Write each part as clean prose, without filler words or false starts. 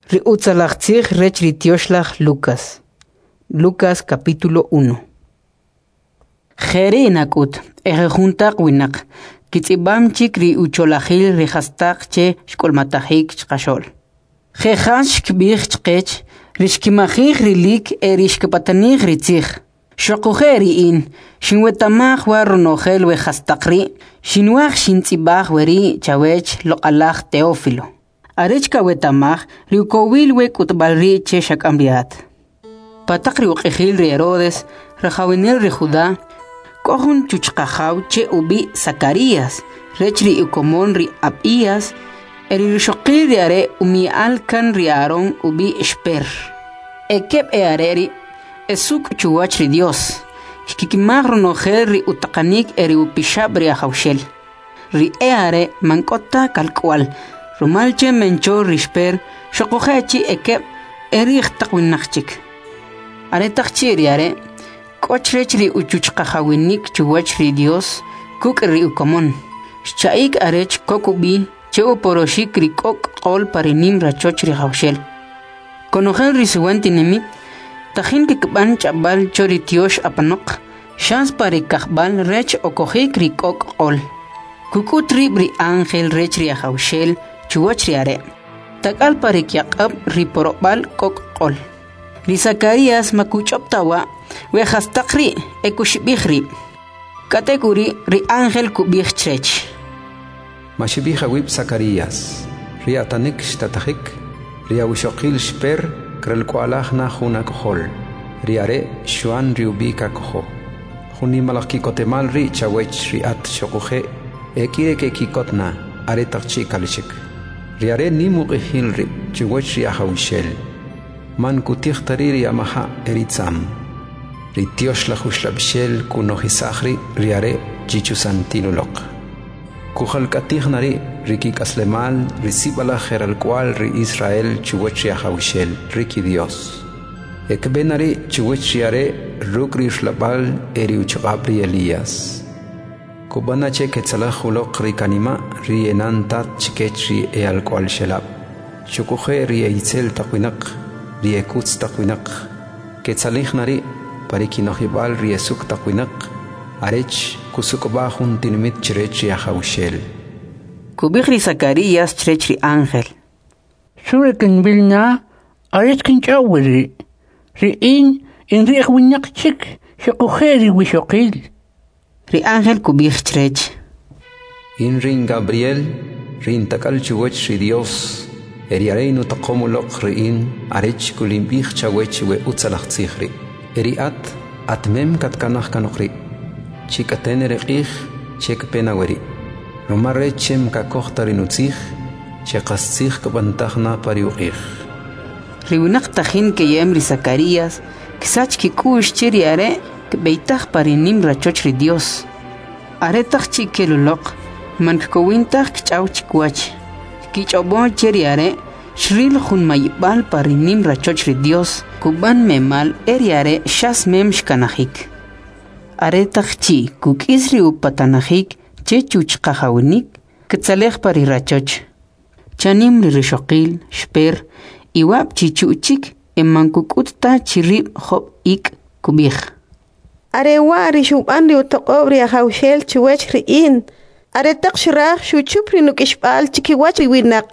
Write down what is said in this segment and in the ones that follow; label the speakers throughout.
Speaker 1: Ri utzalachtzich rech ri tioshlach Lucas. Lucas capítulo 1. Jere nakut, juntaq winak, kitzibamchik ri ucholajil ri hastaq che shkolmatajik chqashol. Jejash kbich chqech, rishkimajik rilik erishkpatanij ritzich. Shokujeri in, shinwetamaj wa ronojel we hastaqri, shinwaj shintzibaj weri chawech loqalaj Teófilo. Arechka wetamaj riukowil we kutbalri che shakambiat. Patak riuqejil ri Herodes, rajawinel ri Judá, kohun chuchqajaw che ubi Zacarías, rech ri ukomon ri Abías, eririshokil ri are umi alkan ri Aarón ubi Esper. Ekeb areri, esuk chuwach ri Dios, shkikimaj ronojel ri utaqanik eri upishab ri ajawshel. Ri are mankota kalkwal, rumalche mencho rishper, shokojechi ekeb erich takwinachchik. Are takchiri are, kochrech ri uchuchqajawinik chuwach ri Dios, kuk ri ukomon. Shaik arech kokubi, cheo poroshik ri kok qol parinim rachoch ri hawshel. Konojel ri suwanti nemit, tajin kikban chabal chori tiosh apanok, shans pari kakbal rech okojik ri kok qol. Kukutri ri ángel rech ri hawshel, chuwach ri are. Takal pari kyaqab ri porobal kok qol. Ri Zacarías makuchoptawa we hastaqri ekushbihri. Kategori ri ángel kubih chrech.
Speaker 2: Mashibija wib Zacarías, ri atanik shtatajik, ri awishokil shper krelkualaj na juna kohol, ri are shuan ri ubika koho. Juni malaki kotemal ri chawech ri at shokuje, ekire ke kikotna are takchi kalishik. Ri are nimuqihil ri chuwech ri ahawishel. Man kutih tariri amaha eritzam. Ri tiosh la hushlabshel kunohisahri riare chichusantinulok. Kuhal katihnari riki kaslemal risibala geral cual ri Israel chuwechri ahawshel riki Dios. Ekbenari chuwechriare rukri shlabal eri uchabri Elías. Kubanache ketzalahulok ri kanima ri enantat chikechri e al cual shelab. Chukuhe ri eitzel takwinak. Riekutz takwinak, ketzalichnari, parikinohibal riesuk takwinak, arech kusukobahun tinmit chrechi ahawshel.
Speaker 1: Kubihri Zacarías chrechi ángel.
Speaker 3: Surekin bilna, arech kinchawiri, riin riek chik, shokujeri wishokil.
Speaker 1: Ri ángel kubih chrech.
Speaker 2: Rin Gabriel, rin takal chuwech ri Dios, Eriareinu taqomulok riin arech kulimbich chawech we utzalachzichri. Eriat atmem katkanach kanokri. Chikatenerekich chek penaweri. Romarechem kakochtarinutzich chekaszich kabantachna pariuich.
Speaker 1: Riunak tajin ke yemri Zacarías, kisach kikush chiriare kbeitach parinim rachoch ri Dios. Aretach chikelulok man kowintach kchaw chikwach. Kichobon cheriare, shril jun mayibal parinim rachoch ri Dios, kuban memal eriare shas mem shkanajik. Aretachchi, kukisri upatanajik, che chuchqajawinik, ketzalej pari rachoch. Chanim ri rishokil, shper, iwab chichuchik, emankukutta chirib hop ik kubij.
Speaker 4: Arewa rishuban ri utaqobri ahawshel chuwech riin. Aretak shiraj shuchupri nukishpal chikiwach winak.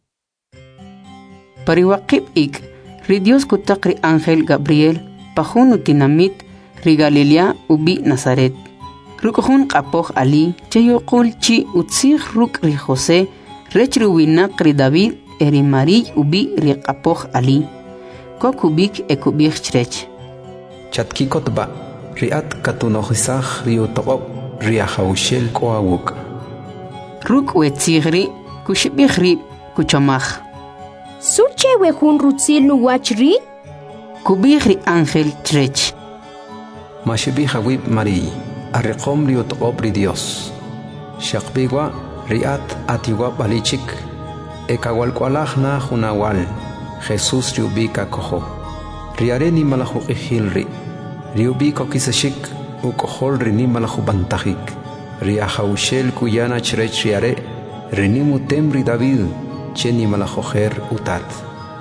Speaker 1: Pariwakib ik, ri Dios kutak ri ángel Gabriel, pajun utinamit, ri Galilea ubi Nazaret. Rukuhun kapoj ali, chayokul chi utzig ruk ri José, rech ri winak ri David, eri Mariy ubi ri kapoj ali. Kok ubik ekubik chrech.
Speaker 2: Chatkikotba, ri at katunohisaj ri utoqob, ri ahawshel koawuk.
Speaker 1: Ruk wetzigri, kushibihri, kuchamaj.
Speaker 5: Suche wehun rutzil nuwachri?
Speaker 1: Kubihri ángel chrech.
Speaker 2: Mashibija wib Marí, arreqom ri utqobri Dios. Shaqbigwa riat atiwa balichik, ekawalkwalajna junawal, Jesús riubika koho. Riareni malajuqihilri, riubiko kisashik, ukohol rini malajubantajik. Riahawshel kuyana chrech riare, renimu temri David, cheni malajoher utat.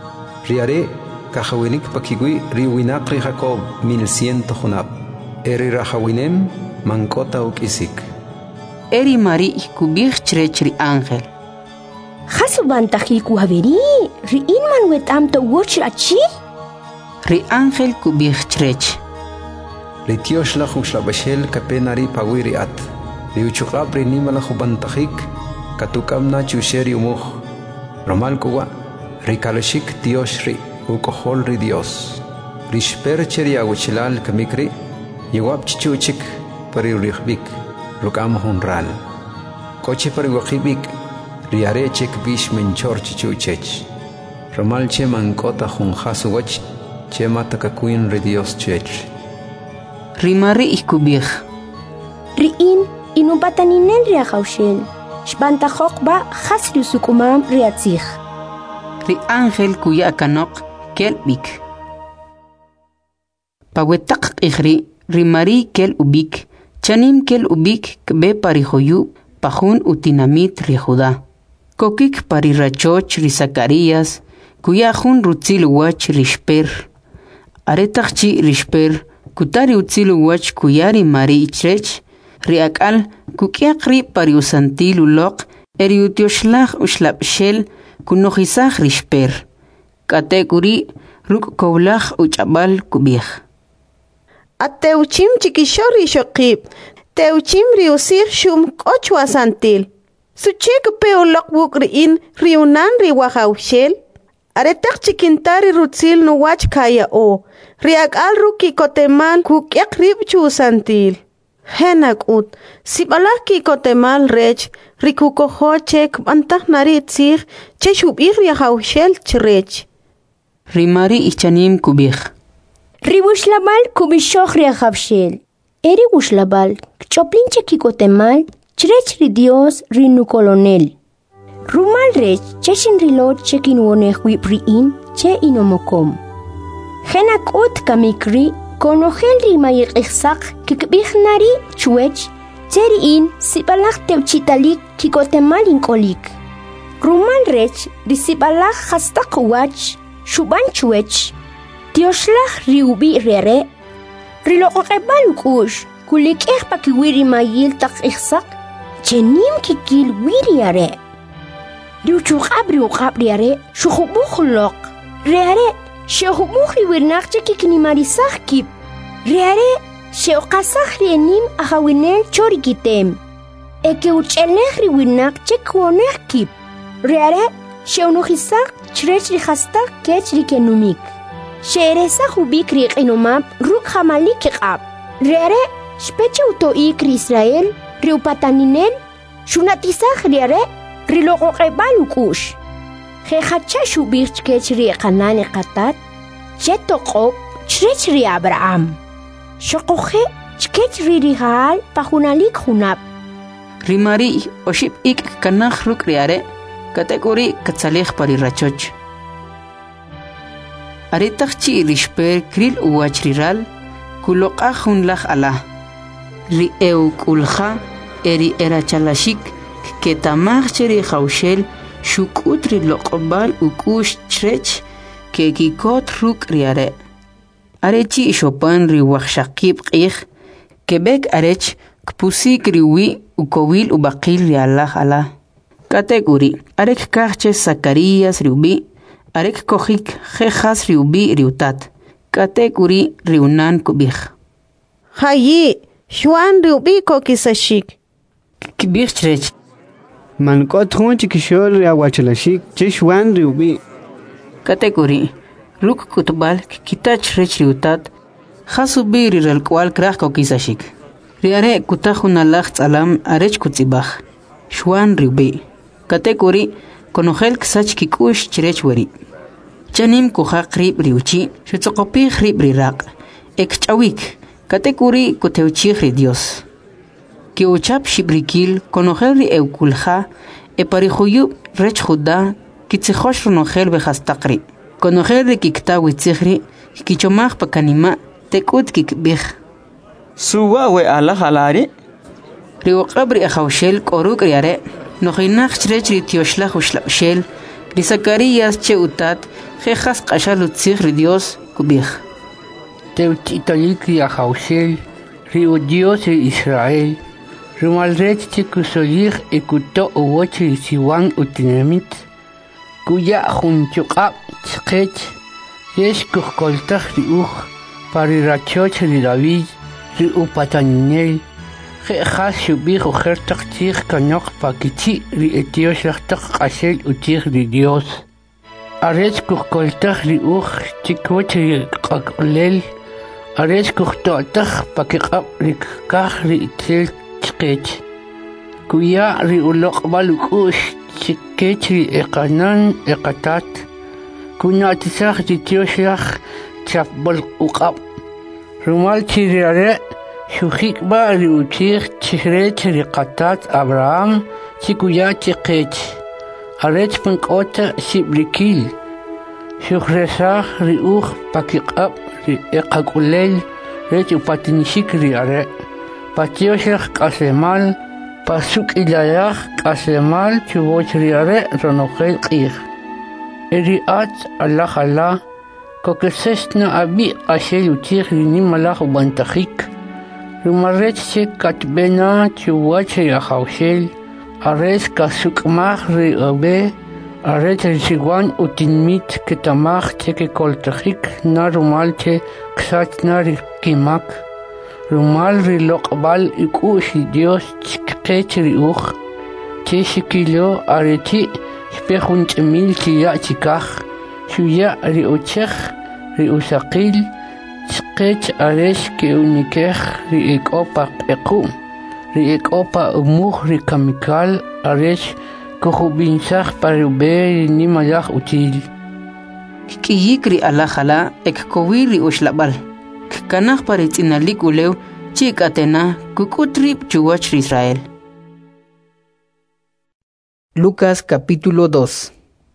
Speaker 2: riare kahawinik pakigui riwinaqri Jacob 1100 junab eri rahawinem mankota ukisik
Speaker 1: eri mari kubih chrechri ángel
Speaker 5: Hasubantahi kuhaveri ri inman wetam to watch achi
Speaker 1: ri ángel kubih chrech
Speaker 2: Ritiosh la bashel kapenari pawiri at riuchukab rinimala hubantahik katukamna chusheri umuj romal kuwa rikaloshik Dios ri ukohol ri Dios rishper cheri aguchilal kamikri yewab chichuchik pari rihbik rukam honral koche pari wakibik riare chek bish menchor chichuchech romal che mankota hunhasuwach che matakakuin ri Dios chech
Speaker 1: rimari ikubih
Speaker 5: Riin inubataninen riahaushel Shbantahok ba hasri sukumam riatzich
Speaker 1: ri ángel kuya kanok kelbik pawetak ikhri rimari kel ubik chanim kel ubik kbe parihoyu pahun utinamit ri Judá kokik pari rachoch ri Zacarías kuya hun rutzil wach rishper aretachchi rishper kutari utzil wach kuyari mari ichrech riakal kukiakri pari usantil ulok eri utioshlach ushlapshel kunohisach rishper katekuri ruk koblach uchabal kubih
Speaker 4: Ateuchim chikishori shokib teuchim riusir shum kochwa santil suchek peolok bukriin riunan riwahaushel aretak chikintari rutzil nuwach kaya o riakal ruki kotemal kukyak ribchu santil Henak ut, sibalaki kotemal rech, rikukoho chek bantah narit sir, cheshubir riahaushel chrech.
Speaker 1: rimari ichanim kubih
Speaker 5: Ribuslabal kubishoch riahaushel Eri buslabal kchoplinche kikotemal chrech ri Dios rinu colonel Rumal rech cheshin rilot chekin wonehwi priin che inomokom Henak ut kamikri Konogel rimayik ihsak kikbichnari chuech Teriin sibalak teuchitalik kikotemal inkolik Rumal rech risibalak hastak wach shuban chuech Tioslach riubi rere Rilokokebal ukush kulik pakiwiri mayil tak ihsak Chenim kikil wiriare Riuchukab riare shukubuklok Reare Shehumukhri wirnaqche kiknimarisakh kip Reare sheoqasakh renim ahawinel chorikitem Eke uchelnehri wirnaqche kwoneh kip Reare sheunuhisak chrech rihastak kech rikenumik Sheeresakh ubik riqinumab ruk hamalik qab Reare shpeche utoik Israel riupataninel Shunatisakh reare riloqoqebal ukush Hehacha shubir chkech ri qanani qatat chetoqob chrech ri Abraham Shoqoje chkech ri rihal pahunalik hunab
Speaker 1: rimari oship ik kanakh ruk riare kategori katsalih pari rachoch aritachchi rishper kril uachriral kuloqa hunlach ala ri kulha eri erachalashik ketamach cheri khawshel Shukutri loqbal ukush chrech ke kikot ruk riare arechi shopan ri wakhshaqib qih kebek arech kpusik riwi ukowil ubaqil ri Allah ala kategori arek kahche Zacarías riubi arek kohik khehas riubi riutat kategori riunan kubih
Speaker 4: Hayi Juan riubi kokisashik
Speaker 1: kibih chrech
Speaker 3: Mankot hun chikishol riawachalashik chishwan riubi
Speaker 1: kategori ruk kutbal kitach rech riutat khasubi rirel kwal krah kokisashik riare kutahunalach tsalam arech kutzibach shwan riubi kategori konogel ksach kikush chrech wari chanim kuhaqri riuchi shutsoqopi khrib riraq ekchawik kategori kuteuchi ri Dios que uchap shibrikil konogel ri eukulha e parihuyu rech Judá kitzihosh ronogel behastaqri konogel ri kiktawi tzihri kichomach pakanima tekut kikbih
Speaker 6: suwa we ala halari
Speaker 1: ri uqabri ahawshel koruk riare nohinach chrech ri tioshlach ushlabshel Ri Zacarías che utat jejas qashalutzig ri Dios kubij.
Speaker 7: Teutitolik ri Ajaushel, ri Dios ri Israel, rumalret che kusoyig ekuto uwoch ri Siwan utinamit, kuya junchuqab chqech, yesh kuhkoltag ri uj, parirachoch ri David, ri upataninel, jejas shubij ujertag chig kanok pakichi ri etioshachtak qashel utig ri Dios. Arech kuhkoltag ri uj chikwoch ri qakolel, arech kuhtotag pakiqab ri kaj ri itzel chqech. Kuya ri uloqbal ukush chikech ri eqanan eqatat, kunatisag ri tioshach chapbol uqab. Rumal chiriare shujikba ri uchig chihrech ri qatat Abraham chikuya chqech. Arech pankota shibrikil, shujresag ri uj pakiqab ri eqakulel, rech upatinishik ri are, patioshach kasemal, pasuk ilayach kasemal chuboch ri are ronogel qig. Eriat Allah kokesesna abi qashel uchig ri nimalach ubantajik, rumarech che katbena chuboch ri Ajaushel, Arech kasukmach ri obe, arech risiwan utinmit ketamach che koltajik na rumal che ksat na ri kimak, rumal ri loqbal ikushi Dios chkech ri uj, che shikilo arechi spejunch mil chiya chikaj, shuya ri uchech ri usaqil, chkech arech ke unikech ri ekopa eku. Ri ekopa umuj ri kamikal arech kujubinsach parube ni malach util.
Speaker 1: Kiyik ri alajala ekkowi ri ushlabal. Kanaj paritzinalik ulew chikatena kukutrip chuwach ri Israel. Lucas capítulo 2.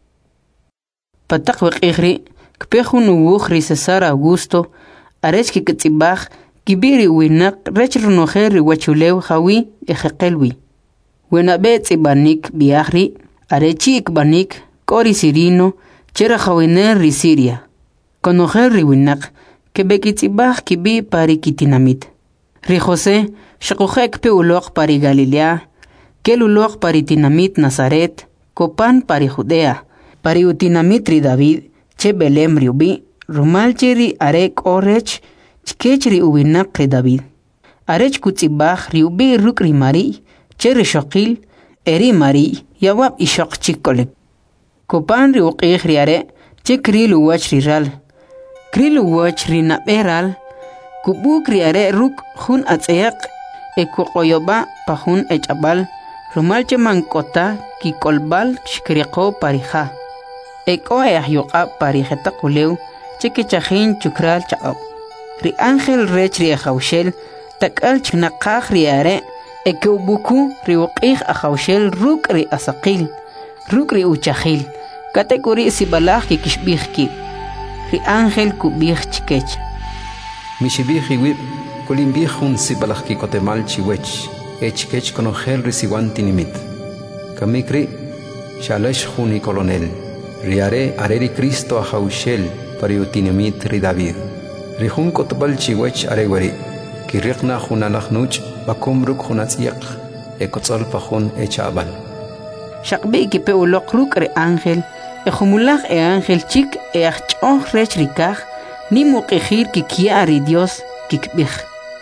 Speaker 1: Patak waqihri kpejun uwuj ri César Augusto arech kikitzibaj Kibiri winak rech runojer riwachulew jawi ejekelwi. Wenabet ibanik biahri, arechi ikbanik, kori sirino, chera jawiner ri Siria. Konojer riwinak, kebekitzibaj kibi pari kitinamit. Ri José, shakujek pe ulok pari Galilea, kel ulok pari tinamit Nazaret, kopan pari Judea, pari utinamit ri David, che Belem riubi, rumalchiri arek orech, chkech ri uwinak ri David. Arech kutzibaj ri ubi ruk ri Mari, che ri shokil, eri Mari, yawab ishok chikkolek. Kopan ri uqij ri are, che kril uwach ri ral. Kril uwach ri naberal, kubuk ri are ruk jun atzeyak, ekuqoyoba pa jun echabal, rumal che mankota ki kolbal shkriqo parija. Eko ayahyoqab parijeta kulew, che kechajin chukral chaab. Ri ángel rech ri Ajaushel, takal chnaqaj ri are, ekeubuku ri uqij Ajaushel ruk ri asaqil, ruk ri uchajil, katekuri sibalaj ki kishbij ki. Ri ángel kubij chkech.
Speaker 2: Mishibij iwib, kulimbij un sibalaj ki kotemal chiwech, echkech konojel ri siwan tinimit. Kamikri, shalesh juni kolonel, ri are ri Cristo Ajaushel, pari utinimit ri David. Rihun kotbal chiwech aregwari, kirikna junalach nuch, bakumruk junatzyak, ekotzol pajun echabal.
Speaker 1: Shakbi kipe ulok ruk ri ángel, ejumulaj ángel chik achchoh rech rikaj, ni muqijir kikia ri Dios kikbij.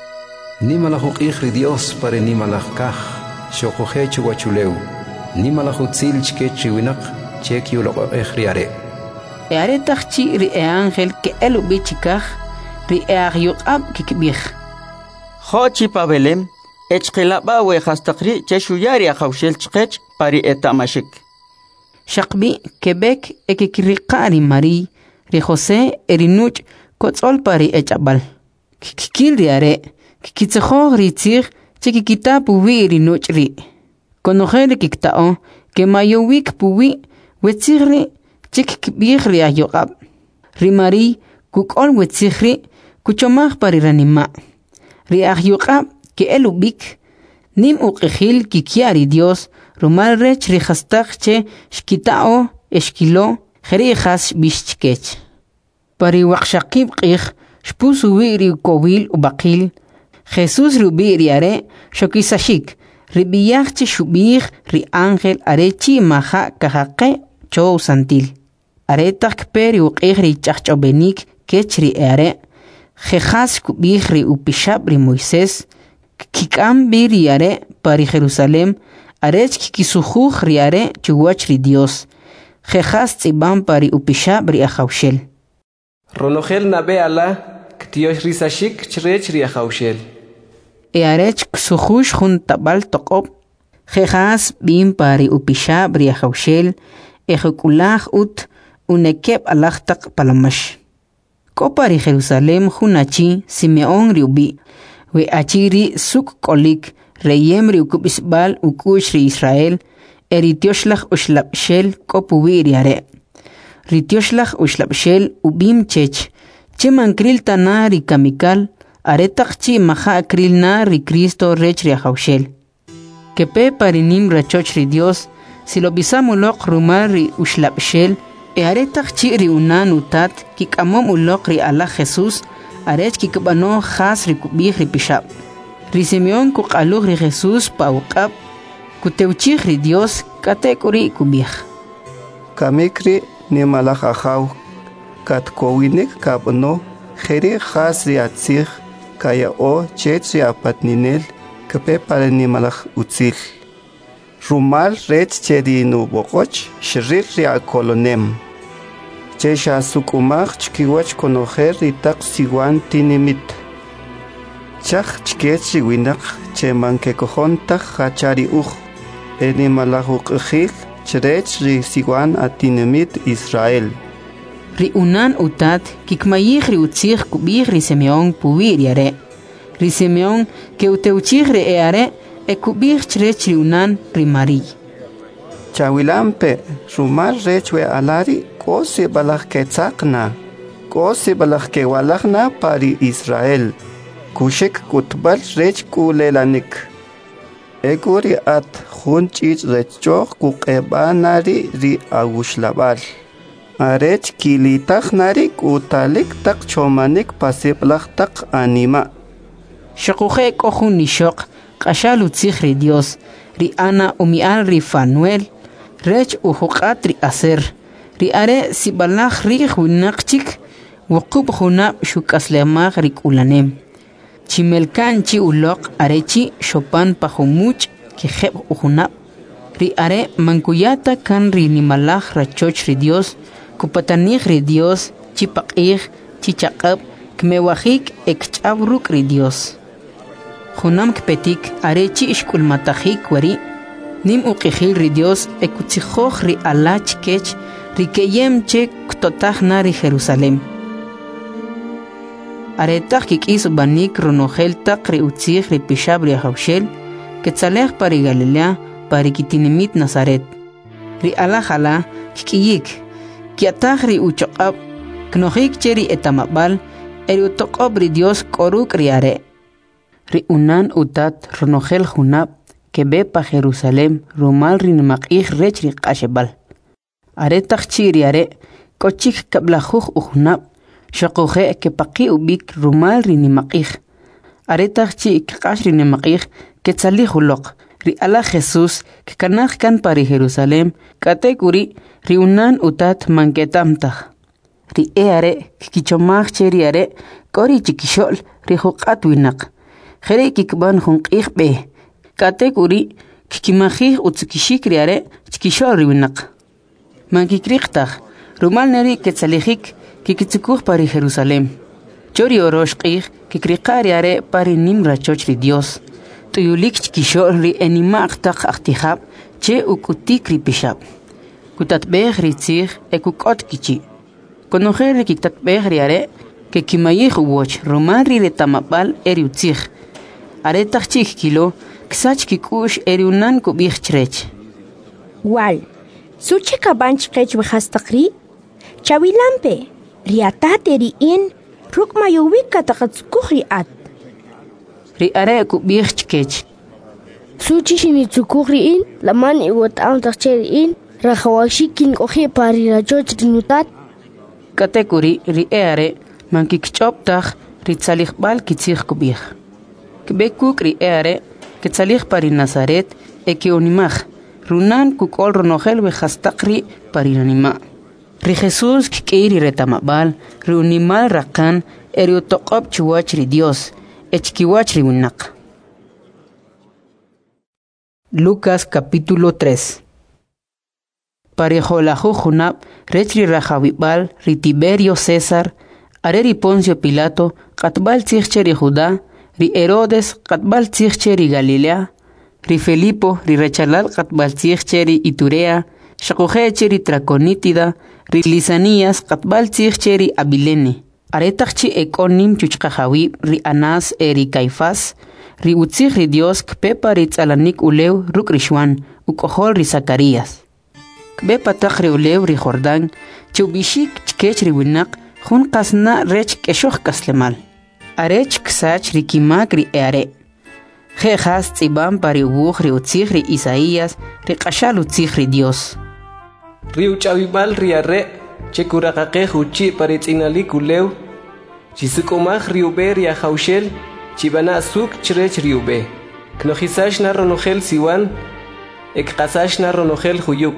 Speaker 2: Ni malach uqij ri Dios pare ni malach kaj, shokoje chuwachulew, ni malach utzil chkech riwinak, chek yulok ejriare.
Speaker 1: Eare takchi ri ángel ke elubi chikaj, ri yuqab kikbij.
Speaker 6: Xochi pa Belem, echqilaba we hastaqri cheshuyari Ajaushel chqech pari etamashik.
Speaker 1: Shaqbi Quebec ekikriqa ri Mari, ri José erinuch kotzol pari echabal. Kikil ri are, kikitzejo ri tzig, chekikita puwi erinuch ri. Konojer kiktao, ke mayowik puwi, wetzigri, chekikbij ri yuqab. Ri Mari, kukol wetzigri, kuchomaj pari ranima. Ri yuqab, ke elubik, nim uqijil kikiari Dios, rumal rech ri hastaq che shkitao eshkilo kheri khas bishchkech pari waqshaqib qih shpusu wiri kowil ubaqil Jesús rubi riare shokisashik ribiyach shubih ri ángel arechi maha kahaqe cho santil aretak peri uqih ri chachchobenik kechri are Jejas kubih ri upishab ri Moisés kikam biri are pari Jerusalem arech kisujuj ri are chuwach ri Dios Jejas tzibam pari upishab ri ajaushel
Speaker 8: Ronogel nabe ala ktiosh risashik chrech ri ajaushel
Speaker 1: arech ksujuj jun tabal toqob Jejas bim pari upishab ri ajaushel ejukulaj ut unekeb alajtak palamash Kopari Jerusalem hunachi Simeón riubi we achiri suk kolik reyem riukubisbal ukush ri Israel eritioslach ushlabshel kopuwi riare ritioslach ushlabshel ubim chech chemankril tana ri kamikal aretachchi maha akril na ri Cristo rech ri ajaushel kepe parinim rachoch ri Dios silobisamulok rumar ri ushlabshel aretach chi ri unan utat kikamom ulok ri ala Jesús arech kikbano khas ri kubih ri pishab ri Simeón kuqaluj ri Jesús pauqab kuteuchij ri Dios katekuri kubih
Speaker 3: kamikri ni malach ajaw katkowinik kabno kheri khas ri atzig kaya o chech ri apatninel kepe pare ni malach utzil Rumal rech chedi nu bokoch shrir ri akolonem Chesha sukumach chkiwach konojer ritak siwan tinimit Chach chkech winak cheman kekojontak hachari eni malahuk chrech ri siwan atinimit Israel
Speaker 1: ri unan utat kikmayij ri utzig kubih ri Simeón puwi riare ri Simeón ke uteuchij ri eare ekubih chrech ri unan primari
Speaker 3: Chawilampe rumar rech we alari kosi balach ketzakna kosi balach ke walachna pari Israel kushek kutbal rech kulelanik eguri at khunchich rechok kuqebanari ri agushlabal arech kilitagnari kutalik tak chomanik pasiblach tak anima
Speaker 1: shokuje kohun nishok qashal utzig ri Dios ri ana umial ri Fanuel rech uhuqat ri aser ri are sibalach ri khunaqchik wuqub khunab shukaslemag ri kulanem chimelkan chi uloq arechi shopan pajumuch ki kheb uhunab ri are mankuyata kan ri nimalach rachoch ri Dios kupatanig ri Dios chipaqig chichaqab kmewajik ekchabruk ri Dios Junam kpetik arechi ishkulmatajik wari nim uqijil ri Dios ekutzijoj ri alach kech ri keyem che ktotajna ri Jerusalem aretaj kikis banik ronogel tak ri utzij ri pishab ri ajaushel ketzalej pari Galilea pari kitinimit Nazaret ri alajala kikiyik kiataj ri uchoqab knojik che ri etamabal eri utoqob ri Dios koruk ri are ri unan utat ronogel junab que ve pa Jerusalem rumal rin maqih rech ri qashebal aretaj chiri are kochik kablajuj ujnab shaqoje que paqi ubik rumal rin maqih aretaj chi qash rin maqih que tzalij uloq ri ala Jesús que kanaj kan pari Jerusalem katekuri ri unan utat manketamtaj ri are kichomaj chiri are kori chikishol ri juqat winaq Jere kikban junqih be katekuri kikimajih utzkishik riare chkishol riwinak mankikriqtaj rumal neri ketzalijik kikitzukuj pari Jerusalem chori oroshqih kikriqariare pari nimra chochri Dios tuyulik chkishol ri enimaqtaq aqtijab che ukutik ri pishab kutatbej ri tzij ekukot kichi konojer ri kitatbej riare kikimayij uwoch rumal ri retamabal eri utzij aretaj chik kilo ksach kikush eriunan kubih chrech
Speaker 5: Wal suche kabanch qech bhastaqri chawilampe riatate ri in rukmayuwik kataqatskukhri at
Speaker 1: ri are kubih chkech
Speaker 9: suchi shini tsukukhri in laman iwot antacheri in
Speaker 5: Rahawashi king ohi pari rajoj rinutat.
Speaker 1: Katekuri ri eare mankikchoptach ri tsalikbal kitzich kubich. Kbekuk ri eare kitzalik pari Nazaret ekeonimach. Runan kukol ronogel bejastakri pari nanima. Ri Jesus kikeiri retamabal ri unimal rakan eriotokop chuwach ri Dios echkiwach ri winak. Lucas capítulo 3. Parejolahu junab rechri rajawibal ri Tiberio César areri Poncio Pilato katbal tzirche ri Judá ri Herodes katbal tzirche ri Galilea ri Felipo ri rechalal katbal tzirche ri Iturea shakojeche ri Traconítida ri Lisanías katbal tzirche ri Abilene aretachchi ekonim chuchqajawi ri Anás eri Caifás ri utzich ri Dios kpepa ri tzalanik ulew ruk rishwan ukohol ri Zacarías kbepa tak ri ulew ri Jordán chubishik chkech ri winak jun qasna rech keshoh kaslemal arech ksach ri kimak ri eare jejas tzibam pari ubuj ri utzich ri Isaías ri qashal utzich ri Dios
Speaker 8: ri uchavimal ri arre chekuraqaqej uchi pari tzinalik ulew chisukomaj ri ube ri ajaushel chibana suk chrech ri ube knojisash na ronogel siwan ekqasash na ronogel huyuk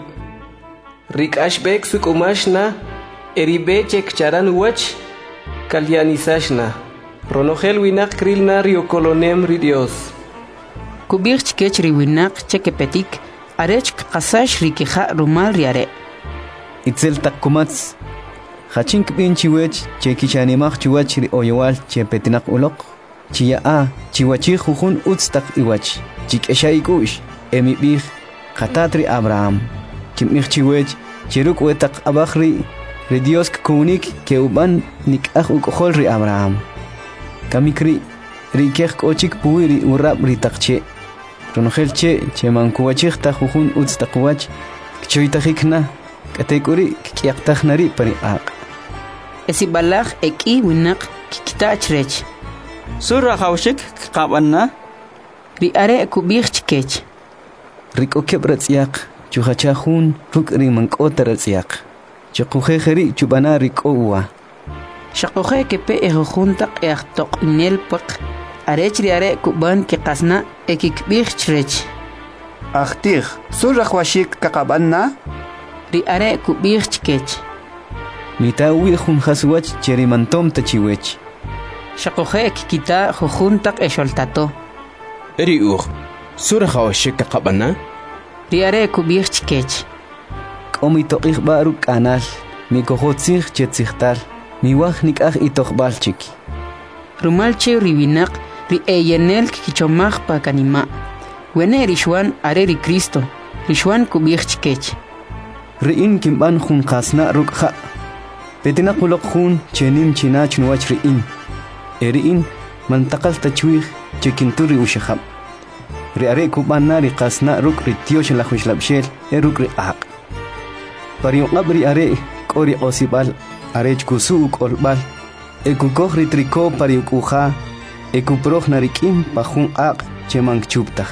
Speaker 8: rikashbek sukomash na eribe chekcharan wach kalyanisash na ronogel winak kril na ri okolonem ri Dios
Speaker 1: kubich chkech ri winak chekepetik arech qasash ri kija rumal ri are
Speaker 9: itzel takkumats khachink binchiwech chekichanimaj chiwach ri oyowal chepetinak ulok chiya a chiwachi jujun utstak iwach chikeshaikush emibij khatatri Abraham chimich chiwech chiruk wetak abakhri ri Dios kunik ke uban nikaj ukohol ri Abraham kamikri ri kech kochik puiri urab ri takche ronogel che mankuwachig ta jujun utstak wach choitajikna katekuri kiaqtajnari pari aq
Speaker 1: esibalaj eki winak kikitachrech
Speaker 6: Surra hawshik qabanna
Speaker 1: ri are kubich chkech
Speaker 9: riko kebratsiaq chuhachahun ruk ri mankotratsiaq chukujejeri chubana riko uwa
Speaker 1: shakoje kepe ejuntaq eaqtoq nelpaq arech ri are kuban ke qasna ekikbich chrech
Speaker 3: Achtih, surajwashik kakabanna
Speaker 1: ri are kubich chkech
Speaker 9: mitawi jun haswach cherimantom tachiwech
Speaker 1: shakoje kikita jujuntaq esholtato
Speaker 10: eri surajawashik kaqabana
Speaker 1: ri are kubich chkech
Speaker 9: komitoqij baru kanal mikojotzij chetzijtal miwaj nikaj itoqbalchik
Speaker 1: rumalche riwinaq ri eyenel kichomaj pa kanima wene rishwan are ri Cristo rishwan kubich chkech
Speaker 9: riin kimban jun qasna rukja petina qulok jun chenim chinach nuwach riin eriin mantaqal tachwij chekinturi ushahab ri are kubana ri qasna ruk ri tiosh la khushlabshel eruk ri aq pariyo qabri are qori osibal are chkusu qolbal ekukoj ri triko pariyo kuja ekuproj narikim pajun aq chemankchuptaj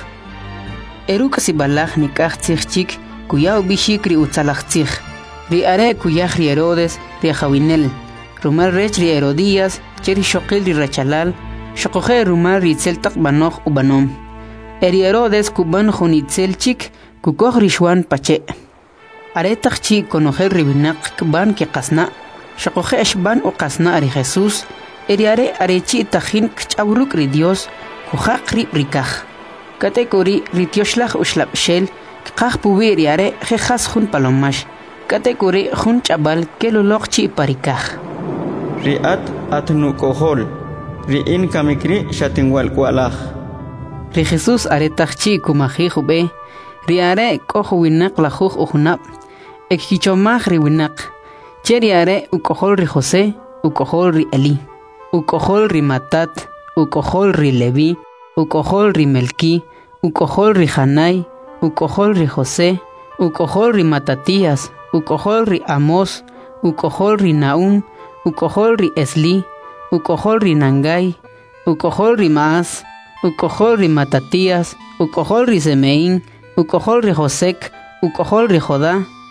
Speaker 1: eruk sibalaj nikaj tzijchik kuyaw bishik ri utzalajtzij ri are kuyaj ri Herodes ri jawinel rumal rech ri Herodías cheri shoqil ri rachalal shoqoje rumal ri tzeltaq banoj ubanom eri Herodes kuban jun itzelchik kukoj ri shwan pache aretaq chi konojel ri winaq kban ke qasna shoqoje eshban u qasna ri Jesús eri are chi tajin kchawruk ri Dios kujaq ri rikaj katekori ri tioshlaj ushlabshel qaj puwi ri are jejas jun palomash katekori jun chabal keloloq chi parikaj
Speaker 6: riat atnu kohol riin kamikri shatinwal kwalaj
Speaker 1: ri Jesús aretaq chi kumaji jube ri are kojo winaq la juj ujnab ekkichomaj ri winaq cheri are ukojol ri José ukojol ri Eli ukojol ri Matat ukojol ri Levi ukojol ri Melki ukojol ri Janai ukojol ri José ukojol ri Matatías ukojol ri Amos ukojol ri Naum ukojol ri Esli ukojol ri Nangai ukojol ri Maas ukojol ri Matatías ukojol ri Semeín ukojol ri Josek ukojol ri Jodá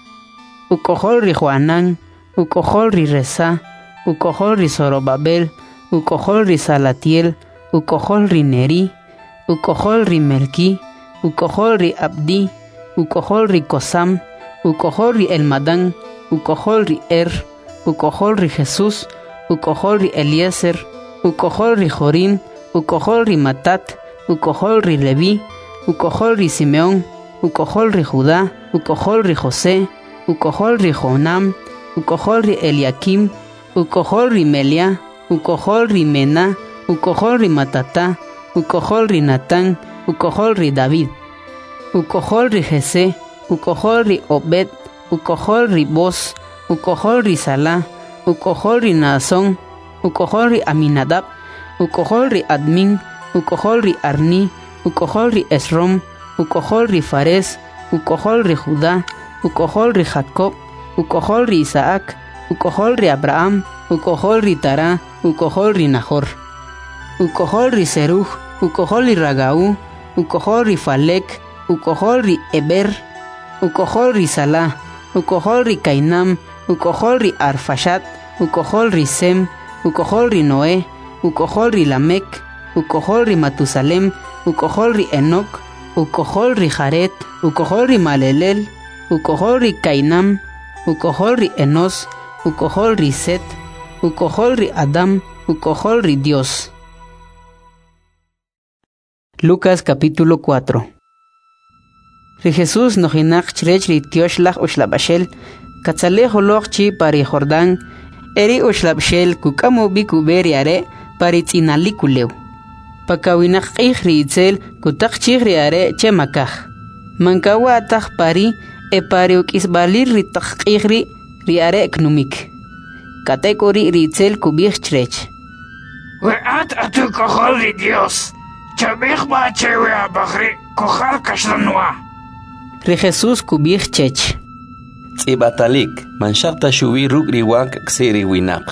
Speaker 1: ukojol ri Juanán, ukojol ri Resa, ukojol ri Zorobabel, ukojol ri Salatiel, ukojol ri Neri, ukojol ri Melki, ukojol ri Abdi, ukojol ri Kosam, ukojol ri Elmadán, ukojol ri ukojol ri Jesús, ukojol ri Eliezer, ukojol ri Jorim, ukojol ri Matat, ukojol ri Leví, ukojol ri Simeón, ukojol ri Judá, ukojol ri José, ukojol ri Jonam, ukojol ri Eliakim, ukojol ri Melia, ukojol ri Mená, ukojol ri Matatá, ukojol ri Natán, ukojol ri David, ukojol ri Jesé, ukojol ri Obed, ukojol ri Boz, ukojol ri Salá, ukojol ri Naasón, ukojol ri Aminadab, ukojol ri Admin, ukojol ri Arni, ukojol ri Esrom, ukojol ri Fares, ukojol ri Judá, ukojol ri Jacob, ukojol ri Isaac, ukojol ri Abraham, ukojol ri Tará, ukojol ri Nahor, ukojol ri Seruj, ukojol ri Ragaú, ukojol ri Falek, ukojol ri Eber, ukojol ri Salá, ukojol ri Cainam, ukojol ri Arfashat, ukojol ri Sem, ukojol ri Noé, ukojol ri Lamec, ukojol ri Matusalem, ukojol ri Enoc, ukojol ri Jaret, ukojol ri Malelel, ukojol ri Cainam, ukojol ri Enos, ukojol ri Set, ukojol ri Adam, ukojol ri Dios. Lucas capítulo 4. Ri Jesús nojinak chrech ri tioshlah ushlabashel, katzale holokchi pari Jordán, eri ushlabshel kukamo bikuberi are pari tzinalikulew. Pakawinak ri itzel kutak chigri are chemakaj. Mankawa atak pari e pari ukisbalir ri takigri ri are knumik. Katekori ri itzel kubich chrech.
Speaker 11: Weat atu kohol ri Dios. Chabich ba chewe abagri kohal kashanwa.
Speaker 1: Ri Jesús kubich chech.
Speaker 12: Tzibatalik, manshakta shubi rugri wak ksiri winak.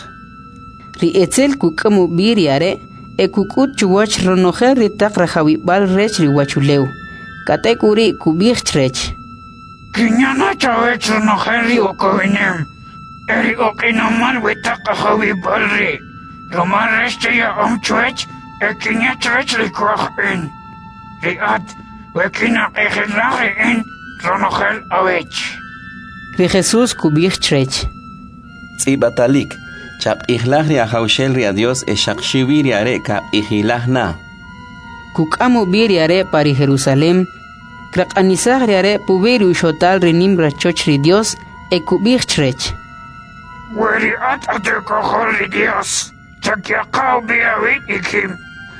Speaker 1: Ri etzel kukamu biri are, e kukut chuwach ronojer ri tak rajawibal rech ri wachuleu. Katekuri kubich trech.
Speaker 11: Kinyana chawech ronojer ri okowinem. Eri okinaman witak rajawibal ri. Roman reste ya omchwech, e kinya trech ri kwach in. Ri at, wekina egelari in, ronojer awech.
Speaker 1: Ri Jesús kubich trech.
Speaker 12: Tzibatalik, chap ihlahri ahaushel ri a Dios e shakshiviri are kap ihilahna.
Speaker 1: Kukamu biri are pari Jerusalem, krak anisagri are puberi ushotal rinim rachoch ri Dios e kubich trech.
Speaker 11: Weri at ate kohol ri Dios, chakyakaw biyawit ikim.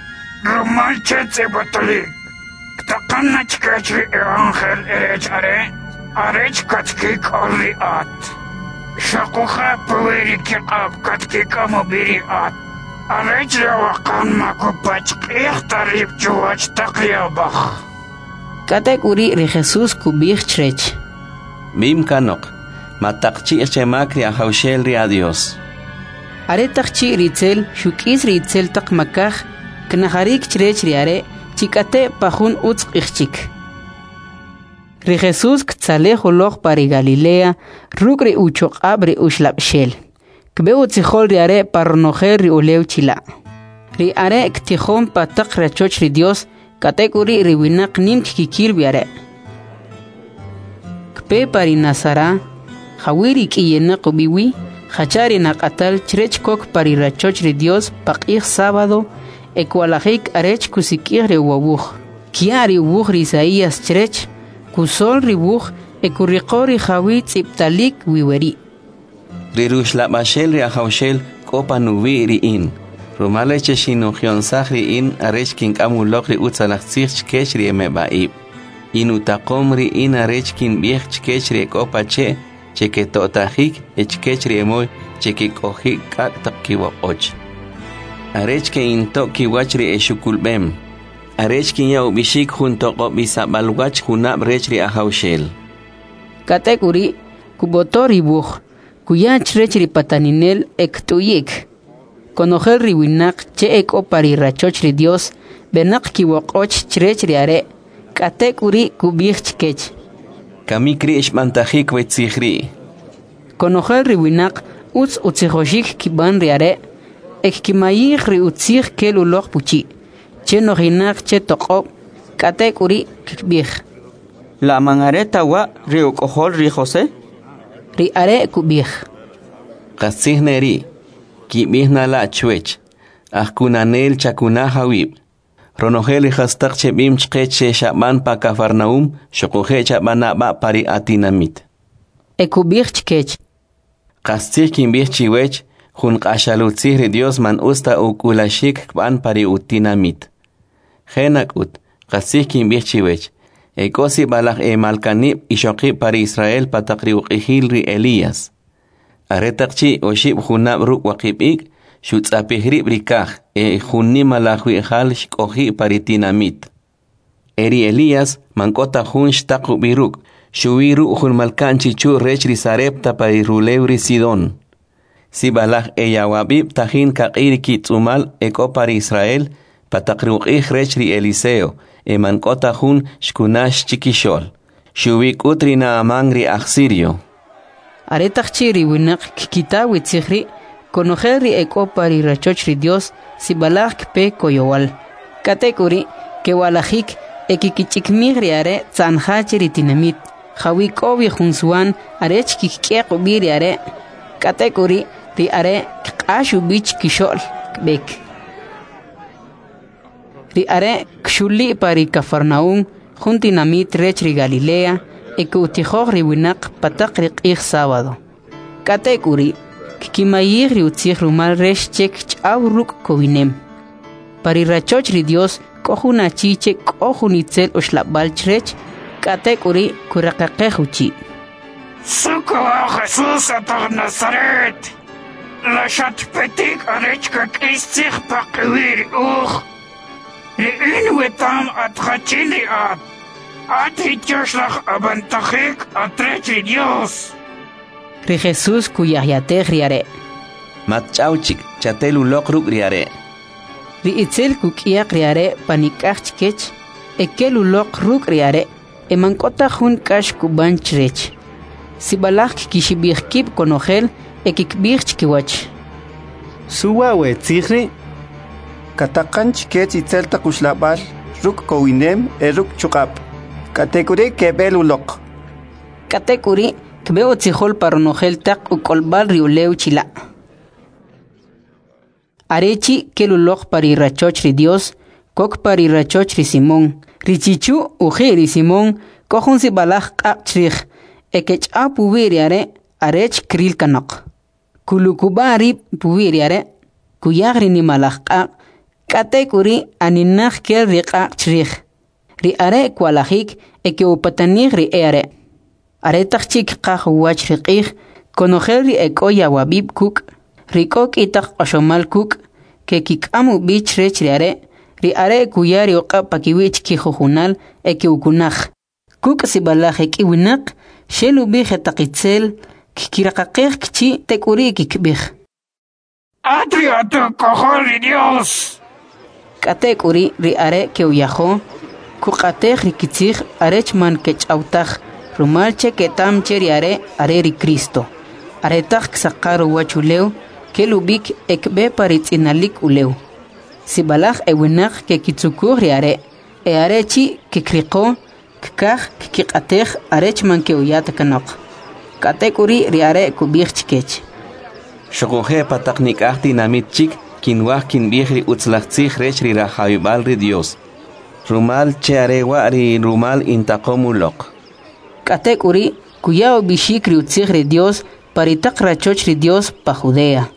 Speaker 11: Roman chetze batalik, ktakanna chkachri e angel erech are, arech katkik olri at. Shakuha pweri kiqab katkika mobiri at. Arech rawakan makupach ikhtarib chuwach takyabach.
Speaker 1: Katekuri ri Jesús kubich trech.
Speaker 12: Mim kanok, matakchi chemakri ahaushel ri a Dios.
Speaker 1: Are takchi ritzel, shukis ritzel tak makaj, knaharik trech ri are, chikate pajun utz ichchik. Ri Jesús ktzale holok pari Galilea, rugri uchok abre ushlabshel. Kbe utzihol ri are parnojer ri ulew chila. Ri are ktihon patak rachoch ri Dios, katekuri ri winak nim kikir biare. Kbe pari Nazara, hawiri kiyenak ubiwi, hachari nakatal chrech kok pari rachoch ri Dios, pakih sábado, ekwalajik arech kusikir ri wabuj. Kiari ubuj ri Isaías chrech, kusol ribuj ekurriqori jawi tziptalik wiweri.
Speaker 12: Rirush la bashel ri ahaushel kopa nubi ri in. Rumale cheshinogion sahri in arech kin amulok ri utzalachzich chkesh ri emebaib. Inutakom ri in arech kin biech chkesh ri kopa cheke totajik echkesh ri emoy cheke kohik kak takiwa och. Arech ke in toki wach ri eshukulbem. Arech kinya ubishik junto ko bisabalwach junab rech ri ahaushel.
Speaker 1: Katekuri kubotor ribuj, kuyach rech ri pataninel ektuyik. Konojel ri winak che eko pari rachoch ri Dios, benak kiwokoch chrech ri are, katekuri kubich chkech.
Speaker 12: Kamikri ishmantajik wetzihri.
Speaker 1: Konojel riwinak utzijoshik kiban riare. Ekkimayik riutzig kelulok puchi. Che nojinak che toqop. Katek uri kikbih.
Speaker 6: La mangareta wa riukohol ri José.
Speaker 1: Riare kubih.
Speaker 12: Qasihneri. Kibihna la chwech. Ahkunanel chakuna hawib. Ronojeli hastaq chebim chqeche shaban pa Cafarnaum. Shokoje chabana ba pari atinamit.
Speaker 1: Ekubih chkech.
Speaker 12: Qasih kimbih chiwech. Jun qashalutzih Dios man usta ukulashik kban pari utinamit. Jenak ut. Qasih kimbih chiwech. Ekosi balak malkanib ishoqi pari Israel patakri uqihil ri Elías. Aretaqchi oshib junab ruk waqibik. Shutzapihri brikaj. Junni malakwi hal shkohi pari tinamit. Eri Elías mankota jun shtaqu biruk. Shuwiru jun malkanchi chu rechri sarepta pari rulewri Sidon. Si balak yawabib tajin kaqiri kitzumal eko pari Israel. Patakri uqih rechri Eliseo. Mankota jun shkunash chikishol. Shuwik utrina amangri aksirio.
Speaker 1: Aretaqchi riwinak kikitawi tzihri. Konojeri eko pari rachochri Dios si balak pe koyowal. Katekuri que walajik ekikichikmigri are tzanhachiri tinamit. Hawikobi junsuan arech kikieko biri are. Katekuri ri are kashu bich kishol bek. Ri are kshuli pari Cafarnaum juntinamit rechri Galilea ekutijohri winak patakri qih sábado. Katekuri Kimayir riutzig rumal resh chek chauruk kovinem. Pari rachochri Dios kohuna chiche kohunitzel oshlabal chrech katek uri kurakaqehuchi.
Speaker 11: Suko Jesús atag Nazaret. La shatpetik arechka kistig pakwir uch. Rein wetam atchachili at. Atritjoslach abantachik atrechi Dios.
Speaker 1: Ri Jesús kuyahyatek riare.
Speaker 12: Matchauchik chatelu lokruk riare.
Speaker 1: Ri itzel kukiak riare panikach chikech. Ekelu lokruk riare. Emankota jun kash kuban chrech. Sibalak kishibirkib konojel ekikbir chkiwach.
Speaker 3: Suwawe tzihri. Katakan chikech itzel takushlabal. Ruk kowinem eruk chukap. Katekuri kebelulok.
Speaker 1: Katekuri Kbeo tzihol paronojel tak ukolbal riuleu chila. Arechi kelulok pari rachochri Dios, kok pari rachochri Simón. Richichu ujiri Simón, kohun si balaj qaqchrich, ekech a pubiri are, arech kril kanok. Kulukubari pubiri are, kuyagri ni malaj qaq, katekuri aninaj kel ri qaqchrich. Ri are kwalajik eke upatanig ri are. Aretachik qahuwach riqih, konojel ri ekoya wabib kuk, rikok itak oshomal kuk, ke kikamu bich rech ri are kuyari oqa pakiwich kijujunal eke ukunaj. Kuk sibalaj eki winak, shelu bih etakitzel, kikirakaqih kchi tekuri kikbih.
Speaker 11: Atriato kohol Dios.
Speaker 1: Katekuri ri are ke uyajo, kukatej rikitzig arech man kechautaj. Rumalche que tam cheriare areri Cristo. Aretak sakaru wachuleu, que lubik ekbe paritzinalik uleu. Sibalaj ewinak que kitsukurriare, e arechi que kriko, kkaj kikatej arechman que uyata kanok. Katekuri riare kubich chikech.
Speaker 12: Shokoje pataknik ahti namit chik, kinwah kinbihri utzlachtzig rechri rahabibal ri Dios. Rumal che arewa ri rumal intakomulok.
Speaker 1: Katekuri, kuyao bishik riutzigri Dios, paritak rachochri Dios pa Judea.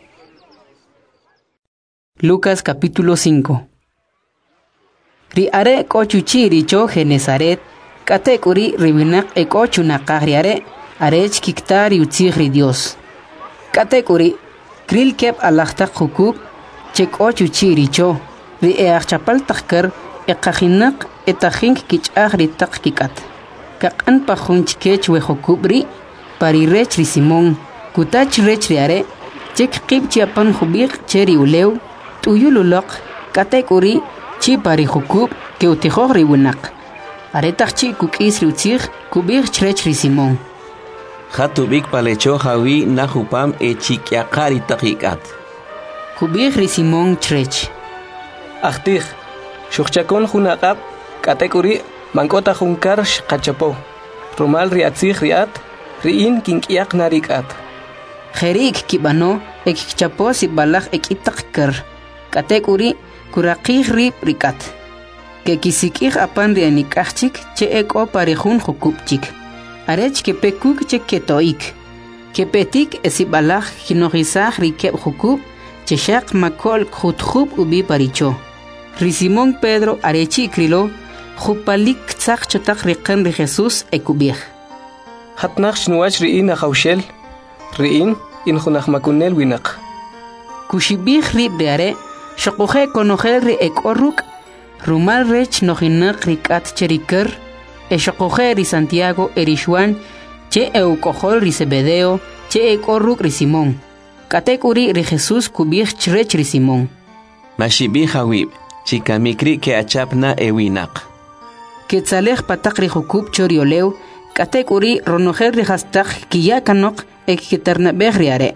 Speaker 1: Lucas capítulo 5. Ri are kochuchi richo Genezaret, katekuri ribinak ekochu nakagriare, arech kiktar riutzigri Dios. Katekuri, kril kep alachtak hukuk, chek ochuchi richo, ri eachapal takkar, ekajinak etahink kichagri tak kikat. Kakan pajunch kech wejokubri, pari rechri Simón, kutach rechri are, chek kib chiapan jubik cheri uleu, tuyululok, katekuri, chi pari jukub, ke utijogri winak. Aretach chi kukis riutzig, kubik rechri Simón.
Speaker 12: Hatubik palecho jawi nahupam echikyakari takikat.
Speaker 1: Kubih ri Simón Trech.
Speaker 8: Ahtih, shuchakon hunaqab, katekuri, mankota hunkar shkachapo. Rumal riatzih riat, riin kinkyak narikat.
Speaker 1: Jerik kibano, ekchapo si balak ekitakar. Katekuri, kurakih rip rikat. Kekisikih apan rianikachik, che eko parihun hukupchik. Arech kepekuk che ketoik. Kepetik esibalak kinohisah rikep hukup, cheshak makol khutkhub ubi paricho. Risimón Pedro arechi krilo, khupalik tzak chotak riqan ri Jesús ekubih.
Speaker 8: Hatnaq shnuach riin akhawshel, riin in khunaq makunel winaq.
Speaker 1: Kushibih rib reare, shaquje konojel ri ekorruk, rumal rech nohinaq rikat cherikar, shaquje ri Santiago erishwan, che eukohol ri Zebedeo, che ekorruk ri Simón. Katekuri ri Jesús kubih chrech ri Simón.
Speaker 12: Mashibih hawib, chikamikri ke achapna ewinaq.
Speaker 1: Ketzalej patak ri hukub chorioleu, katekuri ronojer ri hastak kiyakanok ekiternabeh ri are.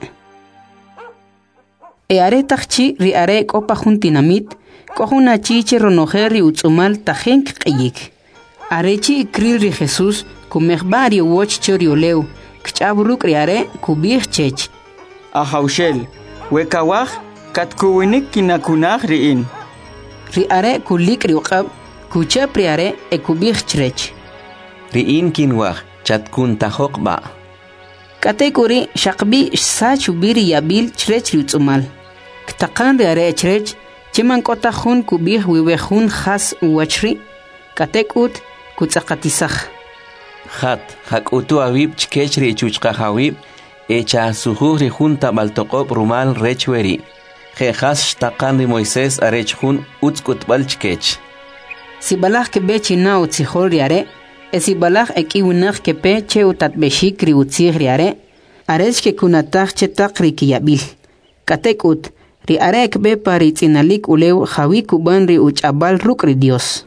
Speaker 1: E are takchi ri are kopa juntinamit, kohuna chiche ronojer ri utzumal tajenk qiyik. Arechi ikril ri Jesús kumehbari woch chorioleu, kchaburuk ri are kubih chech.
Speaker 6: Ahaushel, wekawaj, katkuwinik kinakunaj riin.
Speaker 1: Ri are kulik ri uqab, kuchap ri are ekubih chrech.
Speaker 12: Riin kinwaj, chatkun tahokba.
Speaker 1: Katekuri shaqbi sachubiri yabil chrech ri utzumal. Ktakan ri are chrech, chiman kota hun kubih wiwehun khas uwachri, katekut kutzakatisaj.
Speaker 12: Hakutu awib chkech ri chuchqa hawib, echa sujuh ri junta baltoqob rumal rechweri. Jejas shtaqan ri Moisés arech hun utskutbal chkech.
Speaker 1: Sibalaj kebe china utzihol ri are, esibalaj ekiwinaj kepe che utatbeshik ri utzih ri are, arech ke kunataj chetak ri kiyabil. Katekut, ri are kebe pari tzinalik uleu jawi kuban ri uchabal ruk ri Dios.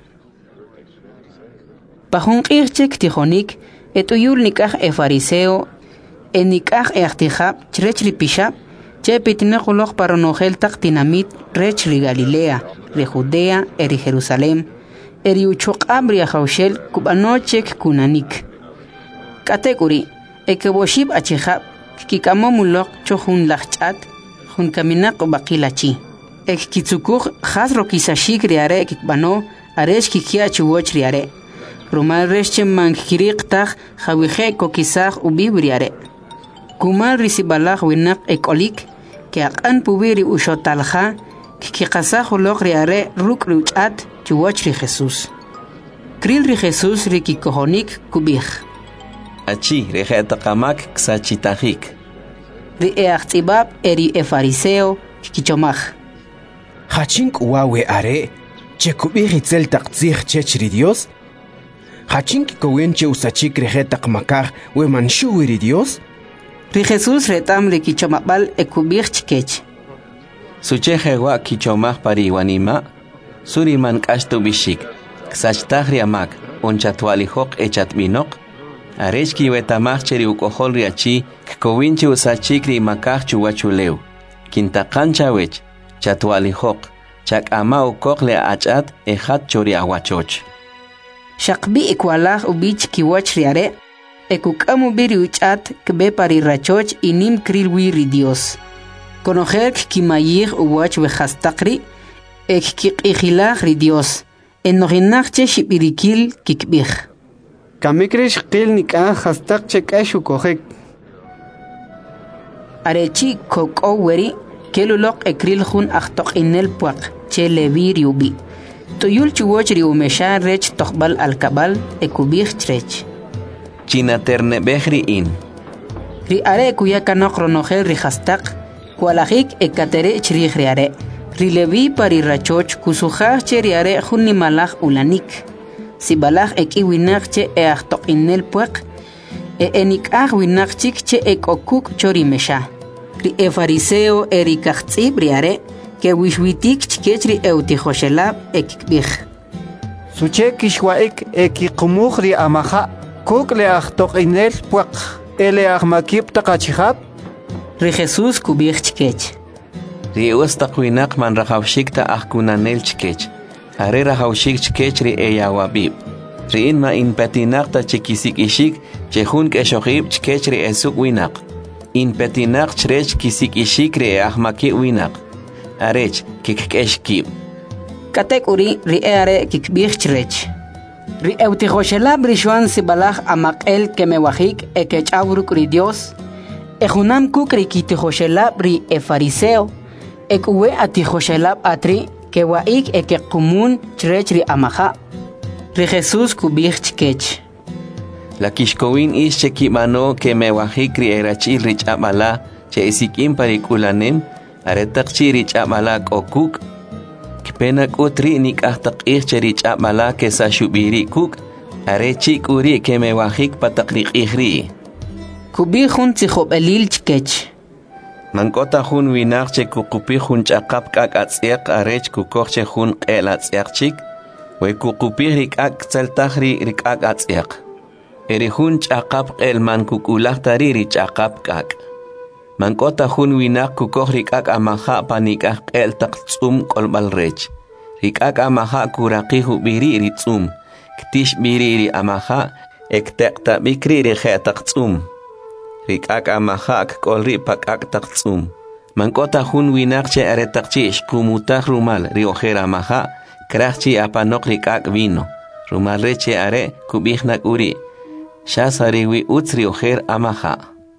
Speaker 1: Pajun qirchek tijonik, etuyul nikaj fariseo, enikaj echtijab chrech ri pishab, che pitinakulok para nogel tak tinamit rech ri Galilea, ri Judea, eri Jerusalem, eri uchok abri ahaushel kubanochek kunanik. Katekuri, ekeboshib achijab, kikamomulok chohun lachchat, hun kaminak bakilachi. Ek kitsukuj hasro kisashik ri are kikbano, aresh kikia chuwoch ri are. Rumal reche mankirik tak jawije kokisaj ubibri are. Kumal risibalaj winak ekolik, que akan pubiri ushotalja, que kasajo logri are ruk ruchat, chuwach ri Jesús. Kril ri Jesús ri kikohonik kubih.
Speaker 12: Achi, rejetakamak ksachitajik.
Speaker 1: Ri eachtzibab eri fariseo kichomaj.
Speaker 10: Hachink uawe are, che kubih itzel taktzih chech ri Dios? Hachink kowenche usachik rejetakmakaj we manshuwi ri Dios?
Speaker 1: Ri Jesús retam ri kichomabal ekubih chkech.
Speaker 12: Sucheje wa kichomaj pari wanima, suriman kashtu bishik, ksachtaj ri amak, onchatwalijok echatminok, arechki wetamaj cheri ukohol ri achi, kkowinche usachik ri makaj chuwachuleu, kintakancha wech, chatwalijok, chak ama ukok le achat ejat chori awachoch.
Speaker 1: Shaqbi ikwalaj ubich kiwach ri are, ekukamu biri uchat kbe pari rachoch inim kril wiri Dios. Conojer kimayir uwach wejastakri, ek kikijilaj ri Dios. Enohinachche shibirikil kikbij.
Speaker 3: Kamikrish qil nikah hastak chekashu kohek.
Speaker 1: Arechi koko weri, kelulok ekril hun achtok inel puak, che levir yubi. Toyul chuwoch ri umesha rech tokbal alkabal ekubij trech.
Speaker 12: Chinaterne behri in.
Speaker 1: Ri are kuyakanok ronogel ri hastak, kualajik ekatere chrij ri are. Ri levi pari rachoch kusujaj che ri are junni malaj ulanik. Si balaj ekiwinaj che eachtok inel puak, enikaj winaj chik che ekokuk chori mesha. Ri fariseo eri kachtzib ri are, que wishwitik chkech ri eutijoshelab ekikbij.
Speaker 3: Suche kishwaik ekikumuj ri amaja, kuk le achtok inel puak. ele ahmakib taqachihab
Speaker 1: ri Jesús kubij chkech
Speaker 12: ri ustaqwinaq man rajawshikta ajkunanel chkech are rajawshik chkech ri eyawabib ri in ma in petinaqta chikisik ishik chejun k'exoqib chkech ri esuk winaq in petinaq chrech kisik ishik ri ahmaki winaq arech kikk'exkib
Speaker 1: katek uri ri are kikbij chrech ri eutijoshelab ri Xuan sibalaj amaqel kemewajik ekechawruk ri Dios ejunam kuk ri kitijoshelab ri fariseo ekuwe atijoshelab atri kewaik ekequmun chrech ri amaja ri Jesús kubij chkech
Speaker 12: la kishkowin ish chekimano kemewajik ri erachil ri ch'abala che isikim parikulanem aretaqchi ri ch'abala k'okuk kpena k'utri nik'ajtaq'ij che ri ch'abala kesashubiri kuk arechi k'uri kemewajik pataqriq'ij ri
Speaker 1: kubij jun tzijob'elil chkech
Speaker 12: mank'ota jun winaq che kuqupij jun ch'aqap k'ak' atz'eq arech kukoj che jun q'el atz'eq chik we kuqupij ri k'ak' tzeltaj ri k'ak' atz'eq eri jun ch'aqap q'el man kuk'ulaj tari ri ch'aqap k'ak' mank'ota jun winaq kukoj ri k'ak' amaja panik'aj q'el taq tz'um k'olb'al rech ri k'ak' amaja kuraqij ub'iri ri tz'um ktix b'iri ri amaja ekteqtab'ik ri je'taq tz'um ri k'ak' amaja kk'ol ri pa k'ak' taq tz'um mank'ota jun winaq che aretaqchi xqumutaj rumal ri ojer amaja krajchi apanoq ri k'ak' vino rumal rech che are kub'ij nak'uri Shasariwi utzri ojer amaja.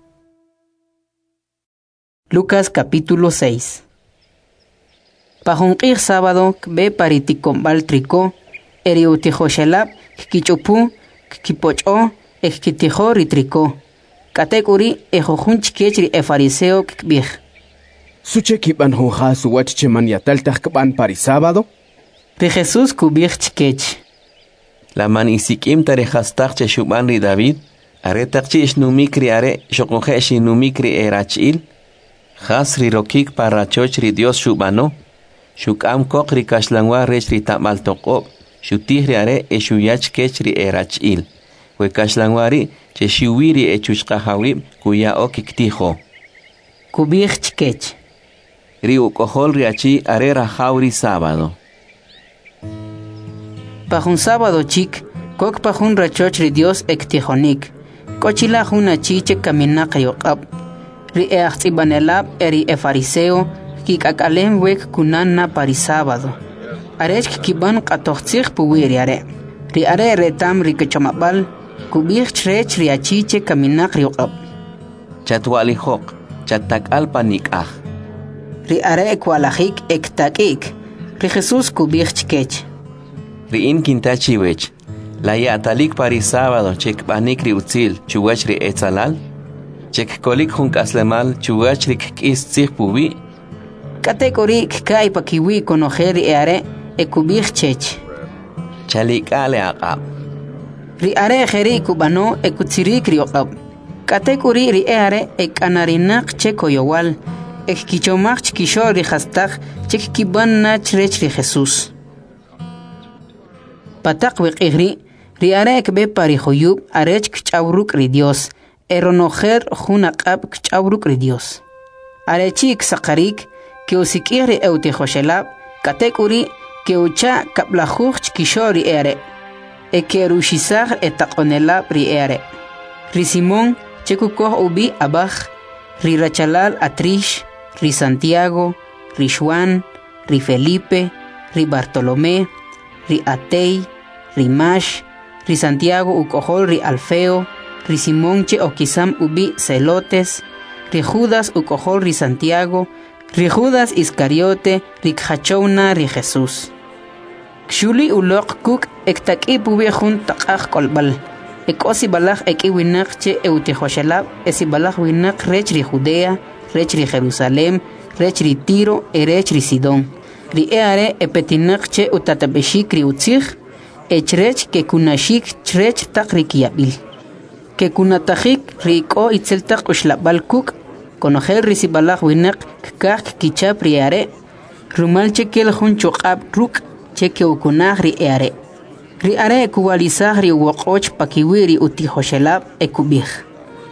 Speaker 1: Lucas capítulo 6. Pajunqir sábado kbe paritikombal triko eriutijoshelab kichupu kipocho ekitijo ritriko katekuri ejojun chkechri fariseo kbij
Speaker 10: suche kiban honja suwach cheman yataltaj kban pari sábado
Speaker 1: ri Jesús kubij chkech
Speaker 12: la man isikim tarejastaj che shuban ri David aretaqchi ishnumikri are shoqoje shinumikri erachil khas ri rokik parachoch ri Dios shubano shukam kok ri kashlangwa rech ri tamal toqob shutih ri are eshuyach kech ri erachil we kashlangwari che shiwiri echushqahawib kuya okiktijo
Speaker 1: kubij chkech
Speaker 12: ri ukohol ri achi are rajawri sábado
Speaker 1: pajun sábado chik kok pajun rachoch ri Dios ektijonik kochila juna chiche kaminaq yoqab ri eachtsibanelab eri fariseo kikakalem wek kunana pari sábado arech kiban qatojtzij puwiri are ri are retam ri kechomabal kubij chrech ri achiche kaminaq yoqab
Speaker 12: chatwalijoq chatakal panik'aj
Speaker 1: ri are kwalajik ektakik ri Jesús kubij chkech
Speaker 12: ri in kintachi wech la yatalik pari sábado chek banik ri utzil chuwach ri etzalal chek kolik jun kaslemal chuwach ri kis tzij puwi
Speaker 1: katekori kai pakiwi konojer are ekubij chech
Speaker 12: chalikale aqab
Speaker 1: ri are kheri kubano ekutzirik ri oqab katekori ri are ekanarinaq chekoyowal ekkichomach chkisho ri khastaq chek kibanna chrech ri Jesús pataq wiqigri ri are ekbe pari khoyub arech kchawruk ri Dios eronojer junaqab kchawruk ri Dios arechik saqarik que usikiri eutijoshelab katekuri que ucha kaplajuj chkishori ere ekerushisaj etaqonelab ri ere ri Simón chekukoh ubi abaj ri Rachalal atrish ri Santiago ri Juan ri Felipe ri Bartolomé ri Atei ri Mash ri Santiago ukohol ri Alfeo ri Simón che okisam ubi Celotes ri Judas ukohol ri Santiago ri Judas Iscariote ri khachouna ri Jesús kshuli uloq kuk ektak'i pubi jun taqaj kolbal ekosi balaj eki winaq che eutijoshelab esi balaj winaq rech ri Judea rech ri Jerusalem rech ri Tiro rech ri Sidón ri eare epetinaq che utatabeshik ri utzij echrech ke kunashik chrech taq ri kiyabil ke kunatajik ri ko itzeltaq ushlabal kuk konojer risibalaj winaq kak kichap ri are rumal chekel jun choqab ruk cheke ukunaj ri are kuwalizaj ri woqoch pakiwiri utijoshelab ekubij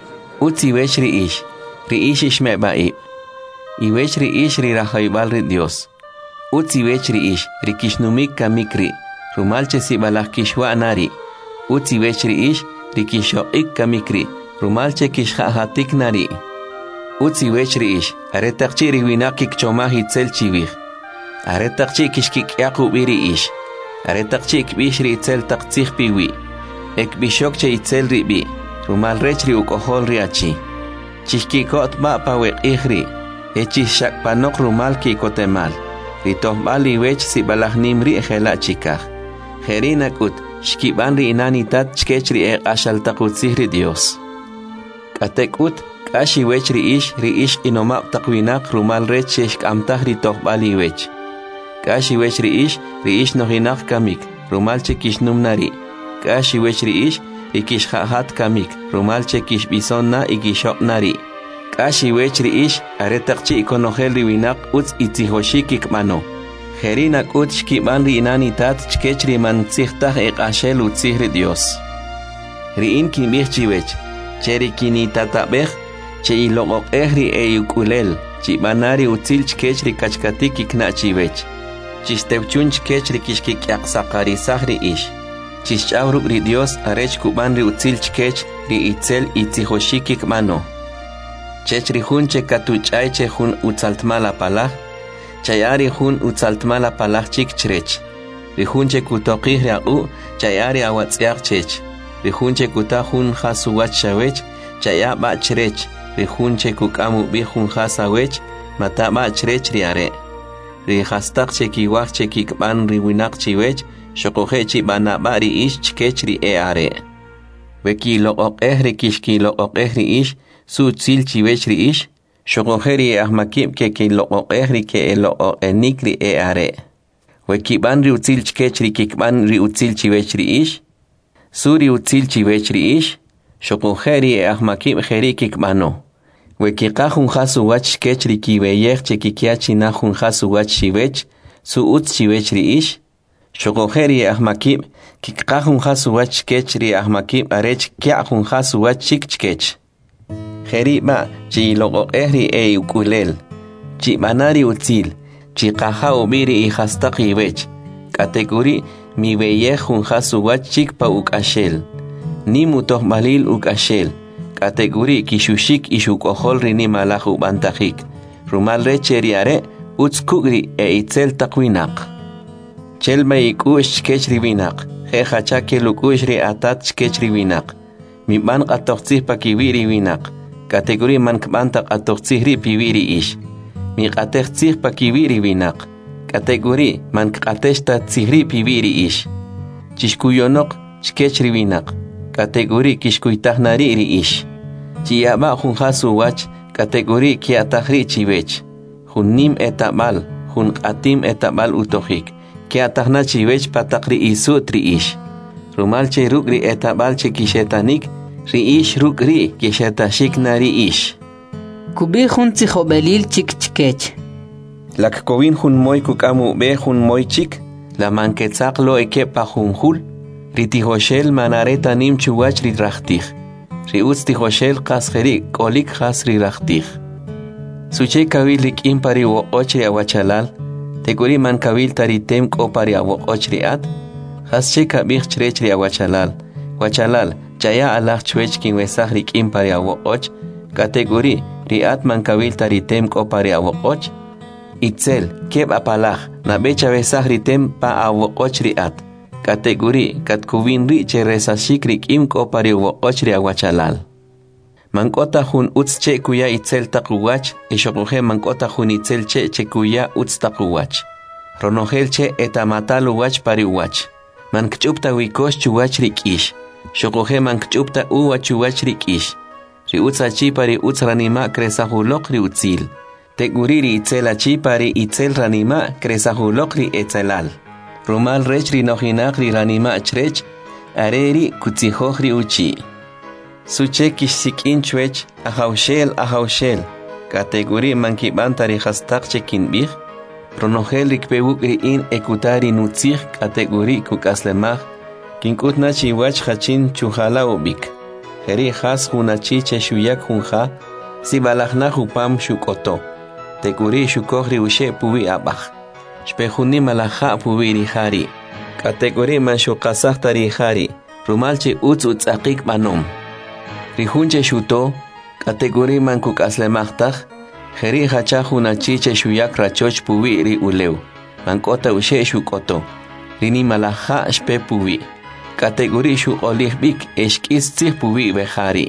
Speaker 12: Utzi wech riish ishme baib. Iwech riish rirajaibal ri Dios. Utzi wech riish rikishnumik kamikri. Rumalche sibalach kishwa nari. Utzi wech riish rikishoik kamikri. Rumalche kishhahatik nari. Utzi wech riish aretakchi riwinakik chomah itzel chivich. Aretakchi kishkik yaku ish. Aretakchi ikbish ri itzel taktzich piwi. Ekbishok che itzel ribi. Rumal rech ri ukohol riachi. Chishkikot ba pawek ihri. Echishak panok rumal kikotemal. Ritohbal iwech sibalach nimri ejela chikach. Jerinakut shkiban ri inanitat chkech ri ashal takutzich ri Dios. Katekut kashi wech ri ish inomap takwinak rumal rech sheshkamtach ri tohbal iwech. Kashi wech ri ish nohinak kamik rumal chekishnum nari. Kashi wech ri ikishhahat kamik rumal chekishbison na ikishok nari. Kashi wech ri aretakchi ikonohel ri winak utz itzihoshikik mano. Jerinak ut shkiban ri inanitat chkech ri mantzihtaj ekashel utzih ri Dios. Ri in kimich chiwech, cheri kinitatabej, che ilogok ri eyukulel, chibanari utzil chkech ri kachkatik ikna chiwech. Chistewchun chkech ri kishkik yaksakarizaj ri ish. Chischawruk ri Dios arech kuban ri utzil chkech ri itzel itzihoshikik mano. Chech ri hun che katuchay che hun utzaltmala palaj, chayari hun utzaltmala palaj chik chrech. Ri hun che kutokih ri chayari awatziak chech. Ri hun che kutahun hasuwach shawech, chaya ba chrech. Ri hun che kukamu bi hun hasawech, mata ba chrech ri are. Ri hastak che kiwach che kikban ri winak chiwech, shokohe chi banaba ri ish chkech ri are. Weki loqok ri kishki loqok ri ish, su tzil chiwech ri ish, shokohe ri ahmakib ke loqok ri ke loqok enik ri are. Weki ban ri utzil chkech ri kikban ri utzil chiwech ri ish, su ri utzil chiwech ri ish, shokohe ri ahmakib jeri kikbano. Weki kahun hasu wach chkech ri kiweyech che kikiachi nahun hasu wach chiwech, su utz chiwech ri ish, shokoheri ahmakib kikahun hasu wach chkech ri ahmakib arech kiahun hasu wach chik chkech. Jeri ba chi logo ri ukulel, chi banari utzil, chi kaha ubiri ihastaki wech, kategori mi weyehun hasu wach chik pa ukashel, ni mutoh malil ukashel, kategori kishushik ishukohol ri ni malahu bantajik, rumal recheri are utskugri itzel takwinak. Chelma ikush chkech riwinak, jejacha ke lukush ri atat chkech riwinak. Mi man qatoqtzih pa kiwiri winak, kategori man kbanta qatoqtzih ri piwiri ish. Mi qateqtzih pa kiwiri winak, kategori man qateshta tzihri piwiri ish. Chishkuyonok chkech riwinak, kategori kishkuytahnari ri ish. Chiyaba jun hasu wach, kategori kiatahri chiwech. Jun nim etabal, jun qatim etabal utohik. Que atahna chiwech patakri isutri ish. Rumalche rukri etabalche kishetanik, ri ish rukri kishetashik nari ish.
Speaker 1: Kubi hun tzihobelil chik chkech.
Speaker 12: Lak kovin hun moy kukamu be hun moy chik, la manketzak lo ekepa hun hul, ri tihoshel manareta nim chuwach ri rachtich. Ri utz tihoshel kasjeri kolik has ri rachtich. Suche kawilik impari wo ochri awachalal, Teguri man kawil taritem kopari awo ochriat, hasche kabich chrechri awachalal. Wachalal, chaya alach chwech kin wesahrik impari awo och, kategori, riat man kawil taritem kopari awo och, itzel, keb apalach, na becha wesahritem pa awo och riat. Kategori, katkuvin ri che resashikrik im kopari awo ochri awachalal. Mankota hun utz che kuya itzel takuwach, ishokuhe mankota hun itzel che kuya utz takuwach. Ronohel che etamatalu wach pari wach. Mankchupta wikosh chuwach rikish. Shokuhe mankchupta uwach chuwach rikish. Ri utza chi pari utz ranima kresahulok ri utzil. Teguriri itzel chi pari itzel ranima kresahulok ri etzelal. Rumal rech ri nohinak ri ranima chrech, areri kutzihoch ri uchi. Suche kishsikin chwech ahaushel, kategori mankibantari hastak chekin bih, pronohel rikpewuk ri in ekutari nutzich kategori kukaslemach, kinkutna chiwach hachin chuhala ubik. Heri has hunachi che shuyak hunja, si balachna hupam shukoto. Tekuri shukokri ushe puwi abach. Shpehuni malacha puwi rihari. Kategori man shukasach tarihari. Rumalche utz akik banom. Rihunche shuto, kategori man kukaslemachtaj. Heri hacha hunachi che shuyak rachoch puwi ri uleu. Mankota ushe shukoto. Rini malacha shpe puwi. Kategori shu olihbik eshkis puwi behari.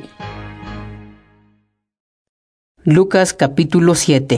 Speaker 1: Lucas capítulo 7.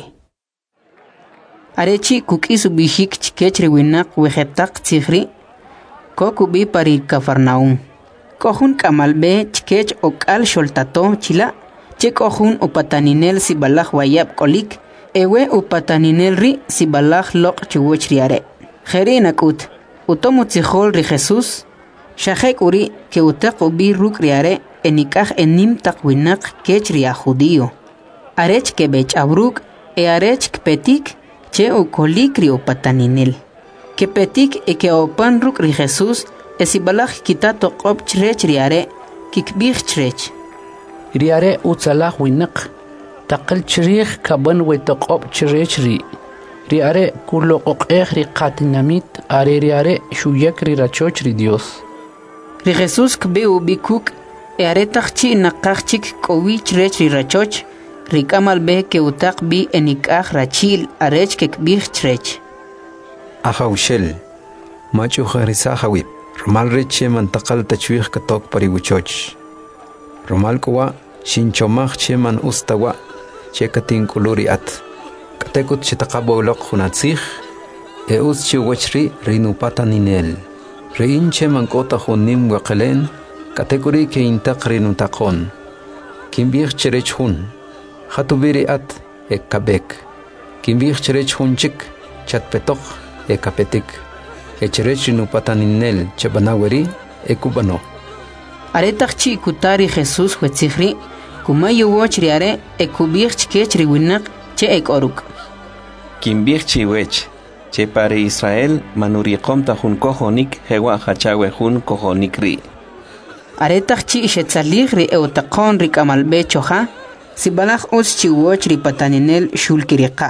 Speaker 1: Arechi kukis bishik chikech riwinak wejetak tzihri. Kokubi pari Cafarnaum. Kohun kamalbe chikech okal sholtato chila. Che kohun upataninel sibalach wayab kolik. Ewe upataninel ri sibalach lok chuwoch riare. Jeri nakut. Utomu tzihol ri Jesus. Shahek uri que utak ubi ruk riare enikaj enim takwinak kech ria judío. Arech que bech abruk e arech petik che ukolik ri upataninel. Que petik e que opan ruk ri Jesus esibalach kitato qop chrech riare kikbich chrech.
Speaker 7: Riare utsalach winak. Takal chrich kaban wetaqop chrech ri. Riare kuloqoq ri qatinamit are riare shuyak ri rachoch ri Dios.
Speaker 1: Ri Jesus kbe ubikuk e aretachchi nakachchik kowich rech ri rachoch rikamal be ke utak bi enikaj rachil arech kekbich chrech.
Speaker 2: Ahaushel machu kharisa hawib romal reche mantakal tachwih katok pariwuchoch. Romal kowa shinchomach che man ustawa che katin kuluri at. Katekut chitakaboloq hunatzich e us chiwachri rinupataninel. Reinche mankota hunim waqalen kategori ke intaqri nutakon kimbir cherech hun khatubiri at ekabek kimbir cherech hunchik chatpetok ekapetik cherech nupataninel chabanaweri ekubano
Speaker 1: Aretachchi kutari Jesus huetzihri kumayu wochriare ekubir chkech riwinak che ekoruk
Speaker 12: Kimbir chiwech che pare Israel manuriqom tajun kojonik hewa hachawe jun kojonik ri.
Speaker 1: Aretachchi shetzalig ri eutaqon ri kamalbe choja sibalach os chiwoch ri pataninel shulkiriqa.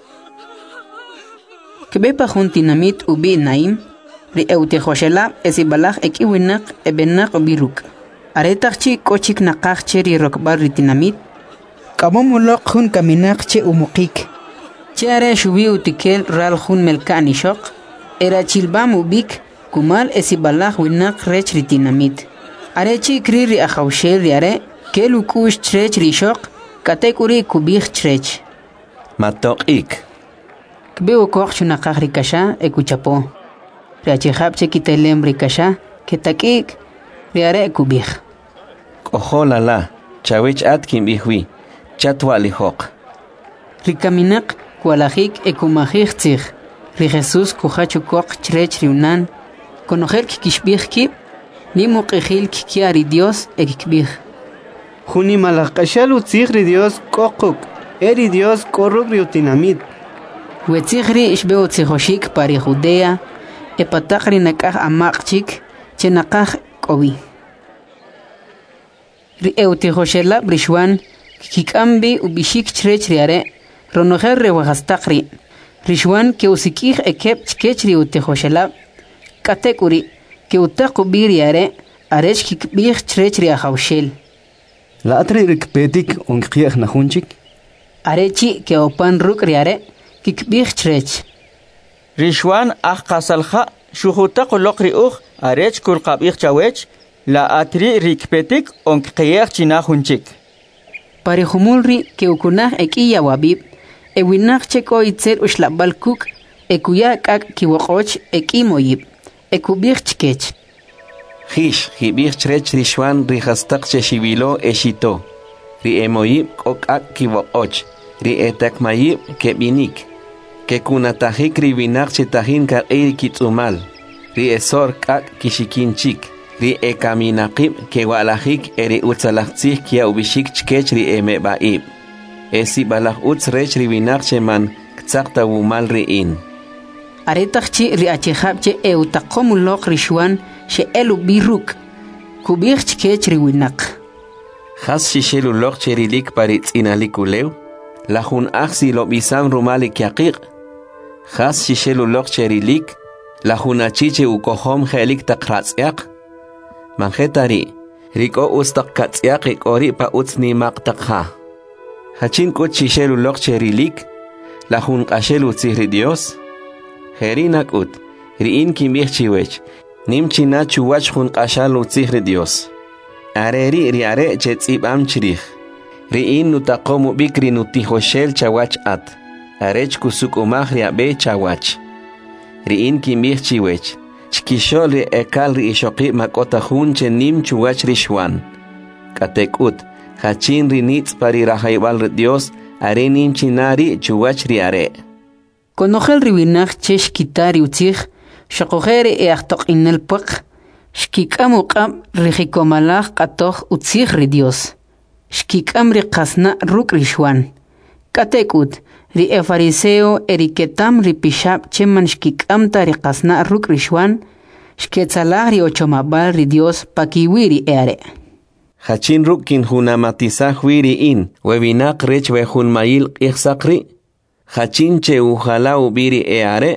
Speaker 1: Kebepa jun tinamit ubi naim ri eutejoshela esibalach ekiwinak ebenak ubiruk. Aretachchi kochik naqachche ri rokbar ri tinamit kamomulok jun kaminaqche umukik. Chare shubi utikel ral jun melkani shok era chilbam ubik kumal esibalach winak rech ritinamit arechi kriri ahaushel riare kelu kush trech rishok katekuri kubich trech
Speaker 12: Matokik
Speaker 1: kbeu koch chunaqaj rikasha ekuchapo riachihab chekitelem rikasha ketakik riare kubich
Speaker 12: Koholala chawech atkim bihwi chatwa lihok
Speaker 1: Rikaminak Kualajik ekumajik tzig, ri Jesus kuhachukok chrech riunan, konojer kikishbih kip, ni muqijil kikiari Dios ekikbih.
Speaker 3: Juni malakashal utzig ri Dios kokuk, eri Dios korruk riutinamit.
Speaker 1: Wetzigri ishbeo tzijoshik pari Judea, epatakri nakaj amakchik, chenakaj kobi. Ri eutijoshela brishwan, kikambi ubishik chrech riare, Ronojer rewahastakri, Rishwan que usikij ekep chkechri utejoshelab, katekuri, que utakubiriare, arechkik bih chrechri ahaushel.
Speaker 9: La atri rikpetik unkiach nahunchik?
Speaker 1: Arechi que opan rukriare, kikbih chrech.
Speaker 6: Rishwan kasalha, shuhutaq lokri arech kurqabih chawech, la atri rikpetik unkiach chinahunchik.
Speaker 1: Parihumulri que ukunaj ekiya wabib, Ewinak cheko itzer ushlabal kuk, ekuya kak kiwokoch ekimoyib, ekubir chkech.
Speaker 12: Hish, hibir chrech rishwan rihastak cheshibilo eshito. Ri emoyib kokak kiwokoch, ri etakmayib kebinik. Kekunatahik ribinak chetahin kar kitsumal. Ri esor kak kishikinchik. Ri ekaminakib kewalahik eri utzalachtzih kia ubishik chkech ri emebaib. Esi balach utz rech ribinak cheman ktsakta wumal riin.
Speaker 1: Aretachchi riachihapche eutakomulok rishwan she elu biruk. Kubich chkech riwinak.
Speaker 12: Has shishelu lok cherilik parit inalikuleu. La hun aksi lo bisam rumalik yaqiq. Has shishelu lok cherilik. La hun achiche ukohom helik takratsyak. Manjetari. Riko ustak katsyak ikori pa utsni maktakha. Hachin kut shishelu lok cherilik. La hun ashelu tsihri Dios. Herinak ut. Riin kimich chiwech. Nim china chuwach hun ashalu tsihri Dios. Areri riare chetsib am chirich. Riin nutakomu bikri nutihoshel chawach at. Arech kusuk umach riabe chawach. Riin kimich chiwech. Chkishol ri ekal ri ishoqi makota hun chenim chuwach rishwan. Katekut. Hachin ri nitz pari rahaibal Dios. Are nim chinari chuwach riare.
Speaker 1: Konogel riwinach chesh kitari utzich. Shakogere eachtok inel puk. Shkikam uqam rihikomalach katoch utzich ri Dios. Shkikam ri kasna ruk rishwan. Katekut, ri fariseo eriketam ri pishab cheman shkikam ta ri kasna ruk rishwan. Shketzalah ri ochomabal ri Dios pakiwiri eare.
Speaker 12: Hachin rukin hunamatizah wiri in, webinak rech wehun mail ichsakri. Hachin che uhala ubiri eare.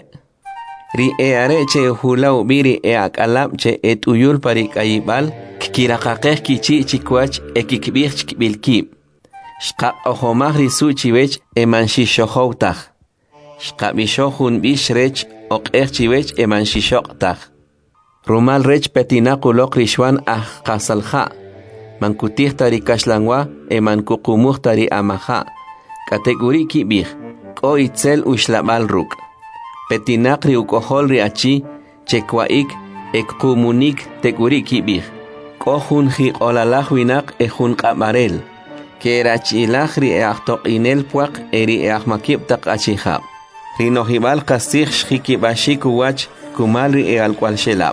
Speaker 12: Ri eare che hula ubiri eakalab che et uyul parik ayibal. Kirakakeh kichi chikwach ekikbich chikbilkib. Shkap ohomah risu chiwech emanshishohoutach. Shkap bishohun bishrech okeh chiwech emanshishoktach. Rumal rech petinakulok rishwan kasalha. Mankutih tari kashlangwa emankukumuh tari amaha. Kategori kibich. Ko itzel ushlabal ruk. Petinak ri ukohol ri achi. Chekwaik ekkumunik teguri kibich. Kohun hi olalah winak ehun kamarel. Kerachilach ri eachtok inel puak eri eachmakib tak achihab. Rinohibal kasih shikibashik uwach kumal ri ealkwal shelab.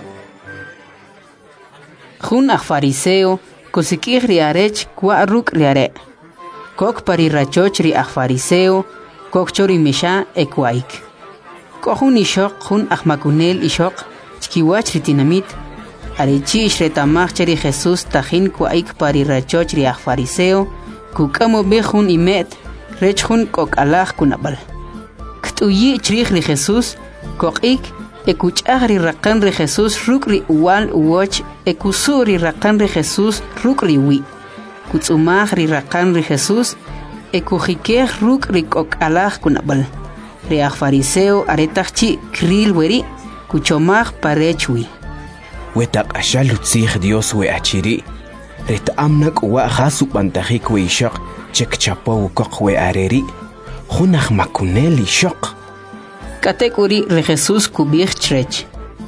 Speaker 1: Jun fariseo kusikih riarech kwa ruk riare. Kok pari rachoch ri fariseo kok chori misha ekwaik. Kohun ishok jun makunel ishok chkiwach ritinamit. Arechi ishretamach cheri Jesus tajin kwaik pari rachoch ri fariseo kukamo bejun imet rechjun kok alach kunabal. Ktuyi chrich ri Jesus kokik ekuchach ri rakan ri Jesus ruk ri uwal uwoch ekusur ri rakan ri Jesus ruk ri wi. Kutzumach ri rakan ri Jesus ekujikeh ruk ri kok alach kunabal. Ri fariseo aretachchi kril weri kuchomach parechwi.
Speaker 10: Wetak ashalu tzich Dios we achiri. Ret amnak wa khasu bantahik we ishaq chek chapo kok we areri. Khunach makunel ishaq.
Speaker 1: Katekuri re Jesus kubich chrech.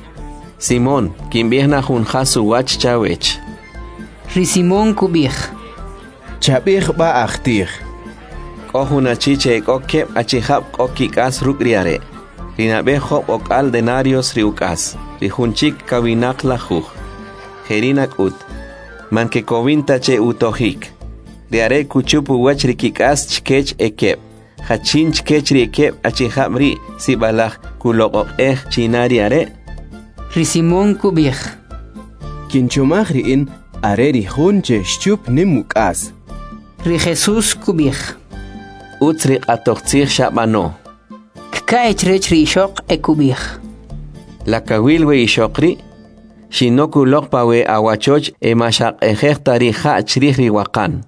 Speaker 12: Simón, quien viene jun khasu wach chawech.
Speaker 1: Ri Simón kubich.
Speaker 10: Chabich ba akhtir.
Speaker 12: Kohuna chiche kokke achihab kokikas rukriare. Rinabe hop okal denarios riukas. Rijunchik kawinak lajuj. Jerinak ut. Manke kovinta che utohik. Riare kuchupu wach rikikas chkech ekep. Hachin chkech riekep achihabri sibalach kulok chinariare.
Speaker 1: Risimon kubich.
Speaker 10: Kinchomach riin are rijunche shchup nimukas.
Speaker 1: Ri Jesus kubich.
Speaker 12: Utsri atochtzich shabano.
Speaker 1: Kkaech rech ri ishok ekubich.
Speaker 12: La kawilwe ishokri. Shinoku lokpawe awachoch emashak ejektari ha chrihri wakan.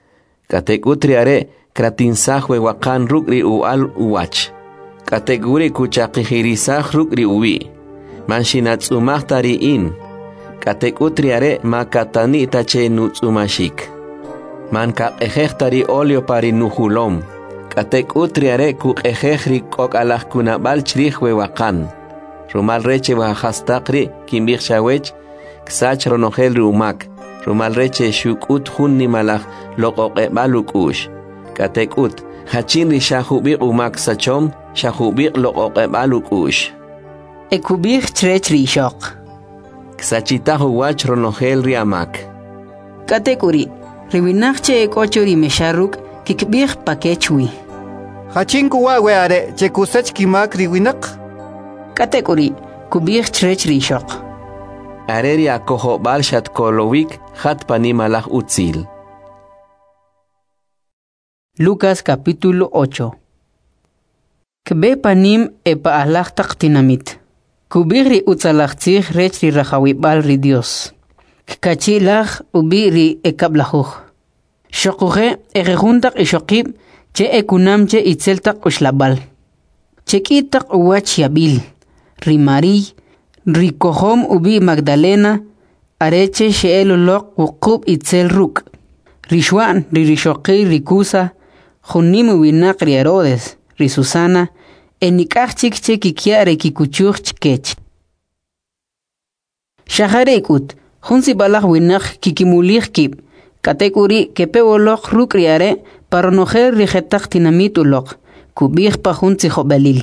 Speaker 12: Katekutri kratinsahwe wakan rukri ual uwach. Kateguri kuchakihirisah rukri uwi. Manshinatsumahtari in. Katekutri makatani tache nutsumashik. Manka ejektari olio pari nuhulom. Katekutri kuk ejehri kok alah kunabal chrihwe wakan. Rumal reche wahastakri kimbich shawech ksach ronogel rumak. Rumal reche shukut hunni malach lokoke balukush. Katekut hachin ri shahubik umak sachom shahubik lokoke balukush.
Speaker 1: Ekubich trech rishok.
Speaker 12: Ksachitahu wach ronogel riamak.
Speaker 1: Katekuri riwinachche ekochori mesharuk kikbich pakechwi.
Speaker 3: Hachin kuwa weare chekusach kimak riwinak.
Speaker 1: Katekuri kubich trech rishok.
Speaker 12: Areri akoho balshat kolowik hat panimalach utzil.
Speaker 1: Lucas capítulo 8. Kbe panim epa alach tinamit. Kubiri utzalachtzig rech ri rajawibal ri Dios. Kachilach ubiri ekablajuj. Shokuje egejuntak ishokib che ekunamche itzeltak ushlabal. Chekitak uwach yabil. Ri Mari, ri Kohom ubi Magdalena, areche sheelolok ukub itzel ruk. Rishwan, ri Rishoki, ri Kusa, Junim winak ri Herodes, ri Susana, enikachik che kikiare kikuchuch chkech. Shaharekut, junsi balach winak kikimulich kib, katekuri kepeolok ruk riare, paronojer rijetak tinamit ulok, kubich pa junsi jobelil.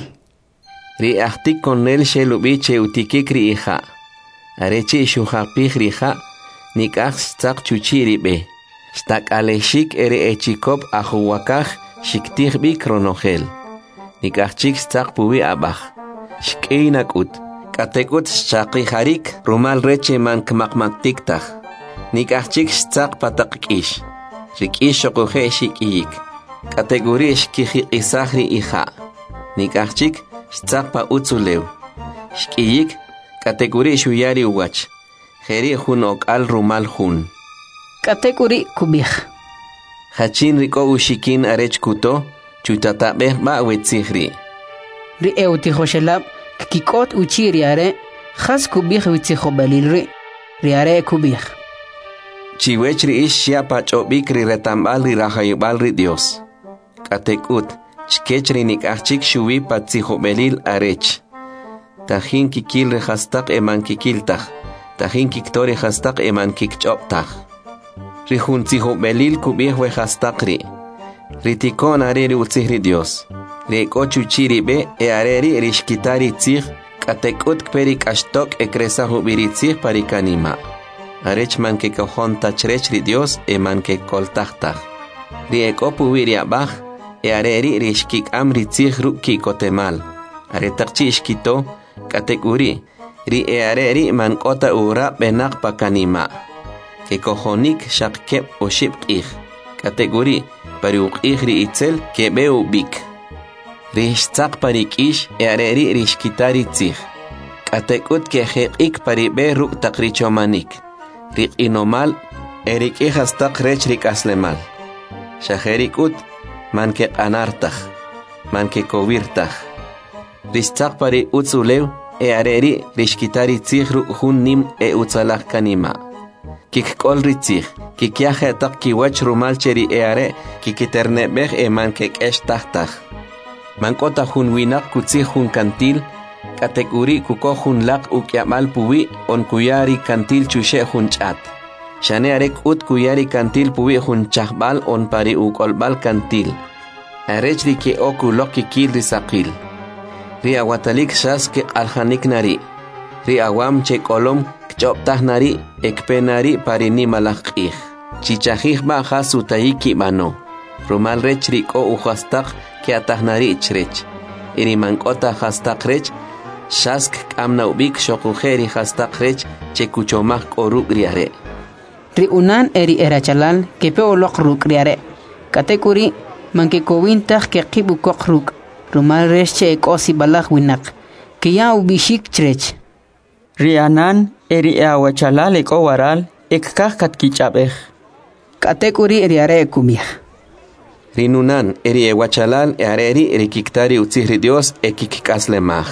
Speaker 12: Ri ahtik konel shelubi che utikik ri iha. Areche shuhapich riha, nikach stak chuchiri be. Stak aleshik ere echikop ahuwakach shiktich bi kronogel. Nikachik stak puwi abach. Shkeinakut. Katekut shaki harik rumal reche man kmakmaktiktach. Nikachik stak patakish. Rikish shokuhe shikiyik. Kategori shkihi isahri iha. Nikachik stak pa utsulew. Shkiyik kategori shuyari uwach. Heri hun okal rumal hun.
Speaker 1: Kategori kubich.
Speaker 12: Hachin riko ushikin arech kuto, chutatabeh ba wetzihri.
Speaker 1: Ri eutihoshelab, kikot uchiriare, has kubich witzihobalilri, riare kubich.
Speaker 12: Chiwechri ish shiapach obikri retambal ri rahayubal ri Dios. Katekut, chkechri nikachik shuwi patzihobelil arech. Tajin kikil rehastak eman kikiltach, tajin kiktori hastak eman kikchoptach. Rihun tzihobelil kubih wehastakri. Ritikon areri utzihri Dios. Reko chuchiri be e areri rishkitari tzih, katekut kperik ashtok ekresa hubiri tzih parikanima. Arech man ke kohon tachrech ri Dios eman ke koltachtach. Rieko puwiri abach e areri rishkik amri tzih ruki kotemal. Aretakchi ishkito, kategori, ri e areri man kota ura benak pakanima. Que cojonik shakkep o shipkih. Kategori, pariukih ri itzel que beu bik. Rishtzak parikish e areri rishkitari tzih. Katekut que hekik paribe ruk takrichomanik. Rik inomal, erik ihastak rech rik aslemal. Shaherikut, man que anartach, man que kovirtach. Rishtzak pari utzulew e areri rishkitari tzih ruk hun nim e utzalach kanima. Kik kol ritzich, kik yahetak kiwach rumal cheri eare, kikiternebech man kek tachtach. Mankota hun winak kutzich hun kantil, kategori kuko hun lak ukyamal puwi on kuyari kantil chushe hun chat. Shane arek ut kuyari kantil puwi hun chahbal on pari ukolbal kantil. Arech ri ke oku lok kikil risakil. Ri awatalik shas ke alhanik nari. Ri awam che kolom kchoptah nari ekpenari parini malakih. Chichahih ba hasutahiki bano. Rumal rech riko uhastak ke atah nari chrech. Iri mankota hastak rech. Shask kamna ubik shokujeri hastak rech che kuchomah koruk riare.
Speaker 1: Ri unan eri erachalal ke peolok ruk riare. Katekuri manke kowintah ke kibu kokruk. Rumal rech che ekosi balak winak. Ke ya ubishik chrech.
Speaker 6: Rianan eri awachalal eko waral ekkah katkichapej.
Speaker 1: Katekuri eriare kumih.
Speaker 12: Rinunan eri ewachalal eareri rikiktari utzihri Dios ekikikaslemah.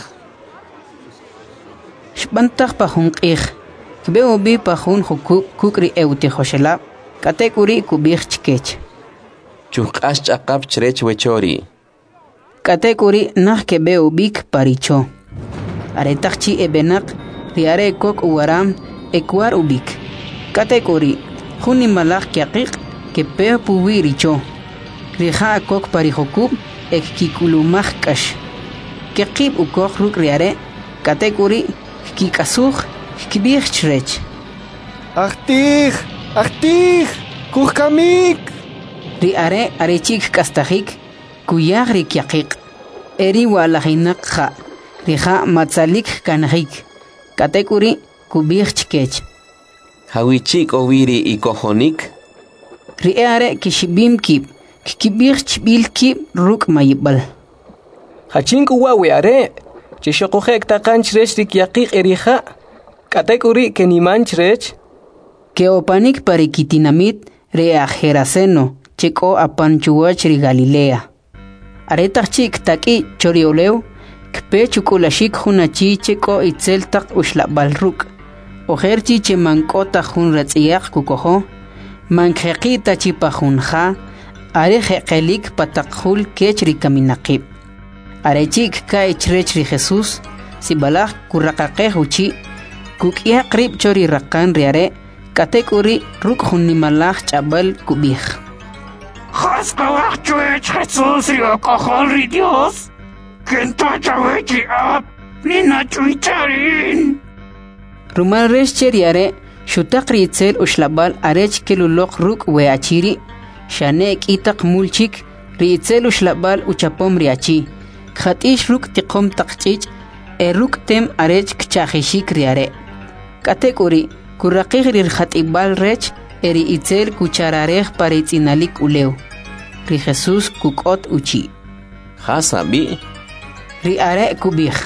Speaker 1: Shbantach pahun qih. Kbeo bi pahun hukuk kukri eutihoshela. Katekuri kubih chkech.
Speaker 12: Chukash chakap chrech wechori.
Speaker 1: Katekuri nah kebeo bik paricho. Aretakchi ebenak riare kok uwaram ekwar ubik. Kategori huni malak kyakik kepe puwi richo. Riha kok parihokub ek kikulumah kash. Kekib ukok ruk riare kategori kikasuh kibih chrech.
Speaker 3: Achtih, kuhkamik.
Speaker 1: Riare arechik kastahik kuyag rikyakik. Eri walahinak ha. Riha matzalik kanahik. Katekuri kubih chkech.
Speaker 12: Hawichik oviri ikohonik.
Speaker 1: Riare kishibim kip kibir chbil kib ruk mayibal
Speaker 8: hachinku wawe are che shoqohek taqan chresh rik yaqiq erija katekuri keniman chresh
Speaker 1: que opanik parikitinamit re ajeraseno cheko apanchuach ri Galilea aretach chik taki chorioleu kpe chukulashik hunachi cheko itzel tak ushlabal ruk ojerchi che mankota hun ratsiyak kukoho mankheqita chipahunja are jeqelik patakhul kechri kaminaqib are chik kai chrechri Jesus sibalaj kurraqaqe huchi kukia qrib chori raqan riare katekuri ruk hunnimalaj chabal kubij
Speaker 11: Jaskawak chuech Jesus rio kohol ri Dios kenta chawechi ap nina chuicharin
Speaker 1: rumal rescheriare shutaqri itzel ushlabal arech kelulok ruk weachiri shanek itaq mulchik riitzel ushlabal uchapom riachi khatish ruk tiqom taqchich ruk tem arech kchahishik riare katekuri kurraqig rir khatibal rech eri itzel kuchararej paritzinalik uleu ri Jesus kukot uchi
Speaker 12: Hasabi
Speaker 1: ri are kubij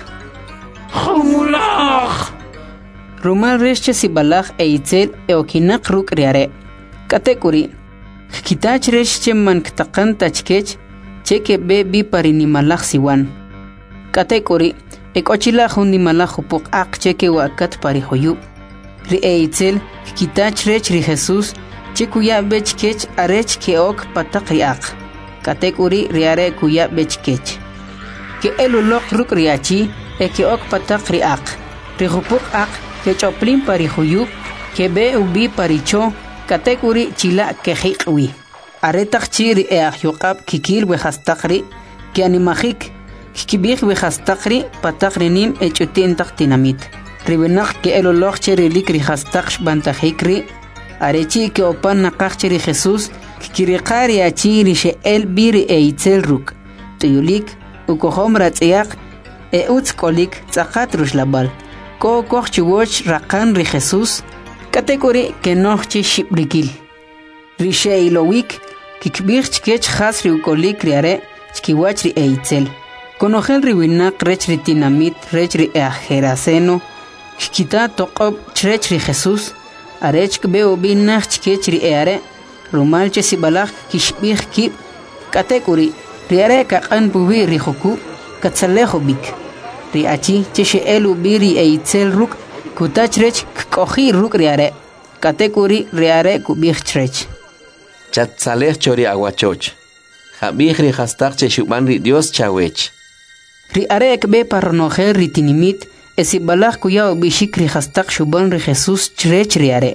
Speaker 11: Khumulach
Speaker 1: rumal reche sibalaj itzel eokinak ruk riare katekuri kitach reche man ktaqan tachkech cheke bebi parinimalaj siwan katekuri ekochila hunnimalaj upuq aq cheke wakat parihoyu ri itzel kitach rech ri Jesus chekuya bechkech arech keok pataq riaq katekuri riare kuya bechkech ke elulok ruk riachi keok pataq riaq ri upuq aq ke choplin parihoyu ke be ubi paricho katekuri chila ke hiqwi aretaq chiri yoqab kikil we hastaqri ke animajik kibig we hastaqri pataqri nim echutin taqtinamit ribenaq ke eloloq chiri likri hastaqsh bantajikri arechi ke opan naqaq chiri Jesus kiriqari achiri she el biri eitzel ruk tuyulik ukohom ratsiaq utskolik tsaqat rushlabal ko kochwoch raqan ri Jesus kategori ke nochi shibrikil risheilowik kikbir chkech khasri ukolik riare chkiwach ri eitzel konogel riwinaq rech ri tinamit rech ri ajeraseno kita toqob chrech ri Jesus arech kbeo binach chkech ri eare rumal che sibalaj kishbih kib kategori riare kaqan buwi ri khoku katsalejo bik ri achi che sheelu biri eitzel ruk kutach rech kohi ruk riare kategori riare kubih chrech
Speaker 12: Chatzalej chori aguachoch Jabij ri hastaq che shuban ri Dios chawech
Speaker 1: ri are kbe parnojer ri tinimit esibalaj kuya bishik ri hastaq shuban ri Jesus chrech riare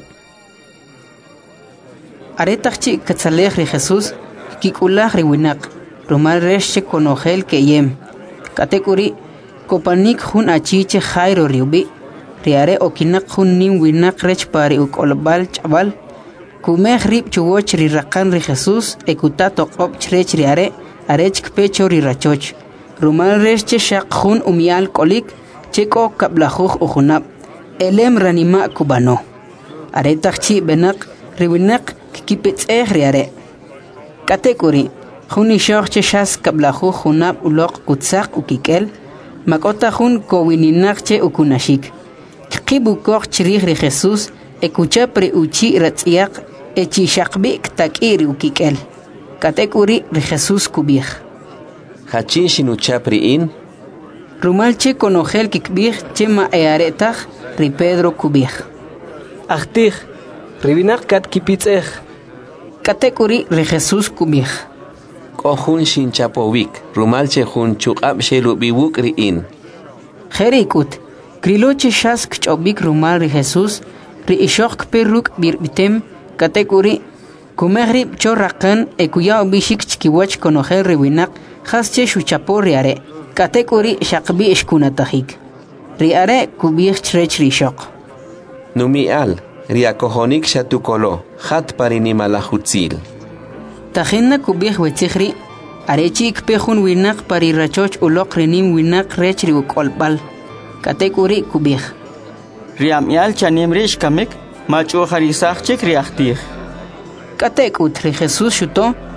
Speaker 1: are taqchi katzalej ri Jesus kikulaj ri winaq rumal resh konogel keyem kategori kopanik hun achiche Jairo riubi riare okinak hun nim winaq rech pari ukolbal chabal kumej rib chuwoch ri raqan ri Jesus ekutato qob chrech riare arech kpecho ri rachoch rumal reche shaq hun umial kolik cheko kablajuj ujunab elem ranima kubano are taqchi benaq riwinaq kipetsej riare kategori Juni shoch shas kablahu junab uloq kutzaq ukikel makota jun kowininache ukunashik qibu koch chirih ri Jesus ekucha pre uchi ratsiaq echi shaqbi takiri ukikel katekuri ri Jesus kubih
Speaker 12: Hachi shinu chapriin
Speaker 1: rumalche konogel kikbih chema earetag ri Pedro kubih
Speaker 8: Achtih ribinak kat kipitzej
Speaker 1: katekuri ri Jesus kubih
Speaker 12: Kohun shin chapovik rumalche jun chuqab shelu biwuk riin
Speaker 1: Jerikut kriloche shask chobik rumal ri Jesus ri ishok perruk birbitem kategori kumegrib chorraqan ekuya bishik chkiwach konogel riwinak khasche shuchapo riare kategori shaqbi ishkunatajik riare kubih chrech rishok
Speaker 12: Numial riakohonik shatukolo khat parinimalahutzil
Speaker 1: Tajena kubih wetzihri arechi ikpejun winak pari rachoch uloq rinim winak rechri ukolbal kategori kubih
Speaker 6: Riamial chanim rish kamek machu harisach chik riachtih
Speaker 1: katekut ri Jesus shuto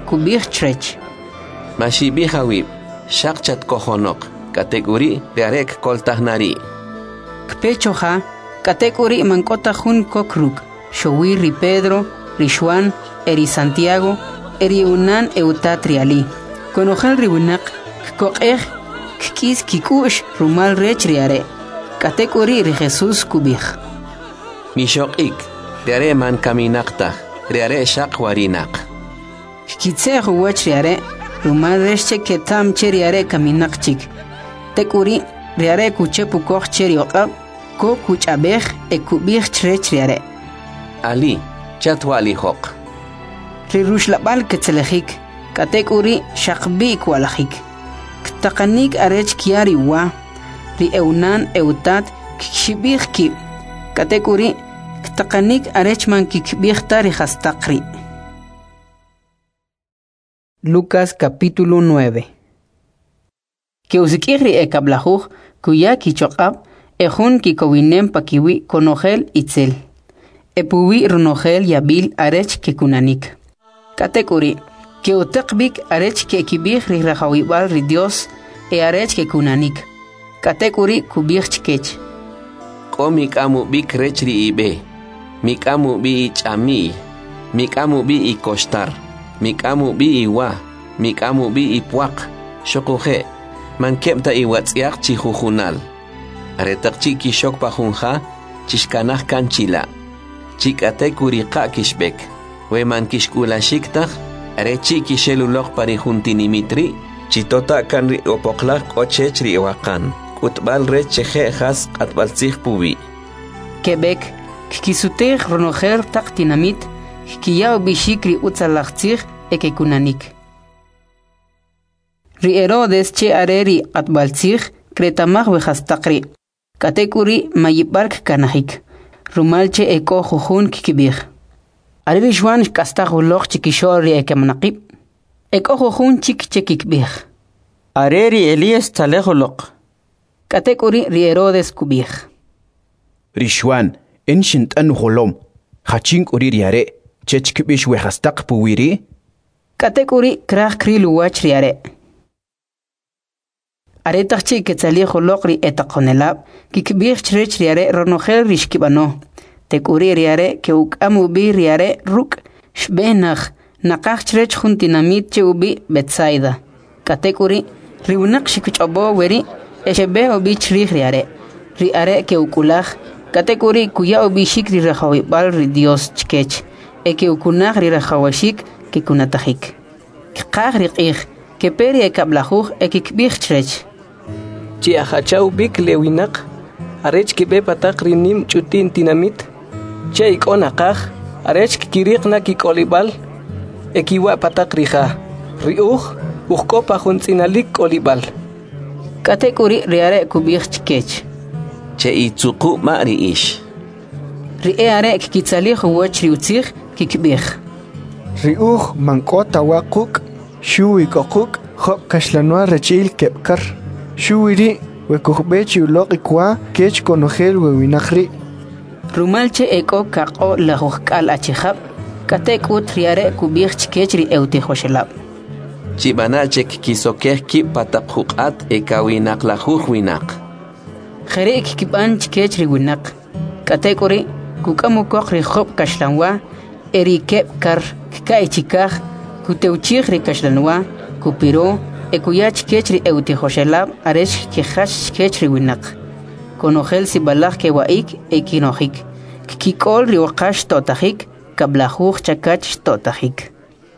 Speaker 1: kubij chrech.
Speaker 12: Mashibij awib, shaqchat kohonok, kategori riarek koltahnari.
Speaker 1: Kpechoja, kategori mankota jun kokruk, showi ri Pedro, ri Juan, eri Santiago, eri unan eutatriali. Konojel ri winak, kokej, kis kikush rumal rech riare. Kategori ri Jesús kubij.
Speaker 12: Mishokik, riare man kaminakta, riare shaq warinak.
Speaker 1: Kitse huwach riare, rumal rechche ketam che riare kaminakchik. Tekuri riare kuche pukoj che riokab, ko kuchabej e kubij chrech riare.
Speaker 12: Ali, chatwali hok.
Speaker 1: Ri rushlabal ketzelejik, kategori shaqbi kwalajik. Ktakanik arech kiari wa, ri eunan eutat kikshibij ki. Kategori ktakanik arech man kikbij tari hastaqri. Lucas capítulo 9. Que usikiri ekablajuj, kuya kichokab, ejun kikowinem pakiwi konogel itzel. Epuwi runogel yabil arech kekunanik. Kategori que utekbik arech ke kibij rihrawibal ri Dios e arech kekunanik. Kategori kubij chkech.
Speaker 12: Ko mikamu bi krechri ibe. Mikamu bi chami. Mikamu bi ikostar. Mikamu bi iwa. Mikamu bi ipuak. Shokuhe. Man kepta iwatsiak chihujunal. Aretak chiki shok pajunja. Chishkanaj kanchila. Chikate kuriqa kishbek. We man kishkula shiktaj. Are chiki shelulok parijuntinimitri. Chitota kanri opoklak ochechri iwakan. Kutbal recheje has atbalzig pubi.
Speaker 1: Quebec, kikisutej ronojer tak dinamit, kiyao bishikri utzalachzig ekekunanik. Ri Herodes che areri atbalzig, kretamag wejastakri. Katekuri mayibark kanahik. Rumalche eko jujun kikibig. Areri Juan kastagulok chikishori ekemnaqib. Eko jujun chik chekikbig.
Speaker 6: Areri Elias talejolok.
Speaker 1: Kategori ri Herodes kubij.
Speaker 10: Rishwan, enshint an holom. Hachink uri riare, chechkibish wehastak puwiri.
Speaker 1: Kategori krach krilu wach riare. Aretachchi ketzali holok ri etakonelab, kikbij chrech riare ronogel rishkibano. Tekuri riare ke ukamu bi riare ruk, shbenach, nakach chrech juntinamit che ubi Betsaida. Kategori riunak shikuchobo weri, Eshebe obi chrich riare ke ukulaj, kategori kuya obi shik ri rajawibal ri Dios chkech, ke ukunaj ri rajawashik ke kunatajik. Kqaj ri qij, ke peri ekablajuj kikbij chrech.
Speaker 8: Chi ajachau bik lewinak, arech kibe patak rinim chutin tinamit, che ikonaqaj, arech kikiriq na kikolibal, ekiwa patak rija, riuj, ujkopa juntzinalik kolibal.
Speaker 1: Kategori riare kubij chkech.
Speaker 12: Che itzuku mari ish.
Speaker 1: Riare kikitzalij uwach riutzij kikbij.
Speaker 3: Riuj mankota wakuk, shuwi kokuk, hop kashlanua rechil kepkar. Shuwiri wekujbechi ulokikwa kech konogel wewinakri.
Speaker 1: Rumalche eko kako lajujkal achijab, katekut riare kubij chkech ri eutijoshelab.
Speaker 12: Chibanachek kisokeh ki patakhuqat ekawinak lajuwinak.
Speaker 1: Jerek kiban chkech riwinak. Kategori kukamukok rijob kashlanwa, erikep kar kikaichikaj, kuteuchij ri kashlanwa, kupiro, ekuya chkech ri eutijoshelab aresh kijash chkech riwinak. Konogel sibalaj kewaik ekinojik. Kikol riwakash totajik, kablajuj chakach totajik.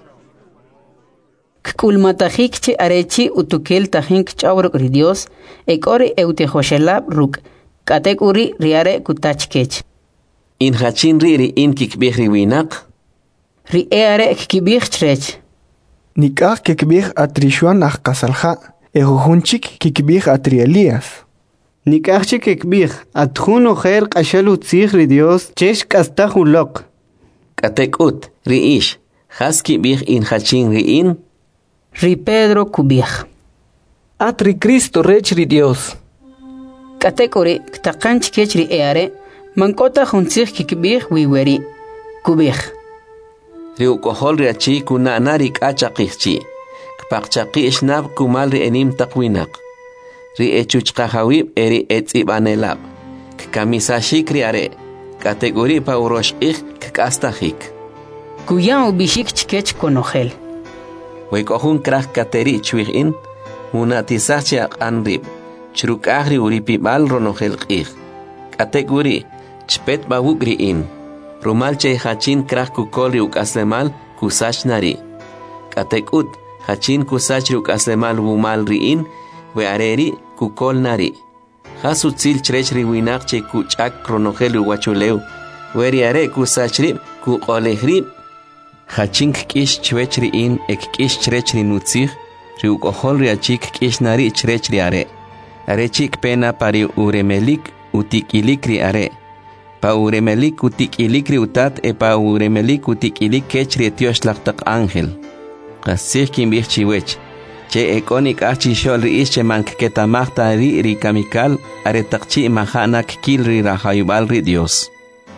Speaker 1: Kulmatajik che arechi utukel tajink chawrok ri Dios, ekore eutejoshelab ruk, kategori riare kutachkech.
Speaker 12: In hachin ri in kikbij riwinak.
Speaker 1: Ri eare kikbij chrech.
Speaker 3: Nikaj kikbij atrishuan aj kasalja, ejujunchik kikbij atri Elías. Nikajchi kikbij atjun ojer qashal utzij ri Dios chesh kastaj ulok.
Speaker 12: Katekut ri ish, has kibij in hachin ri in.
Speaker 1: Ri Pedro kubij.
Speaker 8: Atri Cristo rech ri Dios.
Speaker 1: Kategori ktakanch kech ri eare, mankota juntzij kikbij wiweri. Kubij.
Speaker 12: Riu kohol riachi kuna nari kachaqixchi. Kpaqchaqi ishnab kumal ri enim taqwinak. Ri echuchqahawib eri etzibanelab. Kamisashik riare. Kategori pa uroshqih k'astajik.
Speaker 1: Kuya ubishik chkech konojel.
Speaker 12: Wekohun kraj kateri chwihin. Munatisach anrib. Chrukahri uripibal ronojel qih. Kategori chpet bawugriin. Rumal che hachin kraj kukol ukaslemal kusach nari. Katekut hachin kusach ukaslemal wumal riin we areri kukol nari. Hasutzil chrech riwinak che kuchak ronojel uwachuleu. Weri are kusachrib kukolehrib. Hachin kish chwech riin ek kish chrech rinutzih. Riukohol riachik kish nari chrech riare. Arechik pena pari uremelik utikilik riare. Pa uremelik utikilik riutat e pa uremelik utikilik kech rietiosh lachtak ángel. Qasih kimbih chiwech. Che ekonik achi shol riis che manketamachta ri kamikal aretakchi mahanak kil ri rahayubal ri Dios.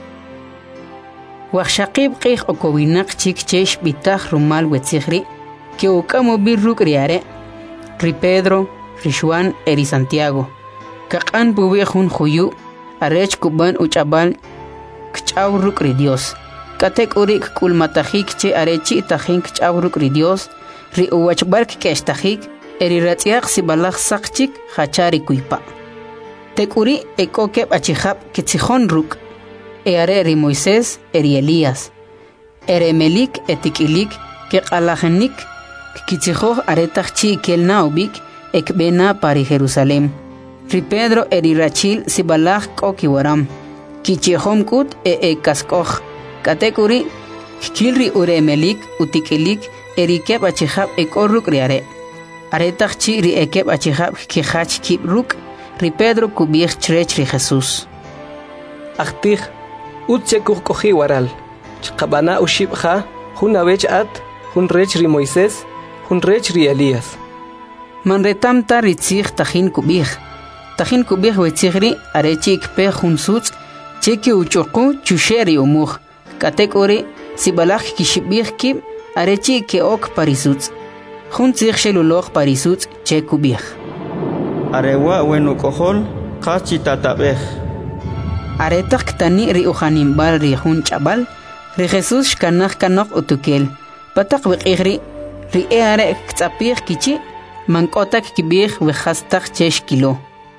Speaker 1: Wachshaqib qih okowinak chik chesh bitach rumal wetzihri que ukamo birruk riare. Ri Pedro, ri Juan eri Santiago. Kaqan buwehun juyu arech kuban uchabal kchauruk ri Dios. Katek urik kulmatahik che arechi tahin kchauruk ri Dios. Ri uwachbark kestajik eri ratiak sibalach sakchik hachari kuipa. Tekuri ekokeb achihab kitzihon ruk. Eare ri Moisés eri Elías. Eremelik etikilik ke qalahenik kitzihoh aretachchi kelnaubik ekbena pari Jerusalem. Ri Pedro eri Rachil sibalach kokiwaram. Kichihom kut kaskoh. Katekuri kilri uremelik utikilik erikeb achihab ekorruk riare. Aretachchi ri ekeb achihab kihach kibruk. Ri Pedro kubich chrech ri Jesús.
Speaker 8: Achtih utchekuh kohi waral. Chqabana ushibha hunawech at hunrech ri Moisés hunrech ri Elías.
Speaker 1: Manretamta ritzih tahin kubich. Tahin kubich wetzihri arechik pe hunsutz cheki uchoku chusheri umuch. Katekori sibalach kishibich kib arechi keok parisutz. Huntzich shelulok parisutz che kubich.
Speaker 6: Arewa wenu kohol kachi tatabej.
Speaker 1: Aretak tani ri uhanimbal ri hun chabal ri Jesús kanach kanok utukel. Patak wiqihri ri eare ktsapich kichi mankotak kibich wehastak chesh kilo.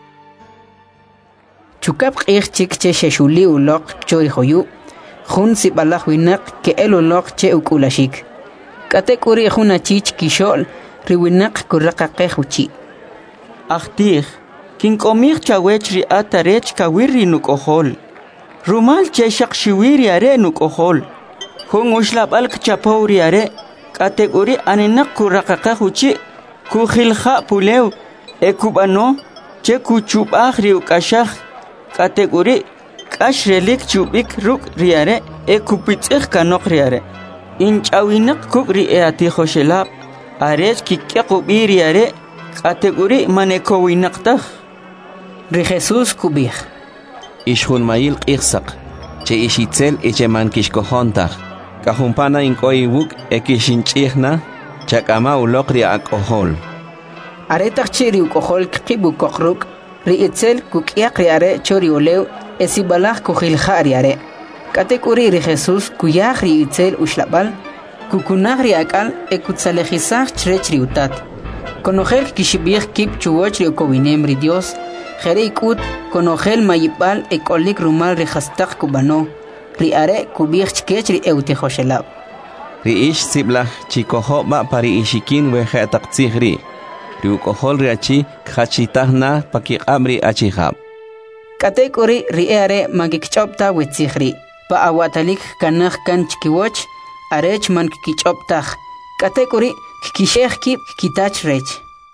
Speaker 1: Chukap qih chik che sheshuli ulok chori hoyu. Hun sibalach winak ke elulok che ukulashik. Katekuri hun achich kishol ri winak kuraqaqeh uchi.
Speaker 6: Achtih kinkomich chawech ri atarech kawiri nukohol. Rumal che shakshiwiri are nukohol. Hun ushlabal kchapauri are. Kategori anenak kuraqaqeh uchi. Kukhilha pulew ekubano che kuchubah ri ukashah. Kategori kashrelik chubik ruk riare ekupitich kanok riare. Inchawinak kukri eati khoshelab arech kikyaqubi riare. Kategori manekowinaqtah.
Speaker 1: Ri Jesús kubich.
Speaker 12: Ishun mayil qihsaq. Che ishitzel echeman kishkohontah. Kahumpana inkoiwuk ekishinchihna. Chakama ulokri akohol.
Speaker 1: Aretach chiri ukohol kibu kokruk. Ri itzel kukiak riare chori olew esibalach kuhilja riare. Katekuri ri Jesús kuyah ri itzel ushlabal. Kukunah ri akal ekutsalejizach chrech ri utat. Konojel kishibich kip chuwoch ri okowinem ri Dios. Jere ikut konojel mayipal ekolik rumal ri hastak kubano. Ri are kubich chkech ri eutihoshelab.
Speaker 12: Ri ish siblah chikoho ba pari ishikin wehe taktsihri. Ri ukohol ri achi khachitahna pakiqamri achihab.
Speaker 1: Katekuri ri are magikchopta wetzihri. Pa awatalik kanach kan chkiwoch arech man kichoptah. Katekuri kisheh kip kitach rech.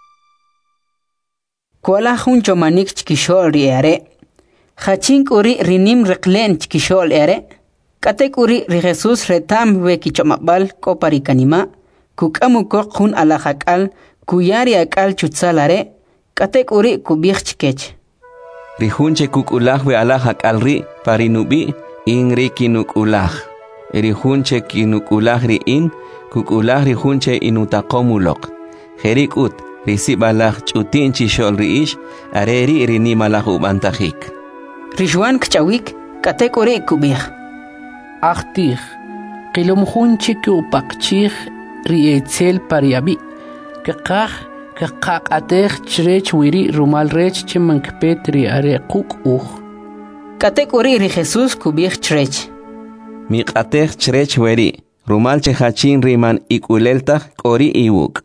Speaker 1: Kuala huncho manik chkishol ri are. Hachinkuri rinim reklen chkishol are. Katekuri ri Jesús retam we kichomabal kopari kanima. Kukamukok hun alahakal kuyari akal chutsalare. Katekuri kubich chkech.
Speaker 12: Rihunche kukulah we alahakal ri parinubi inri kinukulah. eri hunche kinukulahri in kukulahri hunche inutaqomulok jerikut risibalaj chutin chishol riish areri rinimalaj ubantajik
Speaker 1: Rishwan kchawik katekore kubih
Speaker 7: Achtih qilum hunche kupaqchih rietzel pariabi kaqaq atej chrech wiri rumal rech chimankpet riare quk
Speaker 1: katekore ri Jesus kubih chrech
Speaker 12: miqatej chrech weri rumal chehachin riman ikuleltaj qori iwuk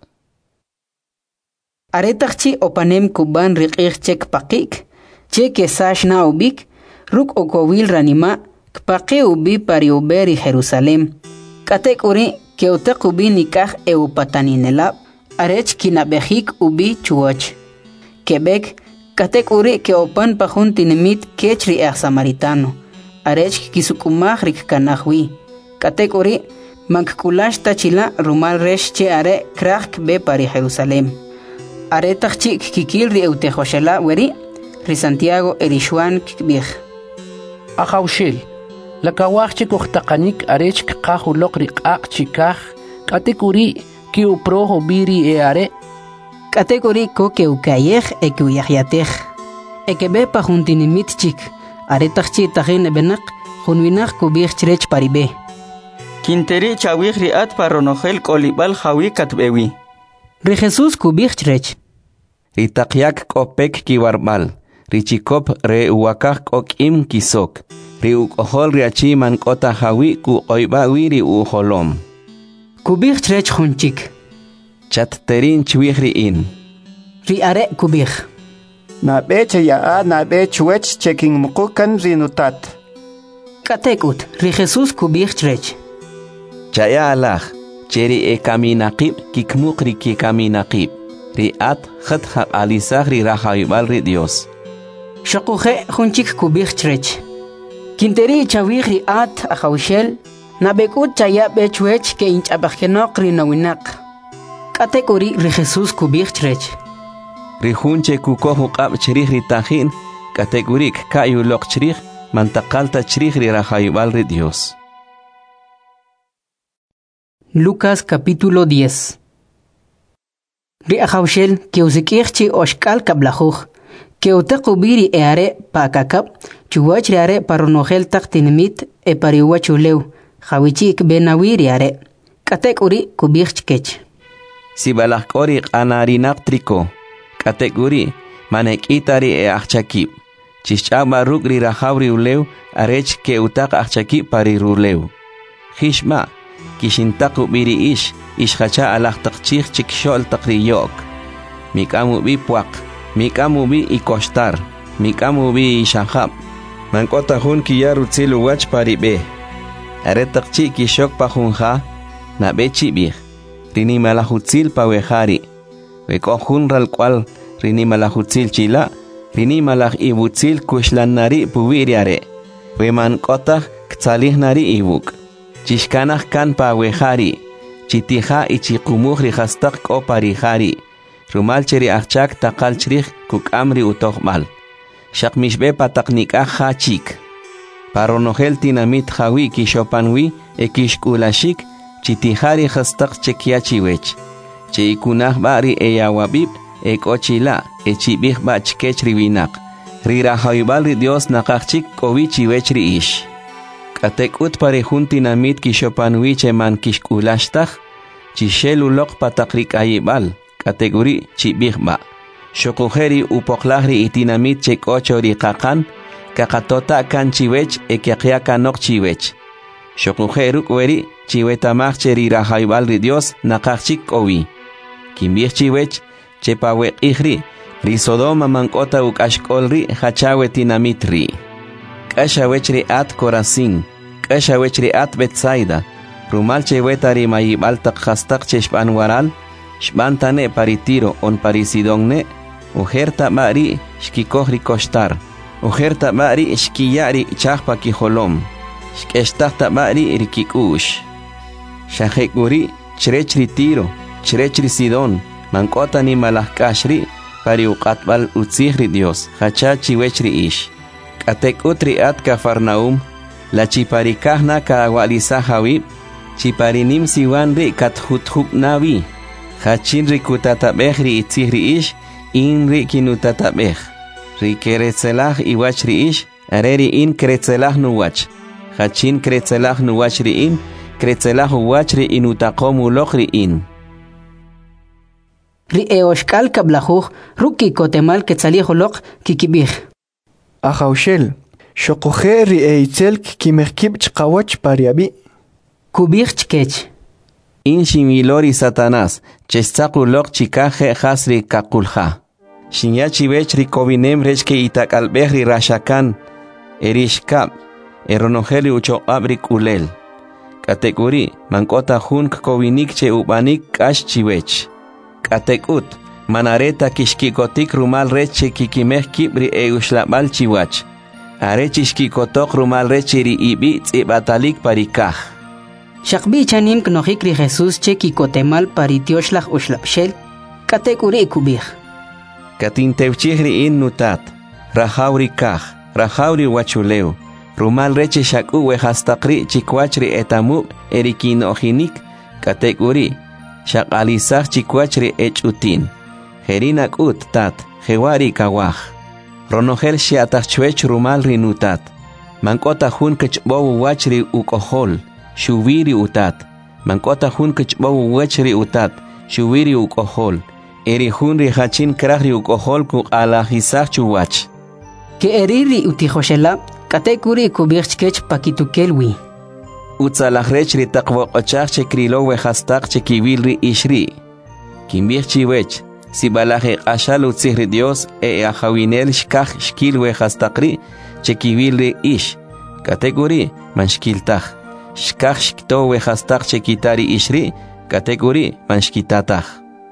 Speaker 1: Aretachchi opanem kuban riqih chek paqik che kesash na ubik ruk okowil ranima kpaqi ubi pariuberi Jerusalem katek uri ke utak ubi nikah eupataninelab arech kinabehik ubi chuoch Quebec katek uri ke opan pahun tinimit kechri samaritano arech kisukumah rik kanahwi katek uri mankulash tachila rumal resh che are krak be pari Jerusalem Aretachchi kikil ri eutejoshela weri ri Santiago erishwan kibih
Speaker 7: Ajawshel lakawachchi kohtaqanik arech qahulok riqaq chikaj katekuri ki uproho biri eare
Speaker 1: katekuri ko ke ukayej ekuyajyatej ekebe pajuntinimit chik aretachchi tajin benak junwinaj kubih chrech paribe
Speaker 6: Quinteri chawij riat paronojel kolibal jawi katbewi
Speaker 1: Ri Jesus kubih chrech
Speaker 12: Ritaqyak kopek kiwarbal Richikop re uwakak okim kisok Ri ukohol riachi man kota hawi ku oiba wiri uholom
Speaker 1: Kubih chrech hunchik
Speaker 12: Chatterin chwihri in
Speaker 1: Ri are kubih
Speaker 3: Na beche ya na bech wech checking mukukan rinutat
Speaker 1: Katekut ri Jesus kubih chrech
Speaker 12: Chaya alaj Cheri e kaminaqib kikmukri ki kaminaqib Riat khat alisah ri rahayibal ri Dios
Speaker 1: Shaquje hunchik kubih chrech Quinteri chawih riat ajawshel nabekut chaya bechwech ke inchapajkenok ri nawinak Katekuri ri Jesus kubih chrech
Speaker 12: Ri hunche kukohu qab chrih ri tajin kategurik kayulok chrih mantaqalta chrih ri rahayibal ri Dios
Speaker 1: Lucas capítulo 10 Ri ajawshel ke usikirchi oshkal kablajuj ke utaqubiri eare pakakab chuwach riare paronojel taqtinimit e pariwachuleu jawichik benawiri are katek uri kubich kech
Speaker 12: Sibalaj qori qanarinaq triko katek uri manek itari e achakib chichaba rugri rahawri uleu arech ke utaq achakib pariruleu Hishma Kishintaqu biri ishhacha alaq taqchih chikshol taqriyok Mikamu bi puaq Mikamu bi ikostar Mikamu bi ishahab Mankota hun kiyaru tsilu wach paribe Are taqchi kishok pahunha Na bechi bih Rini malahutsil pawehari Weko hun ralkwal Rini malahutsil chila Rini malah ibutsil kushlannari puwiriare Weman kota ktalih nari ibuk Chishkanaj kan pawehari, chitija ichiqumuj rihastaq k'oparijari, rumal cheri achak taqal chrij kukamri utoqmal. Shaqmishbe pataqnik'aj hachik. Paronojel tinamit jawi kishopanwi ekishkulashik, chitijari hastaq chekyachiwech. Cheikunaj bari eyawabib ekochila echibij bachkech riwinaq. Rirahaybal ri Dios naqajchik kowichiwech riish. Katekut parejun tinamit kishopanwi cheman kishkulashtaj, chishelulok patakrik ayibal, kategori chibigba. Shokujeri upoklahri itinamit chekochori kakan, kakatota kan chiwech ekiakiakanok chiwech. Shokujeruk weri chiwetamach cheri rahaybal ri Dios nakachik owi. Kimbich chiwech chepawek ihri, ri Sodoma mankota ukashkolri hachawe tinamitri. Kashawechri at Corazín, Kashawechri at Betsaida, Rumal chewetari mayibal takhastak cheshpan waral, Shbantane paritiro on parisidonne, Ujerta mari shkikohri kostar, Ujerta mari shkiyari chahpa kijolom, Shkestakta mari rikikush. Shahekuri, Chrechri tiro, Chrechri sidon, Mankota ni malakashri, pari uqatbal utzihri Dios, Hacha chiwechri ish. Katek utri at Cafarnaum, la chiparikahna kaawalisa hawib, chiparinim siwan ri kathuthup nawi, hachin ri kutatabeh ri itzih ri ish, in ri kinutatabeh, ri keretzelah iwach ri ish, areri in keretzelah nuwach, hachin keretzelah nuwach ri in, keretzelah uwach ri inutaqomulok ri in.
Speaker 1: Ri eoshkal kablajuj, ruki kotemal ketzaliholok kikibij.
Speaker 3: Ajaushel, shokoje ri eitzel kimekib chqawach pariabi.
Speaker 1: Kubij chkech.
Speaker 12: In shimilori Satanás, chestakulok chikaje hasri kakulja. Shinyachi bech ri kovinem rechke itakalbej ri rashakan, erishkab, eronojeli ucho abrik ulel. Katekuri, mankota hunk kovinik che ubanik kash chivech. Katekut, manareta kishkikotik rumal reche kikimeh kibri eushlabal chiwach. Arechishkikotok rumal reche ri ibi tzibatalik parikaj.
Speaker 1: Shakbi chanim knohik ri Jesús che kikotemal paritioshlah ushlapshel, katekuri kubij.
Speaker 12: Katintevchih ri in nutat, rahauri kaj, rahauri wachuleu. Rumal reche shaku wehastakri chikwachri etamu erikin ojinik, katekuri. Shakalisach chikwachri echutin. Herinak ut tat, hewari kawaj. Ronogel shiatachwech rumal rinutat. Mankota hun kechbowu wachri ukohol, shuviri utat. Mankota hun kechbowu wachri utat, shuviri ukohol. Eri hun rihachin krahri ukohol ku alajisach chuwach.
Speaker 1: Ke eriri utijoshela, katekuri kubirchkech pakitukelwi.
Speaker 12: Utzalajrech ri taqwoqochaj che krilo wehastak che kiwilri ishri. Kimbij chiwech, si balaje ashal utzihri Dios ajawinel shkaj shkil wehastakri che kiwilri ish. Kategori man shkiltaj. Shkaj shkto wehastak che kitari ishri, kategori man shkitataj.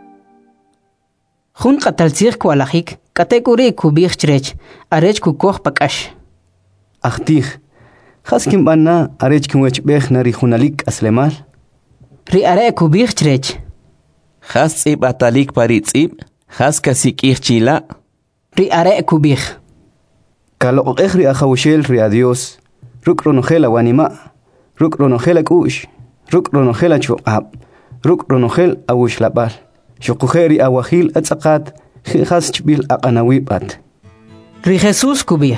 Speaker 1: Jun qataltzij kualajik, kategori kubij chrech, arech kukoj pakash.
Speaker 9: Achtij. Haskim bana arech kimwech bech nari hunalik aslemal.
Speaker 1: Ri are kubij chrech.
Speaker 12: Has tzib atalik paritzib, has kasik chila.
Speaker 1: Ri are kubij.
Speaker 9: Kalo ri ajawshel ri adios. Ruk ronogela wanima. Ruk ronogela kush. Ruk ronogela chuqab. Ruk ronogel awushlabal. Shukujeri awahil atzaqat. Has chbil aqanawibat.
Speaker 1: Ri Jesús kubij.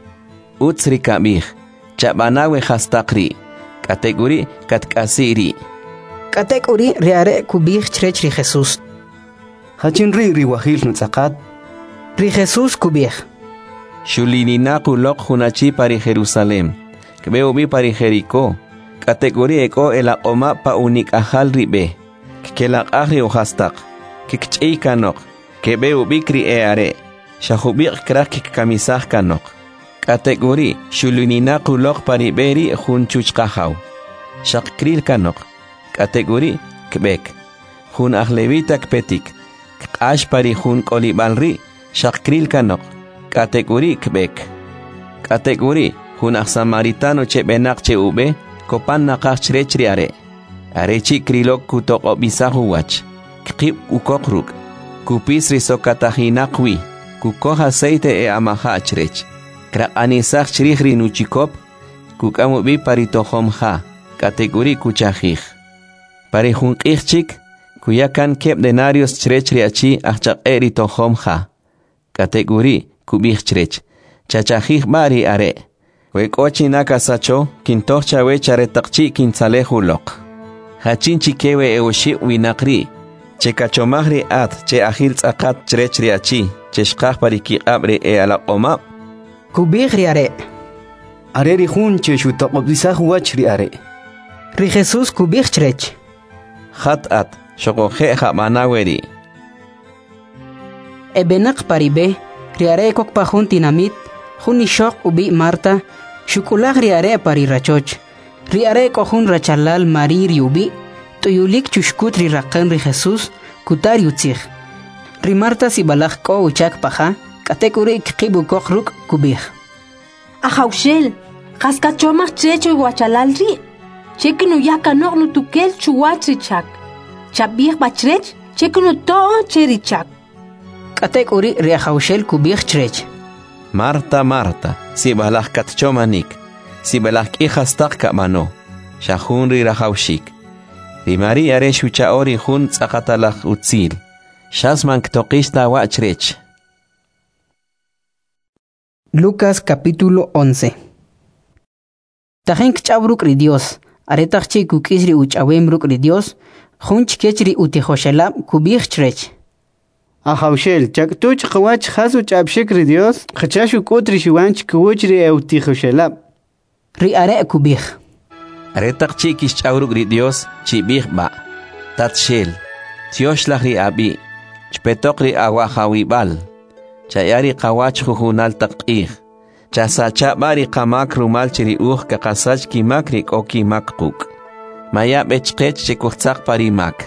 Speaker 12: Utzri kabij. Chabanawe hastakri. Kategori katkasiri.
Speaker 1: Kategori riare kubij chrech ri Jesús.
Speaker 9: Hachin ri wahil nutzaqat.
Speaker 1: Ri Jesús kubij.
Speaker 12: Shulinina kulok hunachi pari Jerusalem. Kbeo bi pari Jericó. Kategori eko el oma pa unik ahal ribe. Kelak ahri uhastak. Kikchei kanok. Kbeo bikri eare. Shahubik krak kamisah kanok. Kategori shulunina kulok pariberi hun chuchkahaw. Shakril kanok. Kategori kbek. Hun ahlevita kpetik. Kash pari hun kolibalri. Shakril kanok. Kategori kbek. Kategori hun samaritano che benak che ube. Kopan nakach chrechiare. Arechi krilok kutok obisahu wach. Kip ukokruk. Kupis risokatahinakwi. Kukoh aceite amaha chrech. Kraanisach chrihri nuchikop, kukamu bi paritohomha, kategori kuchajij. Parejunqijchik, kuyakan kep denarios chrechri achi achak eritohomha, kategori kubij chrech, chachajij bari are. Wekochi nakasacho, kintocha wechare takchi kinsalehulok. Hachinchi kewe eoshi winakri, chekachomahri at, che ahil tzakat chrechri achi, cheshkaj pariki abre alaqoma.
Speaker 1: Kubij riare.
Speaker 9: Are ri hun che shutaqobdisah wach riare.
Speaker 1: Ri Jesús kubij chrech.
Speaker 12: Khatat, shokoje jamanaweri.
Speaker 1: Ebenak paribe, riare kok pahun tinamit, hun ishok ubi Marta, shukulag riare pari rachoch. Riare kohun rachalal mari riubi, tuyulik chushkut ri rakan ri Jesús, kutar yutzig. Ri Marta si balag ko uchak paha, kategori kibu kokruk kubij.
Speaker 5: Ajaushel, kaskachomach checho guachalalri. Chekinu yakanok no tukel chuwatri chak. Chabij bachrech, chekinu to cherichak.
Speaker 1: Kategori ri ajaushel kubij chrech.
Speaker 12: Marta, Marta, si balag katchomanik. si belak ihastak kamano shahun ri rahawshik ri mari are shucha ori hun tsakatalak utzil shasman ktoqista wachrech.
Speaker 1: Lucas capítulo 11. Tajen kchabruk ri Dios aretachchi kukisri uchawembruk ri Dios junch kechri utihoshelab kubich chrech.
Speaker 3: Ahawshel chaktuch qawach khasu chabshik ri Dios khachashu kutri shiwanch kuchri eutihoshelab
Speaker 1: ri are kubich.
Speaker 12: Aretachchi kishchabruk ri Dios chibich ba tatshel tioshlah ri abi chpetok ri awahawibal chayari qawach jujunal taqih chasacha bari qamak rumal chiri ka qasach kimakri oki makquk maya bechqech chikutzaq parimak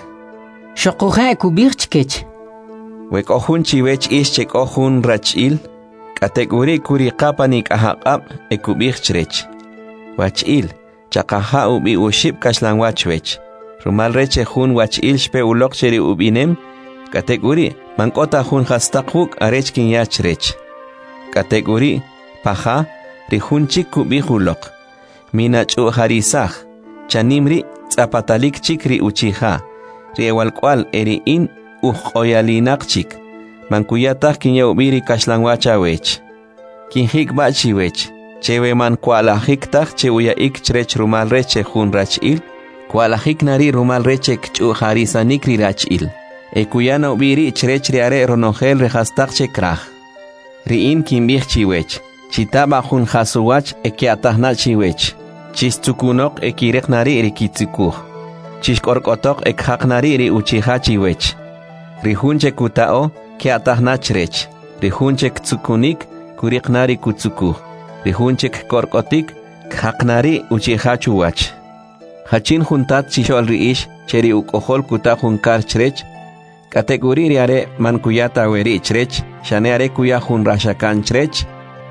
Speaker 1: shoqoha kubich chkech
Speaker 12: wek ohun chiwech is chek ohun rachil kategori kuri qapanik ahaqab ekubich chrech wachil chaqaha ubi ushib kashlan wachwech rumal reche hun wachil shpe ulok chiri ubinem kategori mankota hun khastaquk arechkin yachrech kategori paja rihunchik kubihulok minachu harisaj chanimri zapatalik chikri uchija riewalkwal eriin ujoyalinakchik mankuyataj kinyawbiri kashlanwachawech kinhik bachiwech chewe man kwalajiktaj cheuyaik chrech rumal reche hun rachil kwalajik nari rumal reche kchu harisanikri rachil ekuyana ubiri chrech riare ronogel rehastaqche kraj riin kimbich chiwech chitaba hun khasuwach ekiatahna chiwech chistukunok ekireknari rikitzikuj chishkorkotok ekhaqnari ri uchiha chiwech rihunche kutao kiatahna chrech rihunche tsukunik kuriqnari kutsukuj rihunche korkotik khaqnari uchiha chuwach hachin juntat chishol riish cheri ukohol kutahun kar chrech kategori riare mankuyata weri chrech shaneare kuya hun rashakan chrech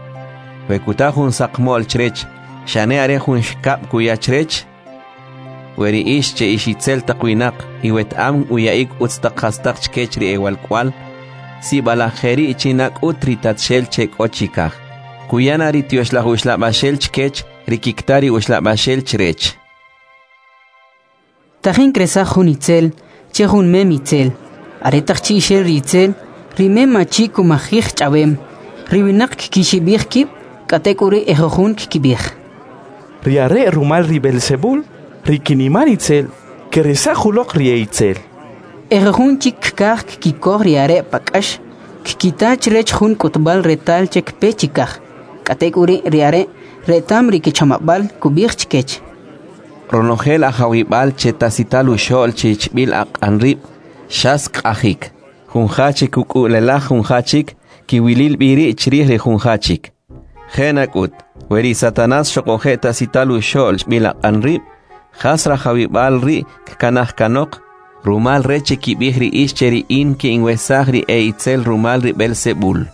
Speaker 12: wekutahun saqmol chrech shaneare hun shkap kuya chrech weri ish che ishitzel taqwinaq iwet am uyaik utstaqhastaq chkechri ewalkwal si balajeri chinak utri tatshel chek ochikaj kuyanari tioshlah ushlabashel chkech rikiktari ushlabashel chrech
Speaker 1: Tajen kresa hun itzel che hun mem itzel aretachchi shel ritzel rime machi kumajij chabem ribinak kishibich kib kategori ejohun kibich
Speaker 13: riare rumal ribelsebul rikinimar itzel keresa hulok rietzel
Speaker 1: ejohun chik kah kikor riare pakash kikitach rech hun kutbal retal chek pechikaj kategori riare retam rikichamabal kubich chkech
Speaker 12: ronogel ahawibal chetasitalu shol chichbil aqanrib shask ahik junhachik ukulela junhachik kiwilil biri chrih junhachik genakut weri satanas shoqojeta sitalu shol bila anrib khasra hawibal ri kanah kanok rumal reche kibihri ischeri in ki inwesagri e itzel rumal ri belsebul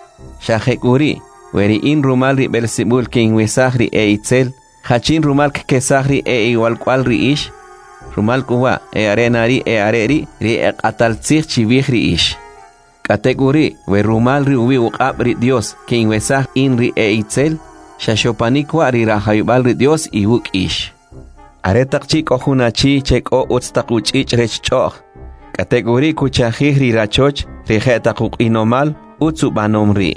Speaker 12: shahekuri weri in rumal ri belsebul ki inwesagri e itzel hachin rumal kesagri e igual cual ri ish rumal kuwa e arenari e areri ri ataltzich chivihri ish kategori we rumal ri ubi uqab ri Dios que inwesag in ri e itzel shashopanikwa ri rahayubal ri Dios iwuk ish aretak chik ojunachi chek o utstakuch rech choch kategori kuchajih ri rachoch ri jetakuk inomal utsubanom ri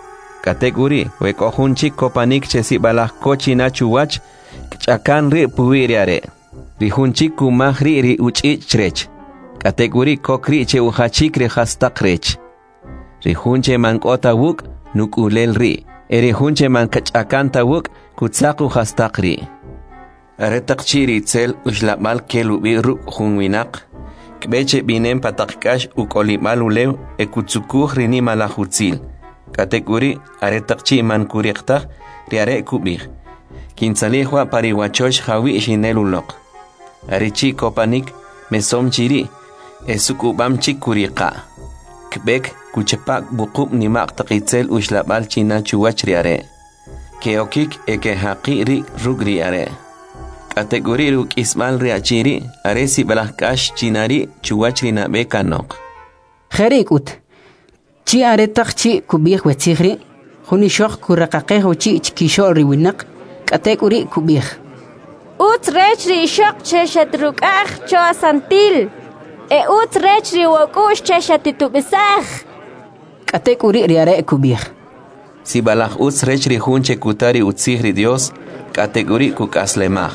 Speaker 12: kategori we kohunchik kopanik chesi balaj kochina chuwach chakan ri puwiriare rihunchik kumahri ri uchichrech kategori kokri che uhachik ri hastakrech rihunche mankota wuk nukulel ri erihunche mankachakanta wuk kutsaku hastakri aretaqchiri tsel ushlamal kelubi ru hunwinak kbeche binem patakkash ukolimal ulew ekutsukuj rini malahutzil kategori aretaqchi mankuriqtaq riare kubij kinsalihwa pariwachosh hawi shinelulok arichi kopanik mesom chiri esukubam chikuriqa kbek kuchepak buqub nimaq taqitzel ushlabal china chuwach riare keokik eke haqiri rugri are kategori ruk ismal riachiri aresi balakash chinari chuwach rina bekanok
Speaker 1: kherikut chi aretaqchi kubij wetzigri khuni shokh kuraqaqeho chi chkishol riwinak Katekuri kubih.
Speaker 5: Ut rech ri shok cheshatruk choa santil. Ut rech ri wokush cheshatitubisaj.
Speaker 1: Katekuri riare kubih.
Speaker 12: Si balach ut rech ri hunche kutari utzihri Dios, katekuri kukaslemaj.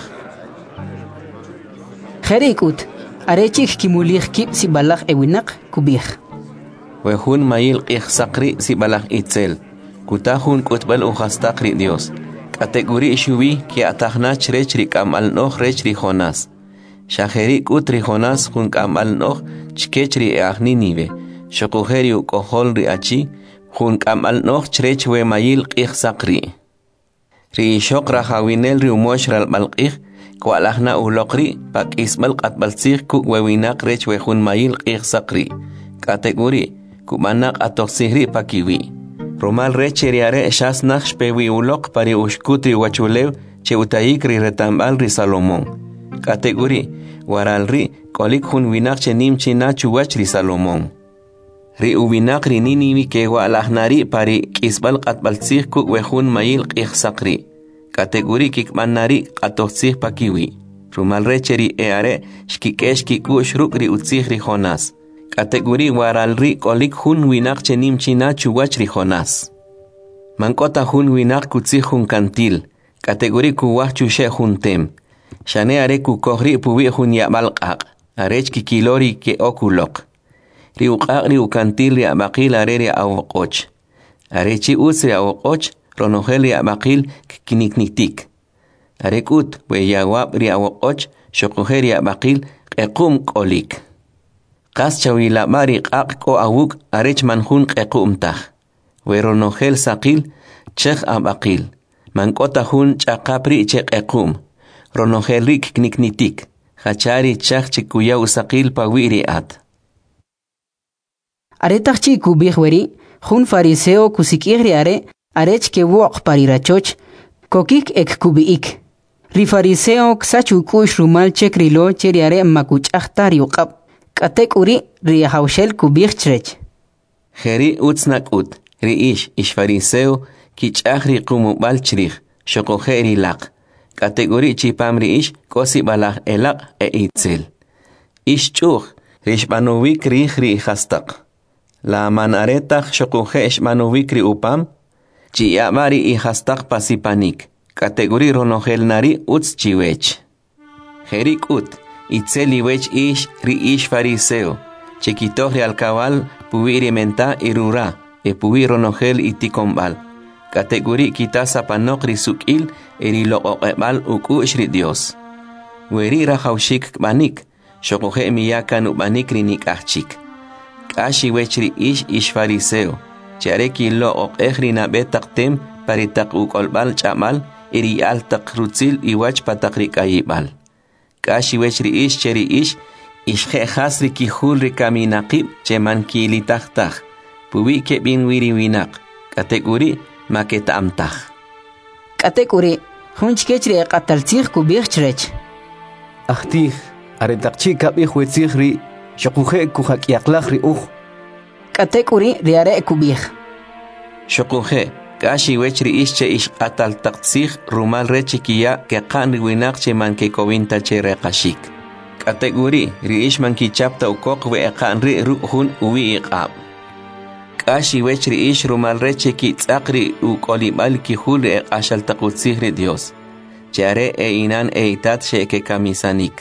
Speaker 1: Jerikut, arechik kimulih kip si balach ewinak kubih.
Speaker 12: Wehun mayil sakri si balach itzel. Kutahun kutbal uhastakri Dios. Kategori shubi ki atahna chrech ri kamal noh rech ri Jonas. Shaheri kut ri Jonas hun kamal noh chkech ri ahni nive. Shokuheri ukohol ri achi hun kamal noh chrech we mayil sakri. Ri shok rahawinel ri umosh ral malqih kwalahna ulokri pak ismal qatbalsih ku wewinak rech we hun mayil sakri. Kategori kumanak atoksihri pakiwi. Romal reche riare shas nakh pewi ulok pari ushkutri wachulew che utayik ri retambal ri Salomón. Kategori waral ri kolik hun winak che nim china chuwach ri Salomón. Ri uwinak ri niniwi ke walahnari pari kisbal qatbalsih ku wehun mayil sakri. Kategori kikmanari qatoksih pakiwi. Romal reche ri eare shkikesh kiku shruk ri utzih ri Jonas. Kategori waral ri kolik hun winak chenim china chuwach ri Jonas. Mankota hun winak kutzih hun kantil. Kategori kuwach chushe hun tem. Shane are kukohri puwi hun yabal qaq. Arech kikilori ke okulok. Ri uqaq ri ukantil ri abaqil are ri awoqoch. Arechi utz ri awoqoch ronohel ri abaqil kinikniktik. Arekut we yawab ri awoqoch shokuhe ri abaqil qequm kolik. Qas chawila mari qaq ko awuk arech manhun qequmtaj. Weronogel saqil chekh abaqil. Mankota hun chaqapri che qequm. Ronogel rik kniknitik. Hachari chakh chikuya usaqil pawiri at.
Speaker 1: Aretach chi kubih weri, hun fariseo kusikihri arech ke wok parirachoch, kokik ek kubiik. Ri fariseo ksachu kush rumal chekrilo cheri are makuch ahtari uqab. Katek uri ri haushel kubih chrech.
Speaker 12: Heri utznak ut, ri ish fariseo ki chahri qumubal chrich, shokoheri laq. Kategori chipam ri ish kosi balach elaq itzel. Ish chuch, rishmanuvik ri hastak. La manaretach shokohe ishmanuvik ri upam, chi yamari hastak pasipanik. Kategori ronogel nari utz chiwech. Herik ut. Itzeli wech ish ri ish fariseo. Chequitoh ri alcabal puiri menta irura. E puiro nogel itikombal. Kategori kitasa panok ri sukil eri loqoqebal ukush ri Dios. Weri rahaushik banik. Shokohe miyakan ubanik ri nikachik. Kashi wech ri ish fariseo. Chareki loqoqeh ri nabetak tem paritak ukolbal chamal eri altak rutzil iwach patak ri kayibal. Kashi wech ri ish cheri ish he hasri ki hul ri kaminaqib che man ki litahtaj. Puwi ke bin wiri winak. Kategori maketa amtaj.
Speaker 1: Kategori hunch kechri qataltzih kubih chrech.
Speaker 9: Ahtih aretaqchi kabih wetzih ri shokuhe kuhak yaqlaj ri uj.
Speaker 1: Kategori riare kubih.
Speaker 12: Shokuhe Kashi wech ri ish che ish qatal taqtzih rumal reche kiya ke qan ri winak che man ke kowinta che reqashik. Kategori ri ish man ki chapta ukok we qan ri ruhun uwi iqab. Kashi wech ri ish rumal reche ki tsaqri ukolibal ki hul e qashal taqutzih ri Dios. Chare e inan e itat she ke kamisanik.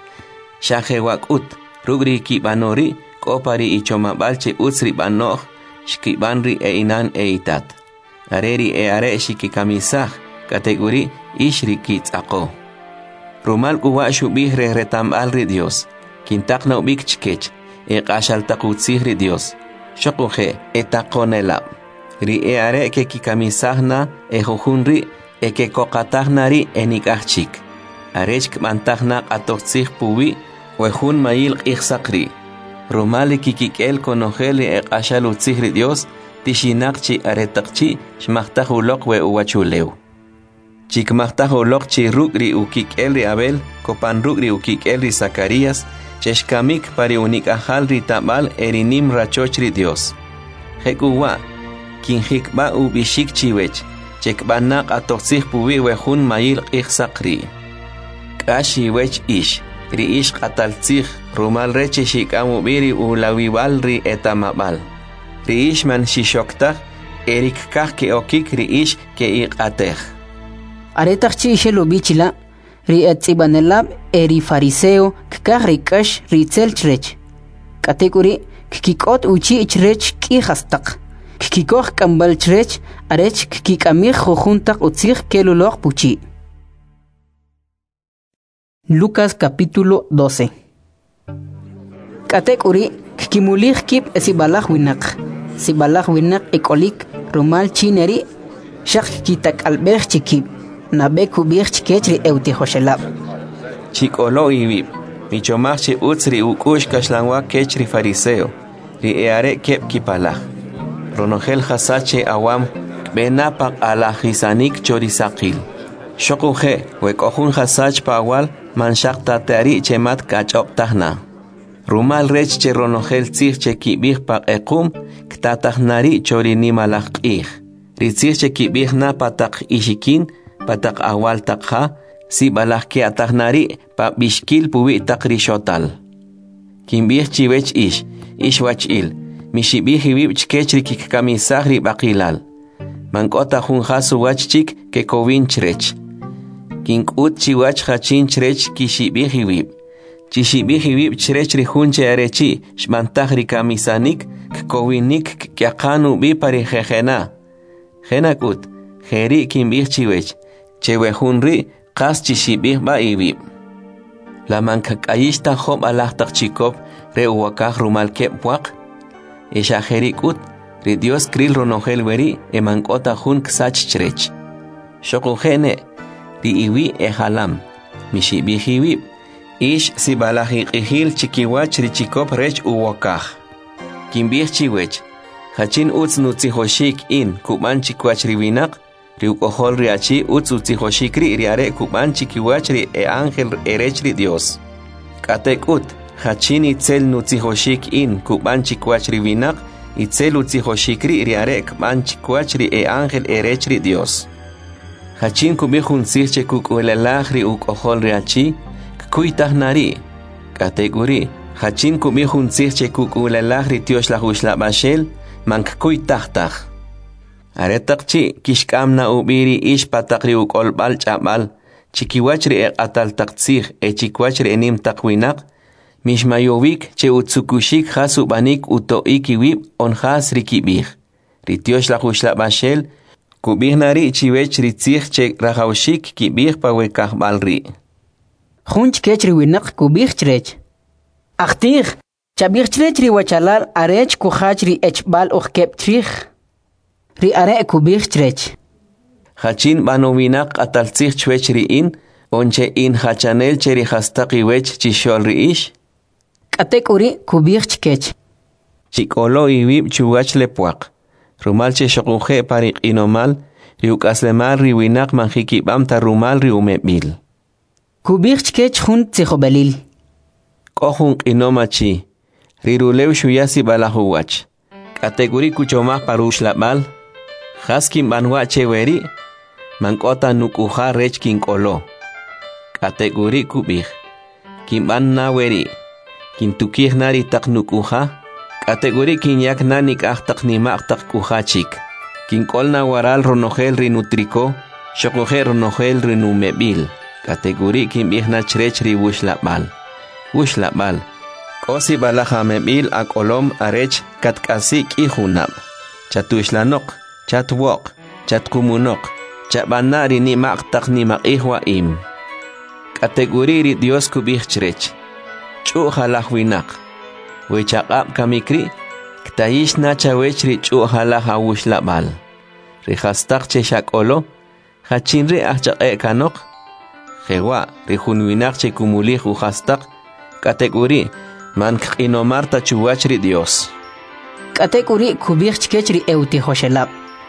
Speaker 12: Shahe wakut rugri ki banori kopari ichomabal che utsri banoh shkibanri e inan e itat. Areri e are shiki kamisah kategori ishri kitzaqo. Rumal kuwa shubih retam alri Dios. Kintakna ubik chkech e qashal taqutzih ri Dios. Shokuhe e taqonela. Ri e are ke kikamisahna e jujunri e ke kokatahnari e nikachik. Arech kmantahna qatotzih puwi wehun mayil qixsaqri. Rumali kikikel konojeli e qashal utzih ri Dios. Tishinakchi aretaqchi shmahtajulok we uwachuleu. Chikmahtajulok chi rugri ukik elri Abel, kopan rugri ukik elri Zacarías, cheshkamik pari unik ahal ri tabal erinim rachochri Dios. Hekuwa, kinhikba ubishik chiwech, chekbanak atoxih puwi wejun mayil ikhsakri. Kashi wech ish, ri ish qataltzih, rumal reche shikamu biri ulawiwal ri etamabal. Ri ish man shishoktak, erik kah ke okik ri ish ke iqatej.
Speaker 1: Aretakchi ishelo bichila, ri etzibanelab eri fariseo kkah ri kash ri tzelchrech. Katekuri kikikot uchi ichrech ki hastak. Kikikoh kambal chrech arech kikikamir jojuntak utzih kelulok puchi. Lucas capítulo 12. Katekuri kikimulih kip esibalaj winak. Sibalaj winak ekolik rumal chineri shak kitak albech chikip. Nabe kubir chikechri euti hoshelab.
Speaker 12: Chikolo ibib. Michomachi utzri ukush kashlangwa kechri fariseo. Ri eare kep kipalaj. Ronogel hasache awam benapak alajisanik chorisakil. Shokuje wekohun hasach pawal manshak tatari chemat kachop tahna. Rumal rech che ronogel tzih che kibih pak ekum ktatahnari chorini malakih. Ritzih che kibih na patak ishikin patak awal takha si balak atahnari pa bishkil puwi takrishotal. Kimbih chiwech ish wachil. Mishibih hibib chkechri kikamisahri bakilal. Mankota hun hasu wachchik ke kovin chrech. Kinkut chiwach hachin chrech kishibih hibib. Chishibih hibib chrech rihunche arechi shmantahri kamisanik kovinik kyakanu bipari jejena. Jenakut, jeri kimbih chiwech. Chewehunri kas chishibih ba ibib. La mankakayishta hob alahtak chikop reuwakah rumal kepwak. Eshajerikut, ri Dios kril ronogel weri emankota hun ksach chrech. Shokujene, ri iwi ehalam, mishibihiwib, ish sibalahi ihil chikiwach ri chikop rech uwakah. Kimbih chiwech, hachin utz nutzihoshik in kuban chikwach riwinak, ri ukohol riachi utz utzihoshikri riare kuban chikiwach ri angel erech ri Dios. Katekut, hachin itzel nutzihoshik in kuban chikwach riwinak, itzel utzihoshikri riare kuban chikwach ri angel erech ri Dios. Hachin kubihun sirche kukuelelaj ri ukohol riachi, kuitahnari. Kategori, hachin kubihun sirche kukuelelaj ri tioslahuslabashel, mank kuitahtah. Aretakchi kishkamna ubiri ish patakri ukolbal chabal, chikiwach ri atal taktsih chikwach ri enim takwinak, Mishmayovik che utsukushik hasu banik utoikiwib on has rikibih. Ritiosh la hushla bashel, kubih nari chiwech ritzich che rahaushik kibih pawekah balri.
Speaker 1: Hunch kech riwinak kubih chrech. Achtich, chabih chrech riwachalal arech kuhach ri echbal ukep trich. Ri are kubih chrech.
Speaker 12: Hachin banowinak ataltzich chwech ri in, onche in hachanel che ri hastaki wech chishol ri ish.
Speaker 1: Katekuri kubih chkech.
Speaker 12: Chikolo ibib chuwach lepuak. Rumal che shokuje parik inomal, riukaslemal riwinak manjikibam ta rumal riumebil.
Speaker 1: Kubih chkech hun tzihobelil.
Speaker 12: Kohun inomachi. Rirulew shuyasi balahuwach. Katekuri kuchomah parush labal. Haskim banwa cheweri. Mankota nukuha rech kinkolo. Katekuri kubih. Kimban na weri. Kintukih nari tak nukuha, kategori kinyak nanik ahtak nimak tak kuhachik. Kinkol na waral ronogel rinutriko, shokohe ronogel rinumebil. Kategori kimbih na chrech ri wushlabal. Wushlabal. Kosi balaha mebil akolom arech katkasik ihunab. Chatushlanok, chatwok, chatkumunok, chabanari nimak tak nimak ihwa im. Kategori ri Dios kubih chrech. Chu halah winak. Wechakap kamikri, ktaish na chawechri chu halah awush labal. Rihastak che shakolo, hachinri achak kanok. Jewa, rihun winak che kumuli uhastak, kategori, man kinomarta chuwachri Dios.
Speaker 1: Kategori kubich chkechri euti hoshelab.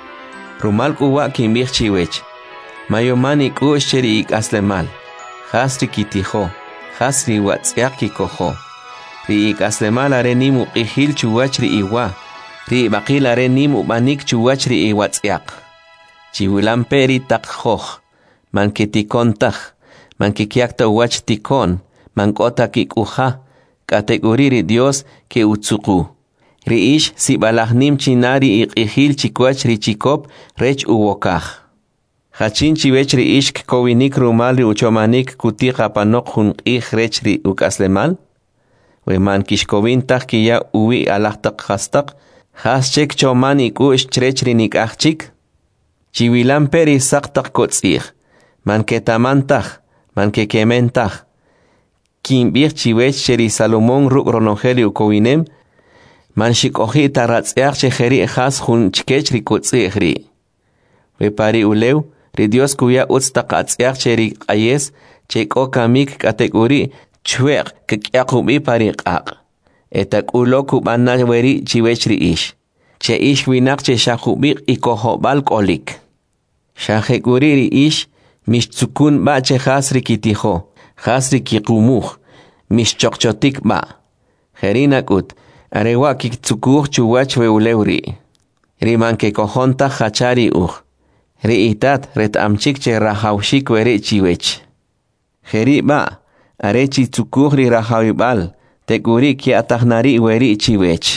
Speaker 12: Rumal kuwa kimbich chiwech. Mayomani kusheri ik aslemal. Hasri kitiho. Hasri watsiaki koho. Ri ikaslemal are nimu ihil chuwachri iwa. Ri bakil are nimu banik chuwachri iwatsiak. chiwilan peri tak joj, man que tikontaj, man que kiakta wach tikon, man kota kikuja, kategoriri Dios que utsuku. Riish si balahnim chinari iqihil chikwach richikop rech uwokaj. Hachin chiwech riish kowinik rumal ri uchomanik kutika panok hun rech ri ukaslemal. Weman kishkowintak kiya uwi alahtak hastak, haschek choman ikush chrech ri nikachik. Chiwilan peri saktak kotzich, man ketamantaj, man kekementaj. Kimbir chiwech cheri Salomón ruk ronogeli ukowinem, man shikohi taratziach chejeri has hun chkech ri kotzich ri. Wepari uleu, ri Dios kuya utstakatziach cheri ayes, cheko kamik kategori chweq kekyakubi pari qaq. Etak ulo kubana weri chiwech ri ish. Che ish winak che shakubik ikohobal kolik. Shahekuri ri ish, mishtzukun ba che hasri kitijo, hasri kikumuj, mishchokchotik ba. Jerinakut, arewa kiktukuj chuwach weuleuri. Riman ke kojonta hachari uj. Ri itat ret amchik che rahaushik weri chiwech. Jeri ba, arechi tukuj ri rahawibal, tekuri ki atahnari weri chiwech.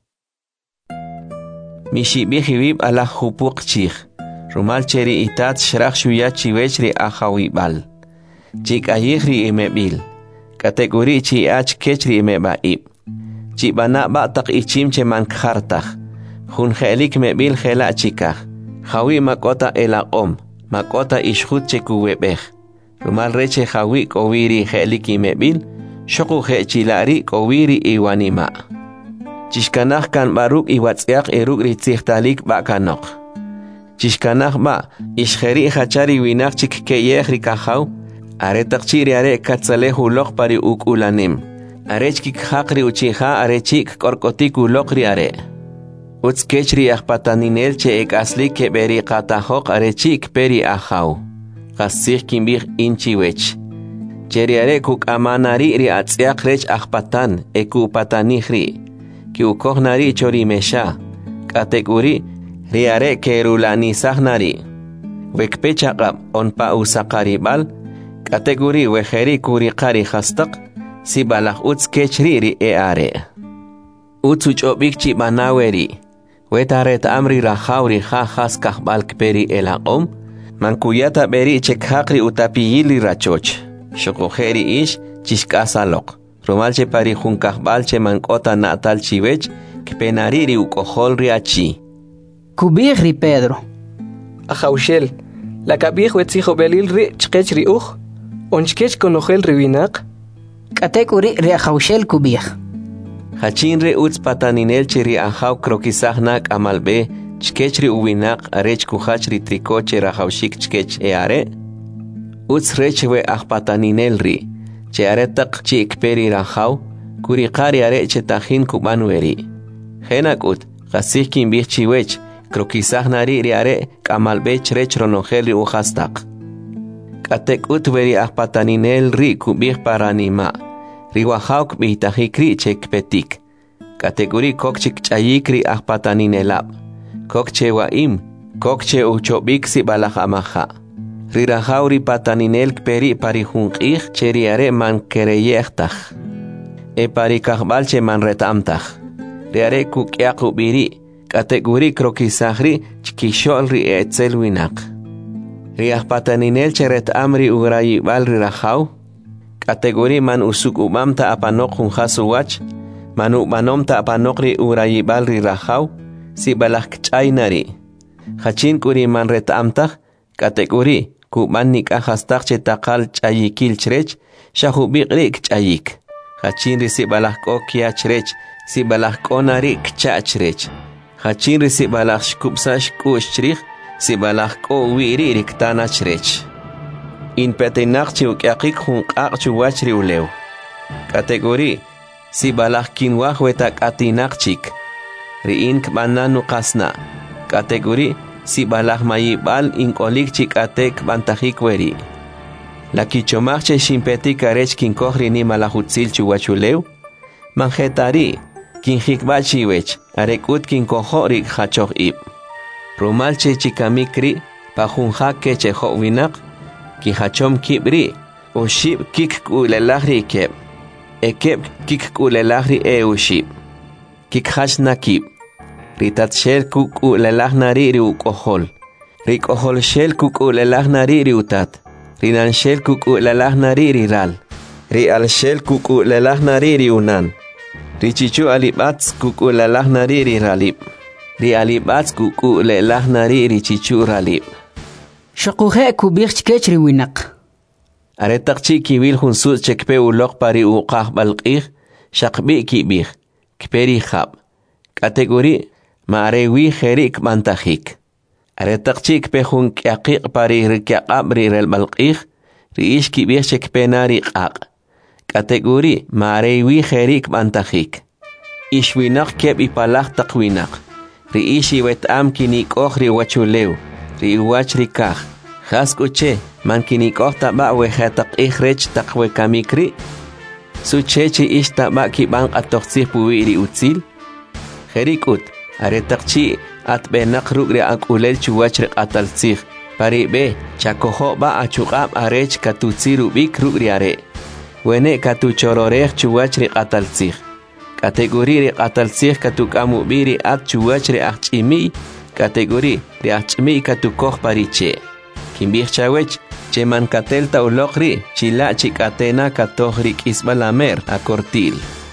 Speaker 12: Mishibihibib ala hupuk chich. Rumal cheri itat shrach shuya chiwech ri ahawibal. Chik ayih ri imebil. Kategori chi ach kech ri imebaib. Chibana ba tak ichim che man khartach. Hun khelik mebil khela chikach. Hawi makota elaqom. Makota ishkhut che kuwebech. Rumal reche hawi kowiri khelik imebil. Shoku khechilari kowiri iwanima. Chishkanach kan baruk iwatziak eruk ritzichtalik bakanok. Chishkanach ba, ishkheri hachari winak chik keyech rikahaw, aretak chiri are katzalehu lok pari ukulanim. Arech kik hakri uchiha arechik korkotik ulokri are. Utz kechri akpataninel che ek asli ke beri katahok arechik peri ahaw. Kasich kimbir inchiwech. Cheri are kuk amanari ri atziak rech akpatan eku patanihri. Ki ukohnari chori mesha. Kategori riare kerulani sahnari. Wekpechaqab onpa usakaribal. Kategori wejeri kurikari hastak. Sibalak uts kechriri eare. Uts uchobik chibanaweri. Wetaret amri rahawri has kahbalk peri elaqom. Mankuyata beri chekhakri utapiyili rachoch. Shokojeri ish chishkasalok. Romalche pari junkahbalche mankota natal chiwech. Kpenariri ukohol riachi.
Speaker 1: Kubih ri Pedro.
Speaker 8: Ajaushel, la kabih wetzijo belil ri chkech ri uj, onchkech konojel ri winak.
Speaker 1: Kategori ri ajaushel kubih.
Speaker 12: Hachin ri utz pataninel chiri ajaw krokisahnak amalbe, chkech ri uwinak arech kuhach ri trikoche rajaushik chkech eare. Utz rech we ajpataninel ri, che aretak chi ikperi rajaw, kurikari are che tajin kubanueri. Henakut, kasih kimbih chiwech, krokisah riare kamalbech rech ronogeli uhastak. Katek utveri ahpataninel ri kubih paranima. Riwahauk bihtajikri chek petik. Kategori kokchik chayikri ahpataninelab. Kokche waim, kokche uchobik si balahamaha. Rirahauri pataninel peri parihunqih cheriare man kereyechtaj. E parikahbalche man retamtaj. Riare kukyaku biri. Kategori krokisahri chkishol ri etzel winak. Riahpataninel cheret amri ugrayibal rirahaw. Kategori man usuk umamta apanok hunjasuwach. Manu manomta apanok ri ugrayibal rirahaw. Si balak chaynari. Hachin kuri man retamtaj. Kategori kuman nikahastak chetakal chayikil chrech. Shahubik rik chayik. Hachin ri si balak okia chrech. Si balak onari kchachrech. Hachin ri si balak shkupsash kushchrich. Si balak ko wiri riktana chrech. In petenak chiukyakik hunqaq chuwach riulew. Kategori si balak kinwah wetak atinak chik. Riin kbana nuqasna. Kategori si balak mayibal inkolik chik atek bantajik weri. La kichomach che shimpetik arech kinkohri ni malahutzil chuwachulew. Manjetari kinjikbal chiwech arekut kinkohorik hachoh ib. Rumalche chikamikri pajunja keche ho winak ki hachom kibri o shib kik kulelahri keb ekeb kik kulelahri ushib kik hash nakib ritat shel kulelahnari ri ukohol rikohol shel kulelahnari ri utat rinan shel kulelahnari ri ral ri al shel kulelahnari ri unan richichu alibats kulelahnari ri ralib ri alibats kulelahnari ri chichu ralib
Speaker 1: شقوخه كوبيخ كيتري وينق
Speaker 12: أريتقشي كيويل خنسوس شكبي ولوق باري وقاح بالقيخ شقبي كيبيخ كبيري خاب كاتيجوري ما أريوي خيريك منتخيك أريتقشي كبي خن كيقيق باري ركيقاب ري بالقيخ ريش كيبيخ شكبي ناري قاق كاتيجوري ما أريوي خيريك منتخيك إيش وينق كيب إبالاخ تقوينق ريشي ويتأم كينيك أخري وچوليو riwach rikaj jaskuche mankinikoj taba wejatak ihrech takwe kamikri suchechi ish taba kiban atoxsih puwiri utzil jerikut aretakchi atbenaq rugri akulel chuwach riqatalsih paribe chakojo ba achuqab arech katutsiru bik rugri are wene katuchororej chuwach riqatalsih kategori riqatalsih katukamu biri at chuwach riachchimi categoría de achmi katukoj pariche kimbih chawech che mankatelta ulokri chila chikatena katohri kisbalamer a cortil.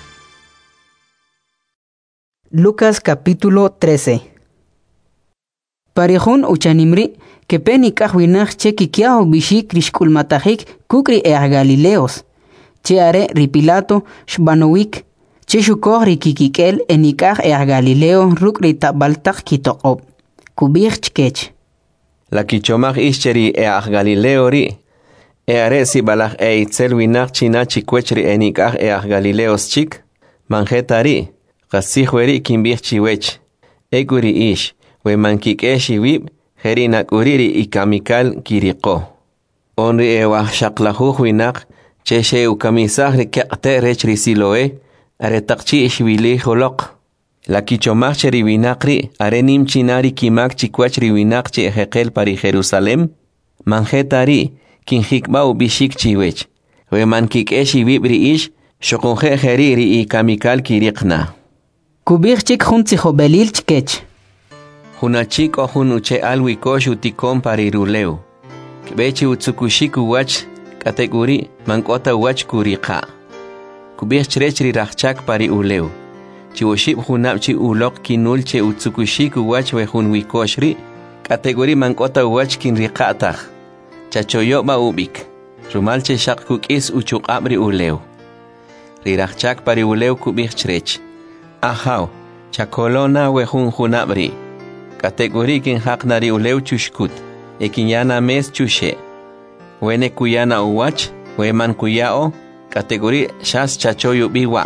Speaker 1: Lucas capítulo 13. Parejón uchanimri que penikaj winaj che kikiao bishi krishkulmatajik kukri Galileos che are ripilato shbanowik che shukoj rikikikel enikaj Galileo rukri tabaltaj kitoqob kubich chkech.
Speaker 12: La kichomach ischeri Galileo ri are si balaj itzel winach china chikwechri enikaj Galileos chik manjetari qasihweri kimbich chiwech eguri ish we mankikeshi wib herina kuriri ikamikal kiriko onri shaqlajuj winach che she ukamisaj rikaqte rechri siloe aretaqchi ishwili joloq la kichomach cheri winaqri arenim chinari kimak chikwachri winaqchi ejeqel pari Jerusalem manjetari kinjikba ubishik chiwech we mankikeshi wibri ish shoqonje heriri ikamikal kiriqna
Speaker 1: kubich chik junti jobelil chkech
Speaker 12: hunachik o hunuche alwikosh utikon pari ruleu kbechi utsukushiku wach kategori mankota wach kuriqa kubich chrechri rachak pari uleu chiwoshib hunapchi ulok kinul che utsukushiku wach we hunwikoshri kategori mankota wach kinriqataj chachoyoba ubik rumalche shaqkukis uchuqabri uleu rirachak pari uleu kubich chrech ahaw chakolona we hunabri kategori kin haqnari uleu chushkut ekinyana mes chushe wene kuyana uwach we man kuyao kategori shas chachoyu biwa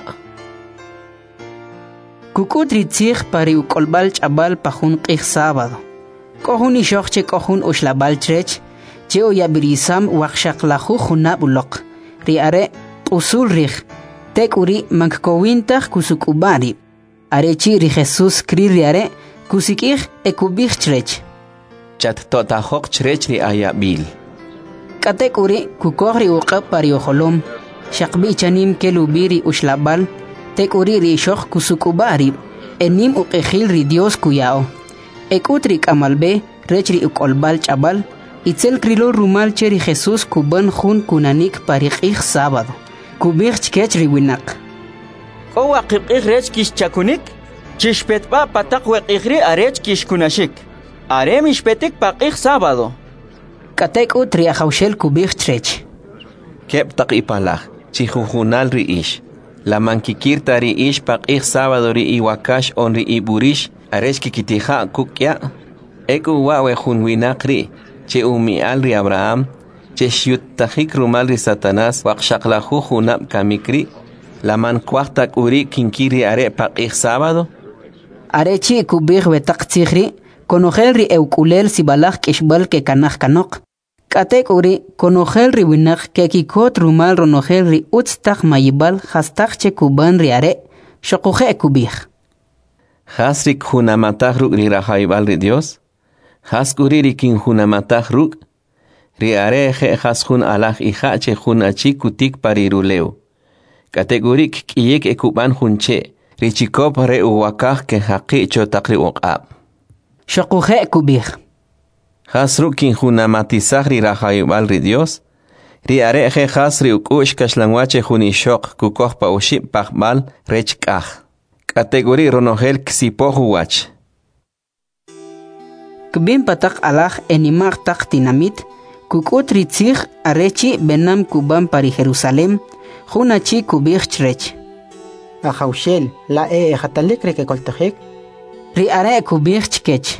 Speaker 1: kukutri tzig pari ukolbal chabal pajun qih sábado kohun ishoqche kohun ushlabal trech che oyabirisam waqshaqlahu hunab uloq riare usul rih tekuri mankowintah kusukubari arechi ri Jesus kri riare kusikih ekubih trech
Speaker 12: chat totajoq trech ri ayabil
Speaker 1: katekuri kukogri uqab pari oholom shaqbi chanim kelubiri ushlabal tekuri ri shoq kusukubari enim uqehil ri Dios kuyao ekutri kamalbe rechri ukolbal chabal itzel krilo rumal cheri Jesus kuban jun kunanik pari qih sábado kubih chkech ri winaq
Speaker 6: Owa qibqih rech kish chakunik chishpetba pataq weqihri arech kish kunashik are mishpetik paqih sábado
Speaker 1: katek utri ajawshel kubih trech
Speaker 12: keb taq ipalaj chijujunal ri ish la mankikirta ri ish paqih sábado ri iwakash on ri iburish arech kikitija kukya eku wawe junwinaqri che umial ri Abraham che shyuttajik rumal ri Satanás waqshaqlaju junab kamikri la man cuarta uri kinkiri are paqih sábado
Speaker 1: arechi kubih betaq tzigri konojel ri eukulel sibalaj kishbal ke kanaj kanok katek uri konojel ri winaq ke kikot rumal ronojel ri utztaj mayibal hastaj che kuban ri are shoquje kubih
Speaker 12: hasrik hunamataj ri rajaibal ri Dios Haskuri rikin hunamataj ruk, riare je haskun alaj ija che hunachi kutik pariruleu. Kategorik kiyek ekuban hunche, richikop re uwakaj ke haqi chotakri uqab.
Speaker 1: Shokuje kubir.
Speaker 12: Hasru kin hunamatizaj ri rajayubal ri Dios, riare je hasri ukush kashlangwache hunishok kukoj pa ushib pajbal rechkaj. Kategori ronogel ksipoju wach.
Speaker 1: Kbin patak alaj enimag tak tinamit, kukut ritzig arechi benam kuban pari Jerusalem, hunachi kubir chrech.
Speaker 3: Ajaushel, la ejatalik rekekoltajek.
Speaker 1: Riare kubir chkech.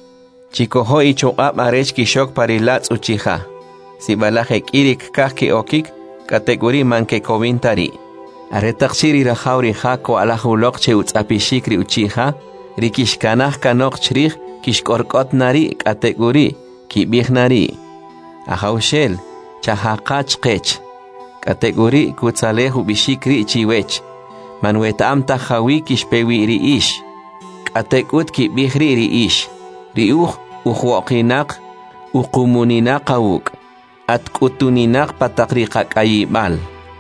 Speaker 12: Chikoho ichoqab arech kishok pari latz uchija. Si balajek irik kahki okik, kategori manke kovintari. Aretakshiri rajauri jako alajulok che utzapishikri uchija, rikishkanaj kanok chrij, kishkorkot nari kategori, kibij nari. Ajaushel, chahaqach qech. Kategori kutzaleju bishikri chiwech. Manwetam tajawi kishpewi riish. Katekut kibijri riish. Riuj ujuoqinak, uqumuninaq awuk. Atkutuninak patakriqak ayibal.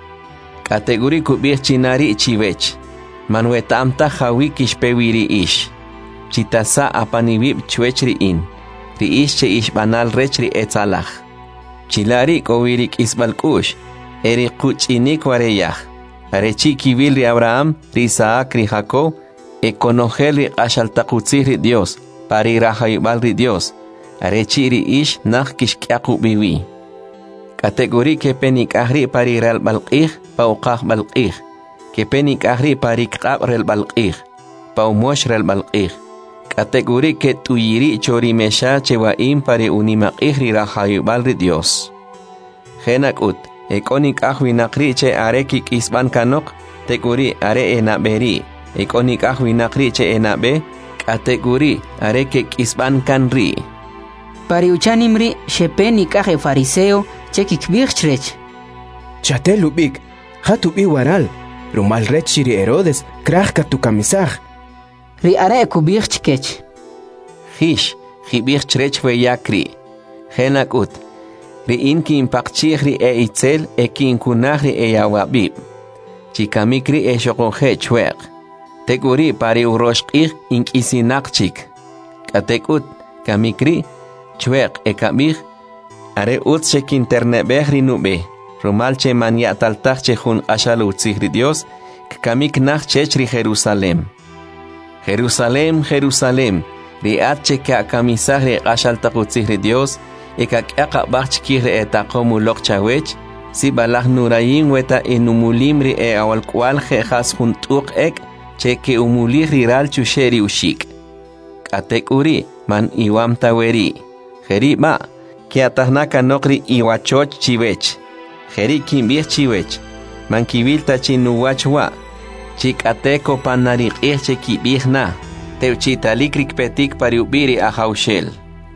Speaker 12: Kategori kubij chinari chiwech. Manwetam tajawi kishpewi riish. Chitasa apanibib chwech riin. Riish che ishbanal rech ri etzalaj. Chilari kowirik isbalkush. Eri kuchinik wareyaj. Arechi kibil ri Abraham, ri Isaac, ri Jacob. Ekonogel ri ashaltakutzih ri Dios. Pari rajayubal ri Dios. Arechi ri ish nach kishkiaku biwi. Kategori ke penik ahri pari rel balqih, pauqah balqih. Ke penik ahri pari kqab rel balqih. Paumosh rel balqih. Kategori ke tuyiri chori mesha chewaim pari unimaqih ri rajayubal ri Dios. Genakut, ekonik ahwi nakri che are kik isban kanok, teguri are enaberi. Ekonik ahwi nakri che enabe, kategori are kik isban kanri.
Speaker 1: Pari uchanimri shepen ikaje fariseo che kikbir chrech.
Speaker 10: Chate lubik, hatubi waral, rumal rech shiri Herodes, kraj katu kamisaj.
Speaker 1: Ri are kubir chkech.
Speaker 12: Hish, hibir chrech we yakri. Genakut, ri inki impakchih ri e itzel e kinkunaj ri e yawabib. Chikamikri e shokonje chweq. Teguri pari uroshqih inkisinakchik. Katekut, kamikri, chweq e kabij, are utshek internebeh ri nube. Rumal che manya taltaj che jun ashalu utzih ri Dios, kamik nach chech ri Jerusalem. Jerusalem, Jerusalem, ri atche ka kamisaj ri ashaltaj utzih ri Dios, eka bach kire etaqomu lokchawech, si balaj nurayin weta enumulim ri e awalkwal jejas juntuk ek, che ke umulir riral chusheri ushik. Katek uri, man iwam taweri. Jeri ma, que atahnaka nokri iwachoch chiwech. Jeri kimbir chiwech, man kibil tachinuwachwa. Chik ateko panarik che kibir na, teuchitalikrik petik pariubiri ajaushel.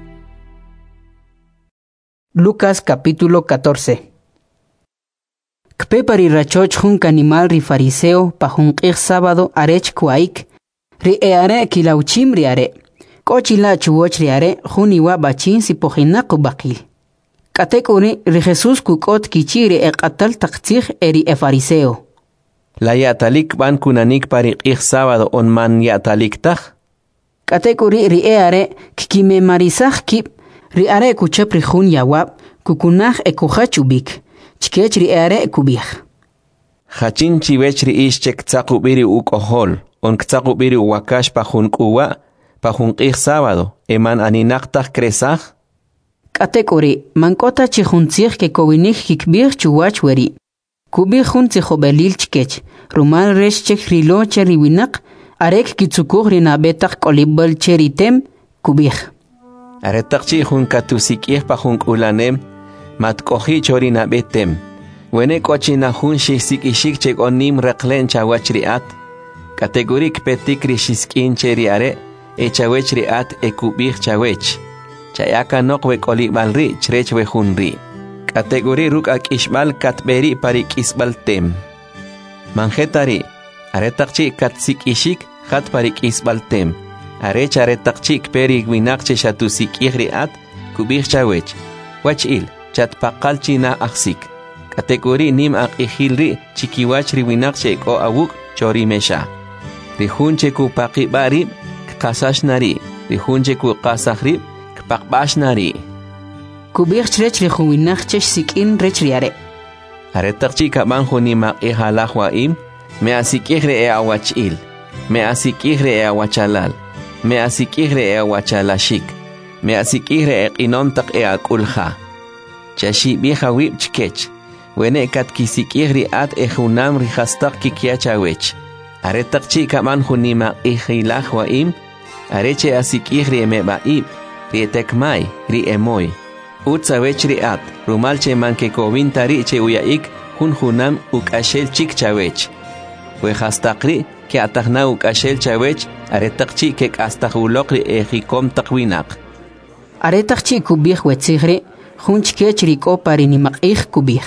Speaker 1: Lucas capítulo 14. Kpe pari rachoch jun animal ri fariseo pa jun sábado arech kuaik, ri eare kilauchim ri are. Kochila chuwoch ri are jun iwa bachin si pojinaku bakil. Katekuri ri Jesus kukot kichiri e qatal taqtzih eri e fariseo.
Speaker 12: La yatalik ban kunanik pari sábado on man yatalik taj.
Speaker 1: Katekuri ri eare kikime marisaj kip. Ri are kuchap ri jun yawab, kukunaj e kuchachubik, chkech ri are kubij.
Speaker 12: Hachin chiwech ri ish che ktsaqubiri ukohol, on ktsaqubiri wakash pa jun kuwa, pa jun sábado, eman aninaqtaj kresaj.
Speaker 1: Katekuri, mankota chi juntzij ke kowinik kikbij chuwach weri. Kubij jun tzijobelil chkech, rumal resh chek rilo che riwinak, arek kitsukuj ri nabetaj kolibel che ritem, kubij.
Speaker 12: Aretakchi jun katusik pa jun ulanem, matkohi chorina betem. Wene kochina jun shisik ishik chek onim reklen chawachriat. Kategorik petik rishiskin cheriare, e chawechriat e kubih chawech. Chayaka nokwe kolibalri chrechwe junri. Kategori ruk ak ishbal katberi parik isbaltem. Manjetari, aretakchi katsik ishik hat parik isbaltem. arech aretaqchik peri winaqche shatusik ihriat kubih chawech wachil chatpaqalchi na aksik kategori nim ak ihilri chikiwach ri winaqche ko awuk chori mesha rihunche ku paqibari qasashnari rihunche ku qasahri paqbashnari
Speaker 1: kubih chrech ri winaqche sikin rech riare
Speaker 12: aretaqchi kaban hunima ihalahwaim me asikihre e awachil me asikihre e awachalal me asikihre e awachalashik me asikihre e qinontaq e akulha chashi biha wib chkech wene kat kisikihri at e hunam rihastaq kikiachawech aretaqchi kaban hunima ihilahwaim areche asikihre me baib ri tekmai ri emoy utsawech ri at rumalche manke kovintari che uyaik hunam ukashel chik chawech we hastaqri ke atahna ukashel chawech aretaqchi ke astahuloqri ejikom taqwinaq
Speaker 1: aretaqchi kubih wetzigri hunchkech riko parini maqih kubih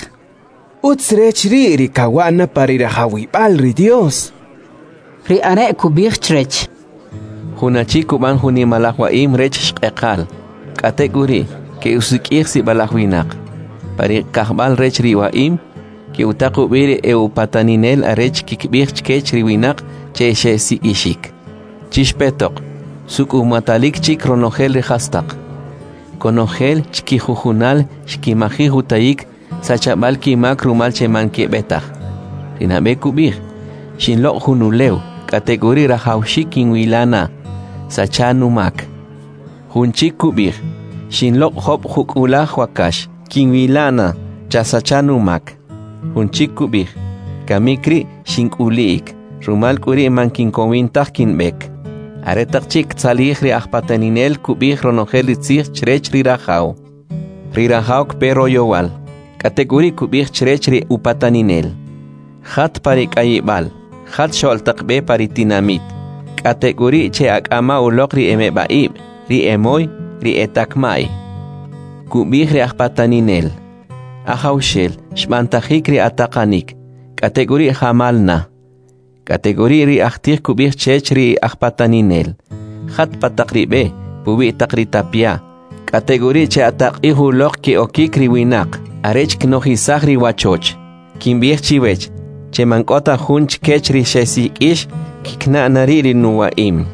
Speaker 10: utsrechri rikawana parirahawibal ri Dios
Speaker 1: ri are kubih chrech
Speaker 12: hunachi kuban hunimalahwaim rech shqeqal kategori ke usikih si balahwinaq pari kahbal rech riwaim que utaku bire e upataninel arech kikbih chkech riwinaq cheche si ishik chishpetok suk matalik chik ronogel rehastaq konogel chkijujunal shkimaji hutayik sachabal kimak rumal chemanke betaq rinabe kubih shinlo hunuleu kategori rahawshik kinwilana sachanumak hunchik kubih shinlo hop hukula wakash kinwilana chasachanumak hunchik kubih kamikri shinkuliik rumal kuri mankinkowintaq kinbek aretaqchik tsalih ri ajpataninel kubih ronogel itzih chrech rirajaw pero yowal kategori kubih chrech ri upataninel khat pari kayibal khat sholtaqbe pari tinamit kategori che akama uloq ri emebaib ri emoy ri etakmai kubih ri ajpataninel ahawshel shmantajik ri ataqanik kategori hamalna kategori ri ahtih kubih chech ri ajpataninel khat pataqribe pubi taqri tapia kategori che ataqihu loq ke okik ri winaq arech knohisaq ri wachoch kimbih chiwech che mankota hunch kech ri shesikish kikna nari ri nuwaim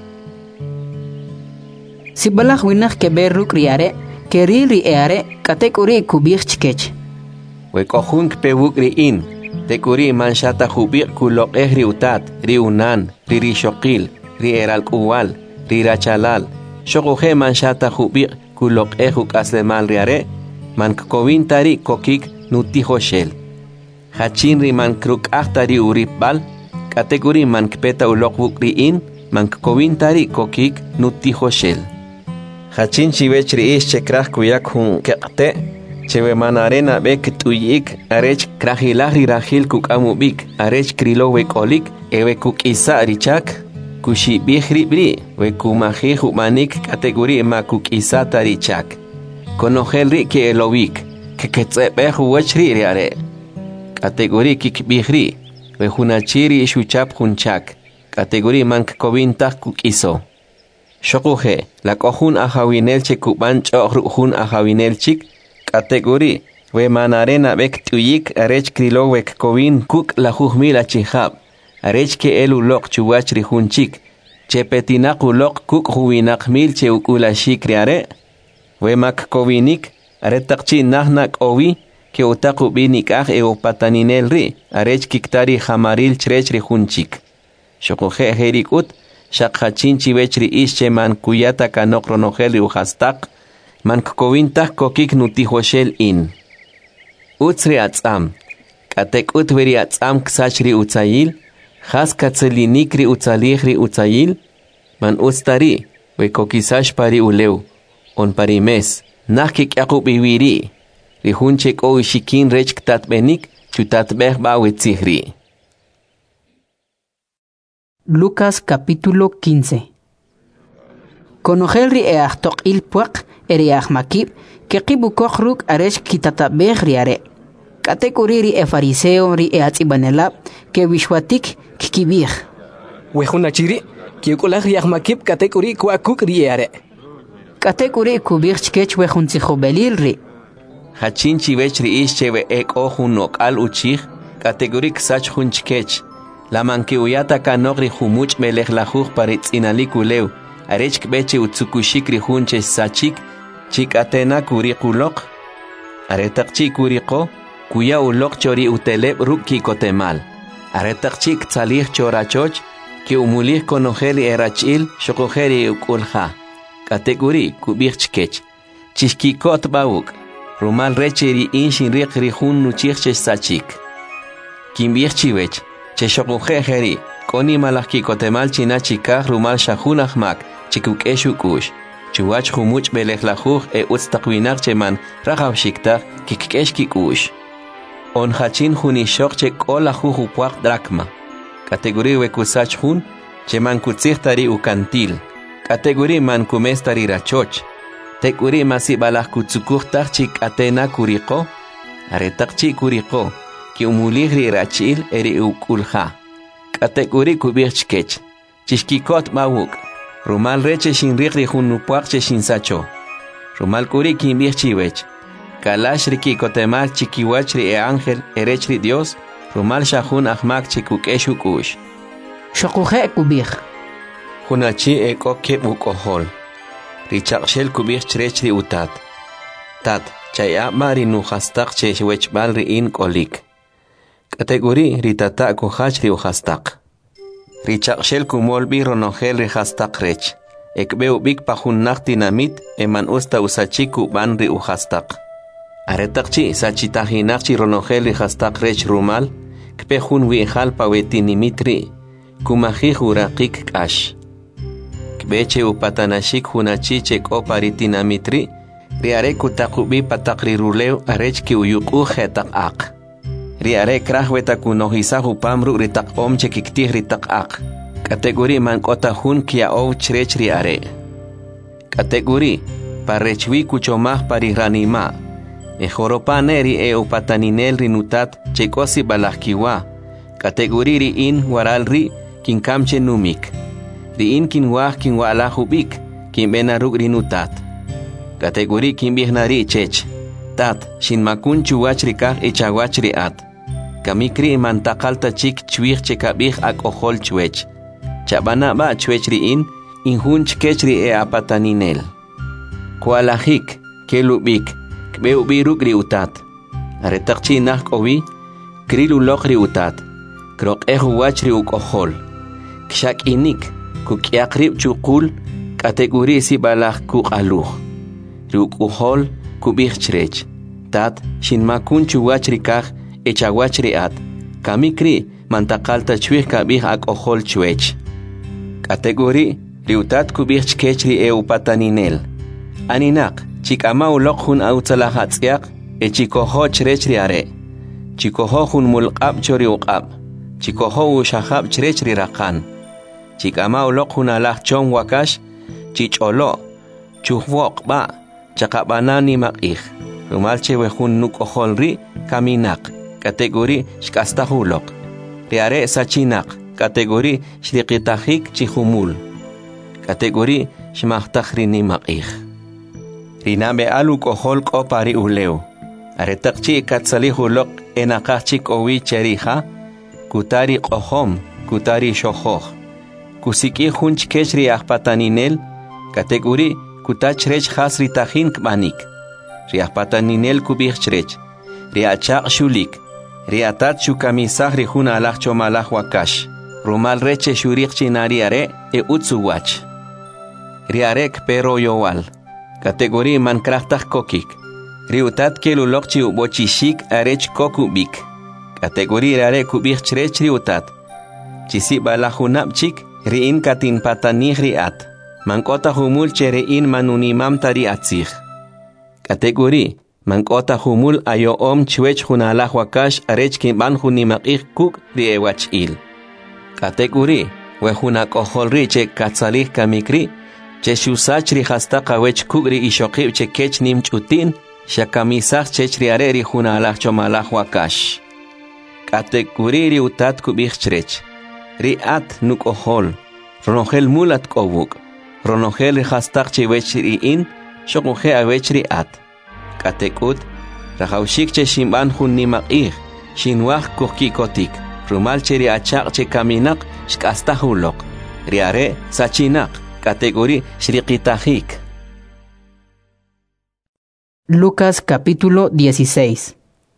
Speaker 1: sibalah winaq ke berruk riare ke ri eare kategori kubih chkech
Speaker 12: we kohunk pewuk ri in tekuri manshata hubik kulok ri utat ri unan ri shokil ri eral kuwal ri rachalal shokuhe manshata hubik kulok huk aslemal riare man kovintari kokik nuti hoshel hachin ri man kruk ahtari uripbal kategori man kpeta ulok buk ri in man kovintari kokik nuti hoshel hachin chivech ri ish chekrah kuyak hun kekte chewe manarena bek tuyik arech krahilahri rahil kuk amubik arech krilo we kolik ewe kuk isa richak kushi bihri bri we kumahi humanik kategori ma kuk isa tarichak konohelri ke elowik ke ketsebe huwachri riare kategori kik bihri we hunachiri shuchap hunchak kategori mank kovintak kuk iso shokuhe la kohun ahawinel chekuban chohun ahawinel chik kategori we manarena bek tuyik arech krilo wek kovin kuk la juhmila chihab arech ke elu lok chuwach ri hunchik chepetinaq ulok kuk huwinak mil che ukula shikriare we mak kovinik aretaqchi nahnak owi ke utaqu binikaj e upataninel ri arech kiktari hamaril chrech ri hunchik shokuhe herikut shaqhachin chiwech ri ische man kuyata kanok ronogel ri uhastaq man kovintaq kokik nutihoshel in utsri atzam katek utveri atzam ksachri utzayil khas katzelinik ri utzalih ri utzayil man ustari we kokisash pari uleu on pari mes nakik yaqub iwiri ri hunchek o shikin rech tatbenik chutatbeh ba wetzihri.
Speaker 1: Lucas capítulo 15. Conogel ri eachtok il puak eriach makib que kibukoch ruk aresh kitatabeh riare. Kategori ri e fariseo ri e atzibanela que wishwatik kikibih.
Speaker 8: Wehunachiri Kiukulak riakmakip katekuri kuakuk riare.
Speaker 1: Katekuri kubich kech we junzijo belil ri.
Speaker 12: Hachin chivech ri ish chewe ek ojun al uchich, kategori ksach junchkech. La mankiuyata kanogri jumuch melech lajuj paritz inalikuleu. Arech kbeche utsukushik ri junche sachik, chik atena kuri kulok. Aretak chik kuriko, kuya ulok chori uteleb ruk kikotemal. Aretak chik tsalih chorachoch, ki umulih konojeli erachil, shokojeri ukulja. Kategori kubich chishkikot bauk. Rumal recheri inshin riq rihun nuchich sachik. Kimbich chiwech, cheshokojeri, koni malaki kotemal chinachikah rumal shahunahmak, chikukeshukush. Chuach humuch belejlajuj utstakwinak cheman rajabshiktak kikeshkikush. On hachin junishok che kola jujupuak drakma. Kategori wekusach hun, cheman kutsichtari ukantil. Kategori man kumestari rachoch. Tekuri masibalak kutsukuhtak chik atena kuriko. Aretak chik kuriko, ki umulihri rachil eri ukulja. Kategori kubirchkech. Chishkikot mawuk. Rumal reche shin rikri junupuak che shin sacho. Rumal kuri kimbich chiwech. Kalash riki kotemal chikiwachri ángel erechri Dios. Rumal shahun ahmak chikukeshukush.
Speaker 1: Shokuje kubich.
Speaker 12: Hunachi eko kep ukohol. Richakshel kubich chrechri utat. Tat, chaya mari nuhastak cheshwech balri in kolik. Kategori ritata kohachri uhastak. Richakshel kumolbi ronogel rihastak rech. Ekbeu bik pahunnak dinamit eman usta usachiku banri uhastak. Aretakchi sachitahinakchi ronogel rihastak rech rumal. Kpehun wiejal pawetinimitri. Kumahij urakik kash. Kbeche upatanashik hunachiche koparitinamitri. Riare kutakubi patakri ruleu arechki uyuku hetak ak. Riare krahweta kunohisahu pamru ritak omche kiktih ritak ak. Kategori man kota hun kia ou chrech riare. Kategori parechwi kuchomah pariranima. Ejoropane e upataninel rinutat chekosi balahkiwa. Kategori ri in waral ri kinkamche numik. Ri in kinwah kinwalahubik kinbenaruk rinutat. Kategori kinbihnari chech. Tat shinmakun chuwachrikah echawachri at. Kamikri mantakalta chik chwich chekabih ak ojol chwech. Chabana ba chwech ri in hunch kechri e apataninel. Kualahik, kelubik, kbeubiruk ri utat. Aretakchi nak owi, krilulok ri utat. Krok ehuwach ri uk ojol. Kshak inik, kukiakrib chukul, kategori si balak kuk aluh. Ri uk ojol, kubih chrech. Tat, shinmakun chuwach rikah, echawach riat. Kamikri mantakalta chwih kabih ak ojol chwech. Kategori riutat kubih chkechri e upataninel. Aninak chikama ulok hun autzalahatzyak echikoho chrech riare. Chikoho hun mulqab chori uqab. Chikoho ushahab chrech rirakan. Chikama ulok hun alah chong wakash chicholo chuhwok ba chakabanani makih. Rumalche wehun nuk ojol ri kaminak. Kategori shkastahulok. Riare sachinak. Kategori shriqitahik chihumul. Kategori shmahtahrini maqih. Rinabe aluk ojol kopari uleu. Aretakchi katsalihulok enakachik owi cherija. Kutari kohom, kutari shohoh. Kusiki hunch kechri ahpataninel. Kategori kutachrech hasritahin kbanik. Riahpataninel kubichrech. Riachak shulik. Riatat shukamisah rihuna alah chomalah wakash. Rumal reche shurik chinariare e utsuwach. Riarek pero yowal. Kategori man krahtah kokik. Riutat kelulokchi ubochishik arech kokubik. Kategori riare kubich chrech riutat. Chisi balahunapchik riin katin patanih riat. Mankota humul cherein manunimam tari atzich. Kategori mankota humul ayo om chwech hunalah wakash arech kimban hunimakih kuk riewach il. Kategori wehunak ojolri che katsalih kamikri che shusachri hasta kawech kugri ishokib che kech nimchutin shakamisach chechri areri hunalah chomalah wakash. Kategori riutat kubich chrech. Riat nuk ojol. ronogel mulat kobuk, ronogel rihastak chiwechri in, shokuhe awechri at. Katekut, rahaushik che shimban hun nimak shinwak kuhkikotik, rumal cheri achak che kaminak, shkastahulok, riare sachinak, kategori shrikitajik.
Speaker 1: Lucas capítulo 16.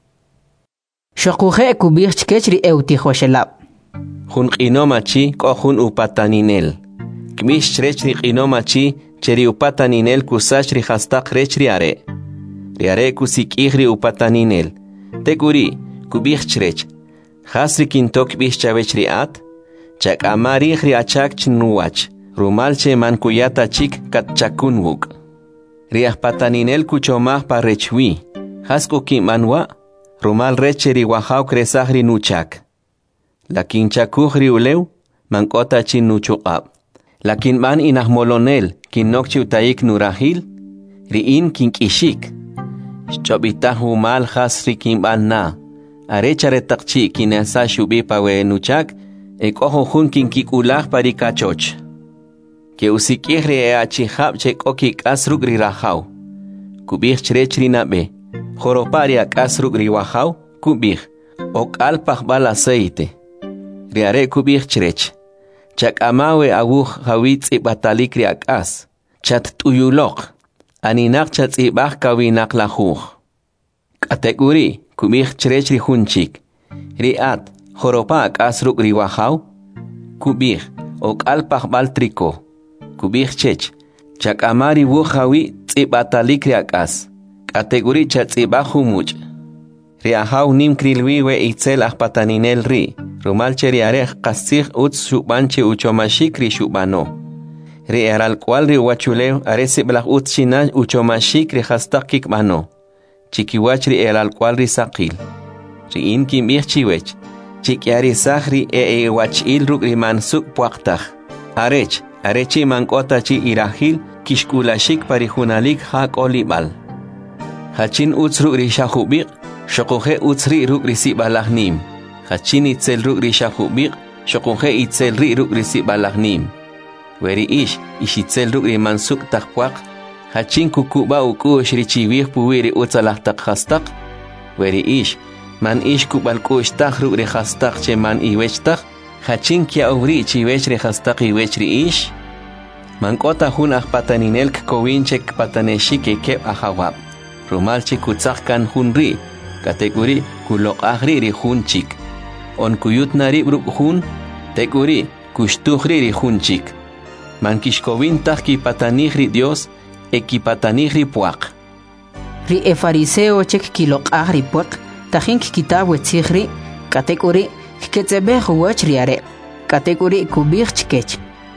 Speaker 1: Shokuhe kubir chkechri eutihoshelab.
Speaker 12: Hun inomachi ko hun upataninel. Kmish rechri inomachi cheri upataninel kusashri hastak rechri are. Riare kusik ihri upataninel. Teguri kubir chrech. Hasri kintok bish chavechri at. Chak amari ihri achak chnuwach. Rumalche mankuyata chik kat chakunwuk. Riah pataninel kuchomah parechwi. Hasko kimanwa. Rumal recheri wahau kresahri nuchak. Lakin chakuhri uleu, mankota chin nuchukab. Lakin man inahmolonel, kinokchi utaik nurahil, riin kinkishik. Chobitahu mal hasri kimban na. Arechare takchi kinasa shubi pawe nuchak, ekoho hun kinkikulah parikachoch. Ke usikihri e achihab chek okik asrugri rahau. Kubih chrechri nabe. Joropari akasruk riwahau, kubih, ok alpach bal aceite. Riare kubih chrech. Chak amawe awuh hawitz ibatalik riakas. Chat tuyulok. Aninak chat ibach kawinak lahuh. Kategori, kubih chrech rihunchik. Riat, joropa akasruk riwahau, kubih, ok alpach bal triko. Kubih chech. Chak amari wuh hawitz ibatalik riakas. Kategori chatsibahu much. Riahau nim krilwiwe itzel ahpataninel ri. Rumalche riarech kasich uts shubanche uchomashik ri shubano. Ri eral cual ri wachuleo aresiblah uts shina uchomashik ri hastakik mano. Chikiwach ri eral cual ri sakil. Ri in kim chiwech. Chikiari sahri wachil ruk ri mansuk puaktach. Arechi mankota chi irahil kishkulashik parihunalik hak olibal. Hachin utsruk rishahubik, shokohe utsri ruk risibalahnim. Hachin itzel ruk rishahubik, shokohe itzel ri ruk risibalahnim. Weri ishitzel ruk rimansuk takpuak, hachin kukuba uku shrichiwih puwiri utsalah takhastak. Weri man kubal kushtak ruk rihastak che man iwechtak, hachin kia uvri chiwech rihastak iwech ri Man kota hun ahpataninel kkowinchek pataneshike kep ahawab. Rumalchi kutzahkan hunri, kategori kulok ahri ri hunchik. On kuyut nari bruk hun, teguri kushtuhri ri hunchik. Man kishkovin tahki patanihri Dios, ekipatanihri puak.
Speaker 1: Ri fariseo chek kilok ahri puak, tahink kitab wetzihri, kategori kketzebeh wach riare, kategori kubih chkech.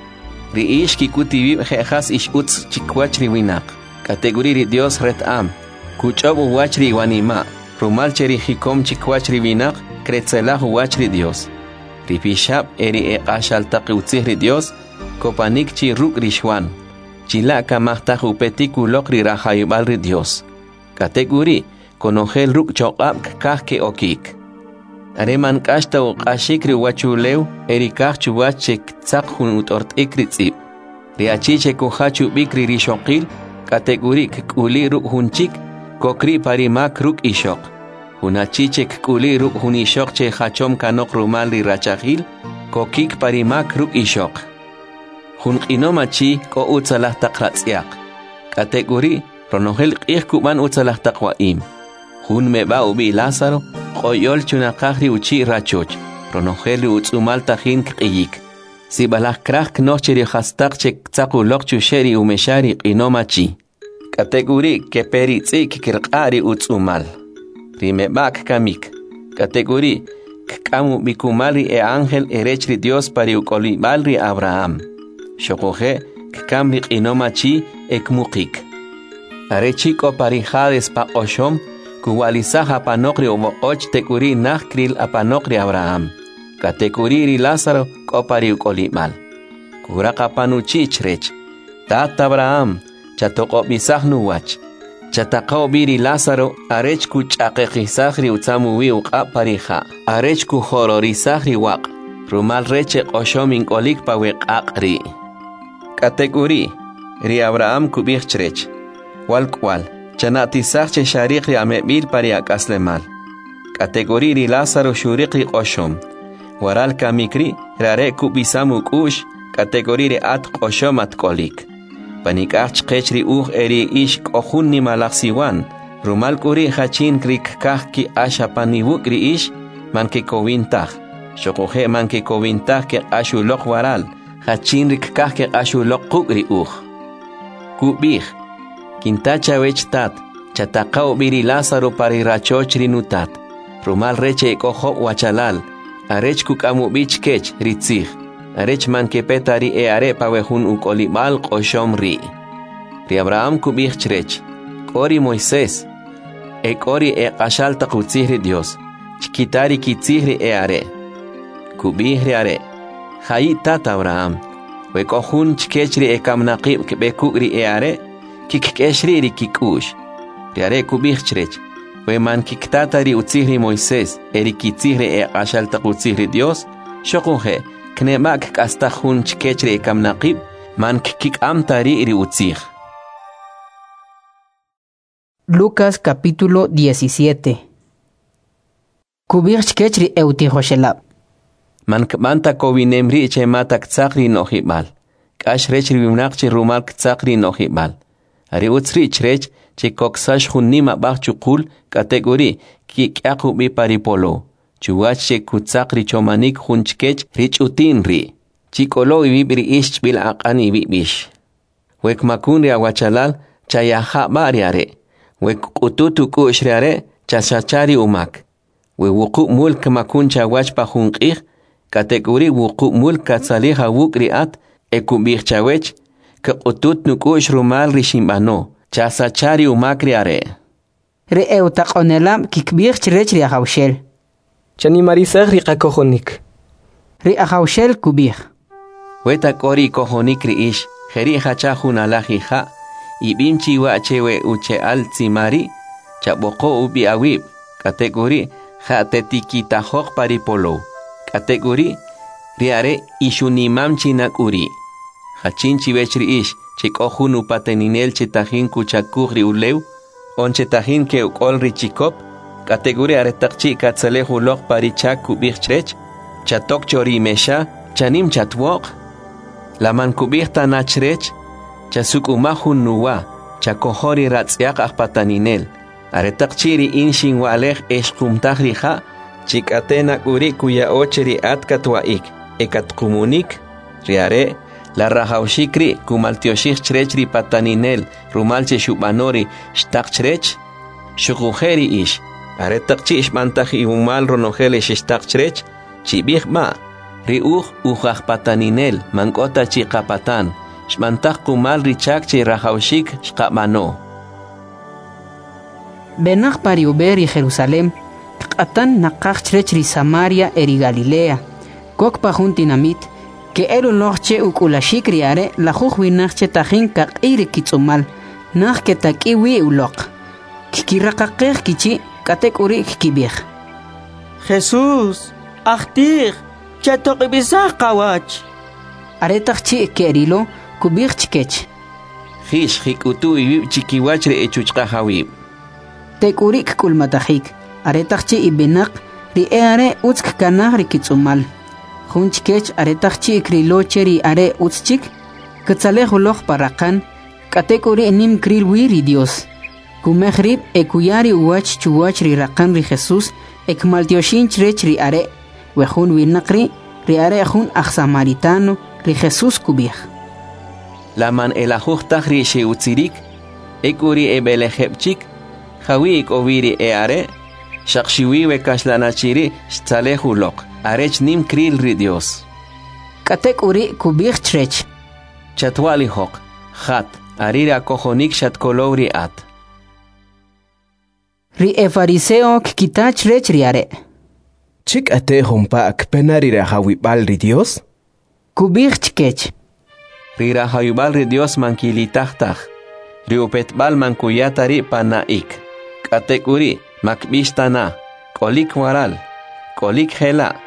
Speaker 12: Ri kikutibib jehas utz chikwach riwinak, kategori ri Dios retam. Kuchobu wachri wanima, rumalcheri hikom chikwachri vinak, kretzelahu wachri Dios. Ripishab eri ashaltaq utzihri Dios, kopanik chi ruk rishwan. Chilaka mahtaq upetiku lokri rahayubalri Dios. Kategori, konogel ruk chokab kahke okik. Areman kashta uqashikri wachuleu, eri kah chuwachek tzak hun utort ikritzib. Riachiche kuhachu bikri rishokil, kategori kuli ruk hunchik, kokri parimak ruk ishok. Hunachichek kuli ruk hunishok che hachom kanok rumal ri rachahil, kokik parimak ruk ishok. Hun inomachi ko utsalah takratziak. Kategori ronogel kuban utsalah takwaim. Hun meba ubi Lázaro, koyol chunakahri uchi rachoch. Ronogel utsumal tahin kiyik. Si balah krak noche ri hastak chek tsakulok chusheri umeshari inomachi. Kategori que peritzik kirqari utsumal. Rimebak kamik. Kategori kamu bikumali ángel erechri Dios pari ukolibalri Abraham. Shokoje kamri inomachi ekmukik. Arechiko pari hades pa oshom kuwalisaha panokri omoch tekuri nakril apanokri Abraham. Kategori ri Lázaro kopari ukolimal. Kuraka panuchichrech. Tata Abraham chatoko bisahnu wach. Chataqao biri Lázaro arechku chaqeqisahri utsamuwi uqa pariha. Arechku hororisahri waq. Rumal reche qoshomin qolik pa weqaqri. Kategori ri Abraham kubich chrech. Wal kwal. Chanati sarche sharik ri amebil pariak aslemal. Kategori ri Lázaro shurik ri qoshom. Waral kamikri rare kubisamu kush. Kategori ri at qoshom at qolik. Panikach qechri eri ish qohun ni malaksiwan. Rumal kuri hachin krik kahki asha paniwukri ish. Manke kowintach. Shokohe manke kowintach ke ashulok waral. Hachin rik kahke ashulok kukri Kubich. Kintacha wechtat. Chatakao biri Lázaro pari rachochri nutat. Rumal reche koho wachalal. Arech kukamu bich kech ritzich. Arech manke petari are pawehun ukolimal qoshom ri. Ri Abraham kubich chrech. Kori Moisés. Kori qashal taqutzihri Dios. Chikitari kitzihri are. Kubihri are. Hayi tat Abraham. Wekohun chkechri kamnaqib kbekugri are. Kikeshri ri kikush. Ri are kubich chrech. We man kiktatari utzihri Moisés. Eri kitzihri qashal taqutzihri Dios. Shokuhe. Knemak kastajun chkechri kamnaqib. Man kik amtari ri utzih.
Speaker 1: Lucas capítulo 17. Kubich chkechri eutihoshelab.
Speaker 12: Man kmanta kovinemri che matak tsakri nohibal. Kash rechri vimnaqchi rumal tsakri nohibal. Ari utsri chrech che koksash hunnima bachukul kategori ki kyaku bi paripolo. Chuwach che kutsakri chomanik hunchkech rich utinri. Chikolo ibibri ish bil aqani bibish. Wek makunri awachalal chayaha bariare. We kututu kushriare chachachari umak. We wuku mulk makun chawach pa hunqih. Kategori wuku mulk katsaliha wukri at. Ekubih chawech. Ke kutut nukush rumal rishimbano. Chachachari umak riare.
Speaker 1: Re eutaqonelam kikbih chrech ri ahawshel.
Speaker 8: Chani marisag ri qakohonik.
Speaker 1: Ri ahawshel kubih.
Speaker 12: Weta kori kohonik ri ish. Jeri hachahun alahija. Ibimchi wa chewe uche al tsimari, chaboko ubi awib, kategori, hatetikita hok paripolo, kategori, riare ishunimam chinakuri, hachinchi vechri ish, chikohun upateninel chetahin kuchakugri uleu, on chetahin ke ukolri chikop, kategori aretakchi katzalehu lok parichak kubichrech, chatok chori mesha, chanim chatwok, laman kubirta nachrech, Chasukumahun nuwa, chakohori ratzyak akpataninel. Aretakchiri inshin walech eshkumtahrija, chikatena uri kuya ocheri atkatwaik, ekatkumonik, riare, la rajaushikri, kumaltioshik chrechri pataninel, rumalche shubanori, shtakchrech, shukujeri ish. Aretakchi ishmantahi umal ronogele shtakchrech, chibich ma, riuj ujajpataninel, mankota chikapatan. Shmantak kumal richak che rajaushik shkamano.
Speaker 1: Benach pariuber y Jerusalem, katan nakach chrechri Samaria eri Galilea. Kok pajuntinamit, que ero noche ukulashik riare, la jujuinach tajin kak iri kitsumal, nach que takiwi ulok. Kikirakakech kichi, katek uri kibich.
Speaker 6: Jesús, achtir, chatokibizah kawach.
Speaker 1: Aretachchi kerilo, kubich chikech.
Speaker 12: Hish hikutu ibib chikiwachre echuchka hawib.
Speaker 1: Tekurik kulmatahik. Aretachchi ibenak ri eare utsk kanah rikitsumal. Hunchkech aretachchi krilo cheri are utschik. Katzale huloch parakan. Katekuri nim krilwiri Dios. Kumehrib ekuyari uwach chuwach ri rakan ri Jesus. Ekmaltioshin chrech ri are. Wehun winakri ri are hun samaritano. Ri Jesus kubich.
Speaker 12: Laman elajuchtach ri sheutzirik, ekuri ebelejepchik, jawi oviri eare, shakshiwi kaslanachiri shtalehulok, arech nim kril ri Dios.
Speaker 1: Katek uri kubich trech.
Speaker 12: Chatwali hok, hat, arira kohonik shatkolowri at.
Speaker 1: Ri efariseo kikitach rech riare.
Speaker 10: Chik ate humpa akpenari rahawibal ri Dios?
Speaker 1: Kubich chkech.
Speaker 12: Rira hayubal ri Dios mankilitachtach. Riupetbal mankuyatari panaik. Katekuri makbishtana. Kolik waral. Kolik hela.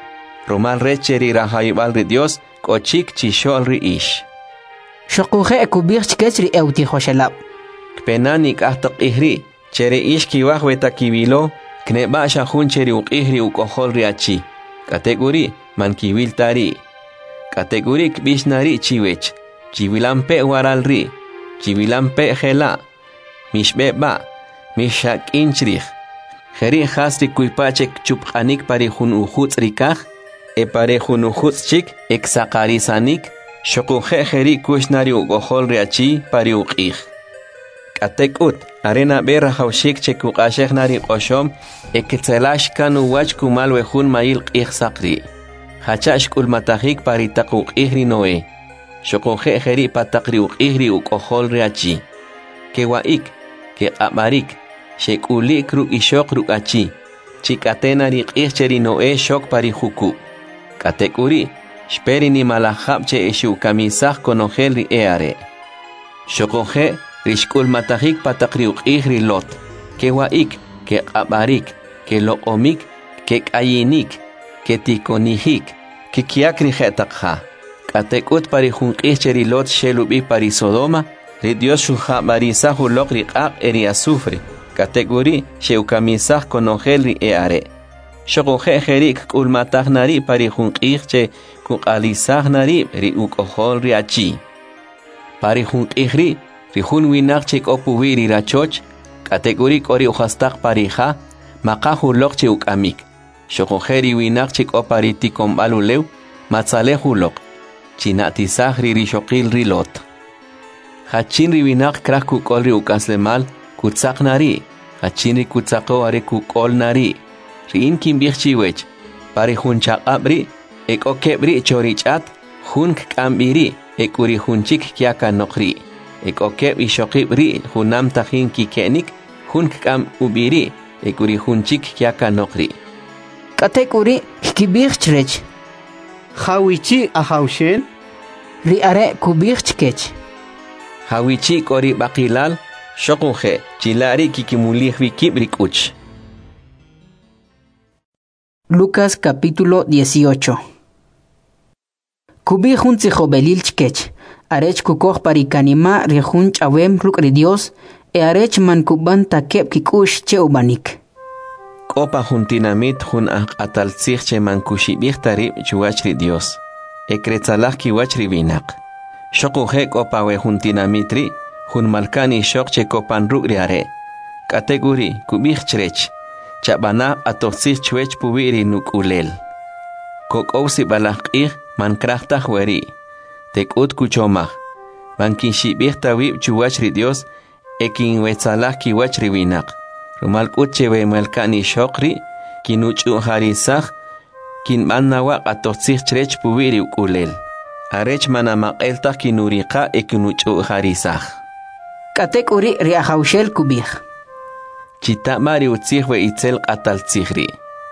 Speaker 12: Romal recheri rahayibal ri Dios kochik chishol ri ish.
Speaker 1: Shokuje kubir chkechri euti hoshelab.
Speaker 12: Kpenanik ahtok ihri, chere ish kiwah weta kibilo, kneba shahun cheri ukihri ukohol ri achi. Kategori man kiwil tari. Kategori kbishnari chiwech. Chiwilampe waral ri. Chiwilampe hela. Mishbeba. Mishak inchrich. Jeri hasri kuipachek chuphanik pari hun ujuts rikaj. E pare hun ujuts chik exakarisanik. Shokuje jeri kushnari ukohol ri achi pari ukij. Katekut, arena berra haushik chekukashek nari oshom, eketselash kanu wach kumal wehun mail qih sakri. Hachash kulmatahik paritakuk ihri noe. Shokuje jeri patakri ihri ukohol reachi. Kewaik, ke abarik, shekulik ru ishok ru achi. Chikatena ri qihcheri noe shok pari huku. Katekuri, shperi ni malahab che eshu kamisah konogel ri eare. Shokuje, Rishkul matahik patakriuk ihri lot. Ke waik, ke abarik, ke loomik, ke ayinik, ke tikonihik, ke kiakri hetakha. Katekut parihun ihcheri lot shelubi pari Sodoma, ri Dios shuha barisahu lokri ak eri azufre. Kategori sheukamisah konogel ri eare. Shokoje jerik kulmatah nari parihun ihche kukalisah nari ri ukohol ri achi. Parihun ihri, Rihun winak chik opuwiri rachoch, kategori kori uhastak parija, makahu lok chik amik. Shokojeri winak chik opariti kombalulew, matzalehu lok. Chinatisah rishokil rilot. Hachin winak krak kukol ri ukaslemal, kutsak nari. Hachin kutsako are kukol nari. Rin kimbich chiwech. Parihun chakabri, ek okebri chorichat, hun kambiri, ekuri hunchik kiaka nokri. Ekokeb ishokib ri hunam tahin kikenik hun kam ubiri ekuri hunchik kiaka nokri.
Speaker 1: Katekuri kibich chrech.
Speaker 3: Hawichi ahaushel.
Speaker 1: Ri are kubich chkech.
Speaker 12: Hawichi kori bakilal shokuje chilari kikimulih wikibrik uch.
Speaker 1: Lucas capítulo 18. Kubich hun tzihobelil chkech. Arech kukoh parikanima rehun chawem rukri Dios e arech man kuban takep kikush che ubanik.
Speaker 12: Kopa juntinamit hun atalzich che man kushibich tarib chuachri Dios. E kretzalach kiwachri binak. Shokuje kopa we juntinamitri hun malkani shok che kopan rukri are. Kategori kubich chrech. Chabana atoxich chwech pubiri nukulel. Kokousi balach man krachtach weri. Tekut kuchomach. Bankin shibich tawib chuachri Dios, ekin wetzalach kiwachri winak. Rumal utchewe melkani shokri, kinuchu harisach, kin mannawa atotzich chrech pubiri ukulel. Arech manamak eltach kinurika ekinuchu harisach.
Speaker 1: Katek uri riahaushel kubich.
Speaker 12: Chitamari utzihwe itzel ataltzihri.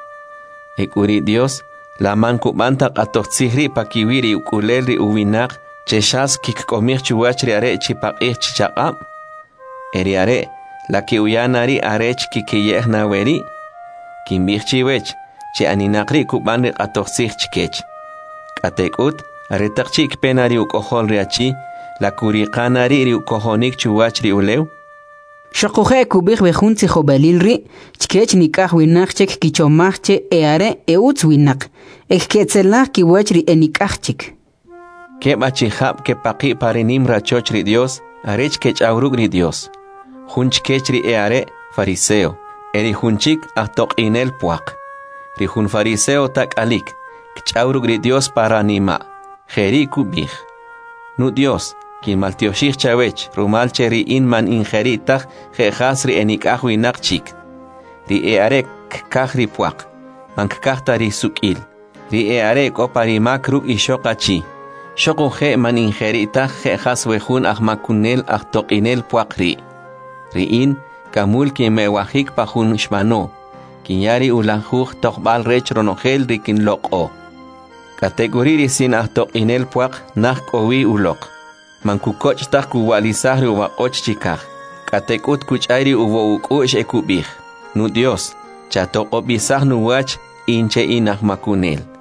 Speaker 12: Ekuri Dios, la man kubanta atotzihri pakiwiri ukulelri uwinak, cheshas kikkomich chuachri are chipaqih chichaqab. Eri are, la ki uyanari arech kikiyeh naweri. Kimbich chiwech, che aninakri kubanri atotzih chikech. Katekut, aretak chik penari ukohol riachi, la kuriqanari ri ukohonik chuachri ulew.
Speaker 1: Shokuje kubich bejun tzihobelilri, chkech nikah winak chek kichomachche eare eutz winak. Eketzelach kiwachri enikah chik.
Speaker 12: Keba chihab ke paqi parinim rachochri Dios, arech kech aurugri Dios. Hunch kechri eare fariseo. Eri hunchik ahtok inel puak. Ri hun fariseo tak alik. Kech aurugri Dios paranima. Jeri kubich. Nu Dios. Kin maltioshich chawech, rumal cheri in man ingeritach, jehasri enikah winak chik. Ri earek kahri puak, man kahtari sukil. Ri earek oparimak ruk ishokachi. Shokuje man ingeritach, jejas wehun ahmakunel ahtokinel puakri. Ri in, kamul ki mewahik pahun shmano. Kinyari ulanjuj tokbal rech ronogel rikin loko. Kategori sin ahtokinel puak, nah kowi ulok. Man kukoch tak kuwalisahri uwa och chikaj. Katekut kuchairi uwo ukush ekubich. Nu Dios, chatok obisah nu wach inche inah makunel.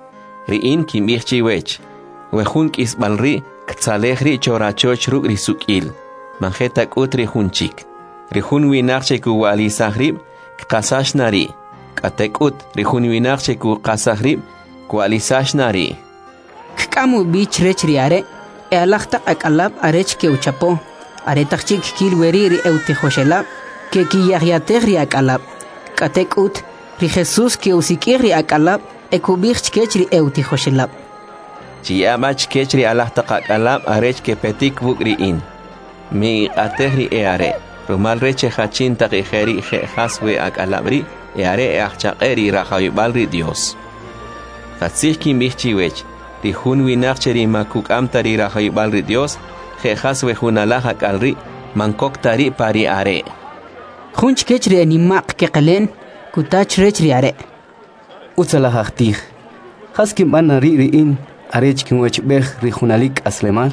Speaker 12: ri'in kimb'ij chiwech wejun k'isb'al ri ktzalej ri chorachoch ruk' ri suk'il manjeta k'ut ri jun chik ri jun winaq che kuwa'lisaj rib' kqasax nari k'ate k'ut ri jun winaq che kuqasaj rib' kuwa'lisax nari
Speaker 1: k'amu bich rech ri are e alaj taq ak'alab arech ke uchapo are taq chik kil weri ri eutijoshelab ke kiyajyatej ri ak'alab k'ate k'ut ri Jesús ke usik'ij ri ak'alab e kub'ij chkech ri eutijoshelab
Speaker 12: chiya'ma chkech ri alaj taq ak'alab arech ke petik b'uk' ri'in mi iq'atej ri e are rumal reche jachin taq ijeri je'jas we ak'alab ri e are e ajchaq'e ri rajawib'al ri Dios qatzij kimb'ij chiwech ri jun winaq che ri makuk'amta ri rajawib'al ri Dios je'jas we jun alaj ak'al ri mankokta ri pa ri are
Speaker 1: jun chkech ri animaq keqelen kutach rech ri are
Speaker 9: utzalaj ajtij jas kimb'an ri ri'in arech kinwechb'ej ri junalik aslemal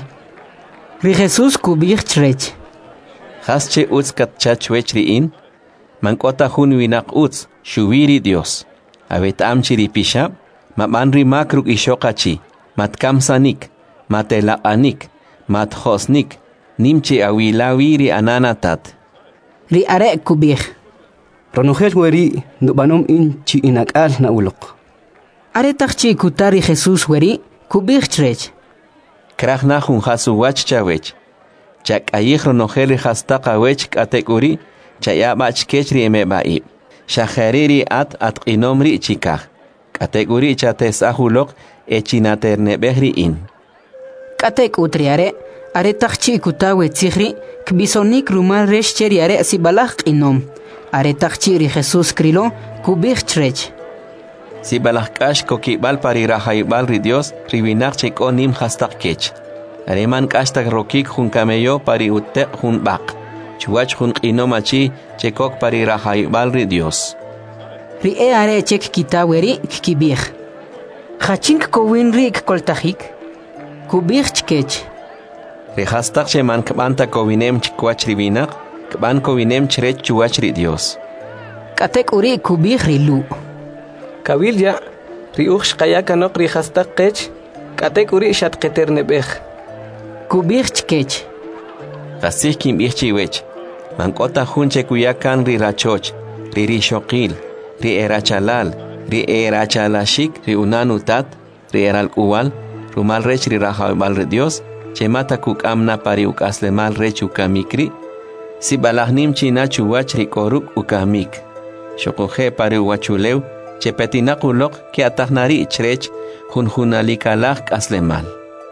Speaker 1: ri Jesús kub'ij chrech
Speaker 12: jas che utz katchach wech ri'in mank'ota jun winaq utz xuwi ri Dios abet'am chi ri pixab' mab'an ri mak ruk' ixoqachi matkamsanik matelaq'anik matjosnik nim chi awilawi ri ananatat
Speaker 1: ri are kub'ij
Speaker 9: ronojel weri nub'anom in chi inak'al na'uloq
Speaker 1: are taq chi kutar ri Jesús weri kub'ij chrech
Speaker 12: kraj na jun jas uwach chawech chak'ayij ronojel ri jastaq awech k'ate k'uri chayab'a chkech ri emeb'a'ib' xajeri ri atq'inom ri chikaj k'ate k'uri chates'aj uloq e chinaterneb'ej ri'in
Speaker 1: k'ate k'ut ri are taq chi kuta wetzij ri kb'isonik rumal rex che ri are sib'alaj q'inom are taq chi ri Jesús krilo kub'ij chrech
Speaker 12: sib'alaj k'ax kokib'al pa ri rajawib'al ri Dios ri winaq che k'o nim jastaq kech are man k'ax tak rokik jun kameyo pa ri uteq jun b'aq chuwach jun q'inom achi che kok pa ri rajawib'al ri Dios
Speaker 1: ri e are chek kita weri kib'ij jachin kkowin ri kkoltajik kub'ij chkech
Speaker 12: ri jastaq che man kb'anta kowinem chkwach ri winaq kb'an kowinem chrech chuwach ri Dios
Speaker 1: k'ate k'uri kub'ij ri lu'
Speaker 8: Kabilya, ri uj xqaya kanoq ri jastaq qech, k'ate k'uri xatqeterneb'ej.
Speaker 1: Kub'ij chkech.
Speaker 12: Qasij kimb'ij chiwech, mank'ota jun che kuyakan ri rachoch, ri rixoqil, ri erachalal, ri erachalashik, ri unanutat, ri eralk'uwal, rumal rech ri rajawib'al ri Dios, che mata kuk'amna pa ri uk'aslemal rech ukamikri, sib'alajnim china chuwach ri k'oruk ukamik. Xoquje pa ri uwachulew, che petinaq uloq ke atajnari chrech junalikalaj k'aslemal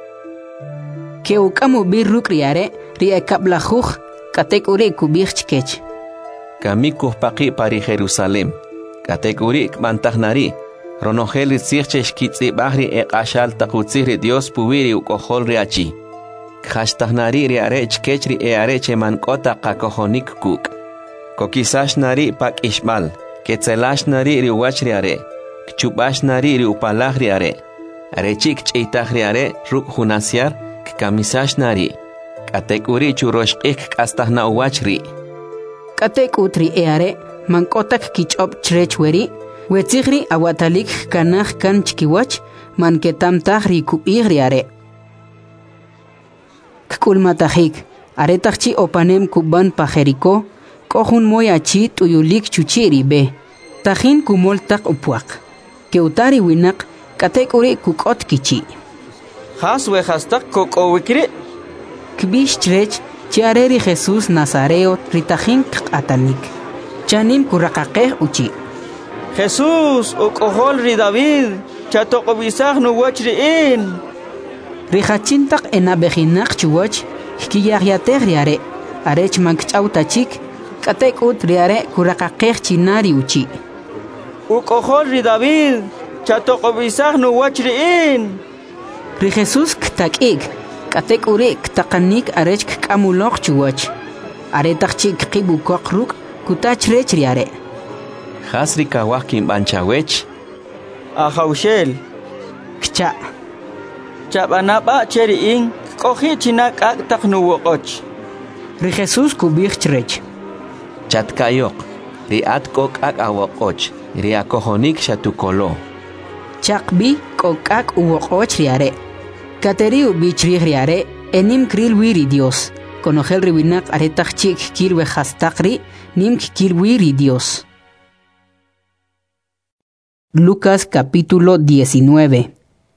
Speaker 1: ke uk'amu bir ruk' ri are ri ekablajuj k'ate k'uri kub'ij chkech
Speaker 12: kamik kujpaqi pa ri Jerusalem k'ate k'uri k'b'antajnari ronojel ri tzij che xkitz'ib'aj ri eq'axal taq utzij ri Dios puwi ri uk'ojol ri achi kjaxtajnari ri are chkech ri e are che mank'ota qakojonik kuk' kokisax nari pa k'ixb'al Ketzelash nari ri wach ri are, kchubash nari ri upalaj ri are, are chik ch'eitaj ri are ruk junasiar, kkamisash nari, k'ate k'uri churoshq'ik k'astaj na uwach ri.
Speaker 1: K'ate k'ut ri e are, mank'otak kich'ob chrech weri, wetzij ri awatalik kanaj kan chkiwach, manketamtaj ri kub'ij ri are. Kkulmatajik, aretaj chi opanem kuban pa Jericó, k'ojun moy achi t'uyulik chuchi ri be tajin kumol taq upuaq keutari winaq k'ate k'uri kuk'ot kichi
Speaker 6: jas we jastaq kok'owikri
Speaker 1: kb'ix chrech chi are ri Jesús Nazareo ri tajin k'q'atanik chanim kuraqaqej uchi
Speaker 6: Jesús uk'ojol ri David chatoq'ob'isaj nuwach ri'in
Speaker 1: ri jachin taq enab'ejinaq chuwach kiyajyatej ri arech mankch'aw tachik k'ate k'ut ri are kuraqaqej chinari uchi
Speaker 6: uk'ojol ri David chatoq'ob'isaj nuwach ri'in
Speaker 1: ri Jesús ktak'ik k'ate k'uri ktaqanik arech k'amuloq chuwach aretaj chi kqib ukoq ruk' kutach rech ri are
Speaker 12: jas ri kawaj kinb'anchawech
Speaker 6: ajawxel
Speaker 1: kcha
Speaker 6: chab'anab'a che ri'in k'oji china k'ak' taq nuwoq'och
Speaker 1: ri Jesús kub'ij chrech
Speaker 12: Chatkayoq, ri at kok ak awoqoch, ri akojonik shatukolo.
Speaker 1: chaqbi kokak uwoqoch riare kateri ubichri riare enim kril wiri Dios conojel riwinak aretach chik kirwe hastakri nim kirwiri Dios. Lucas capítulo 19.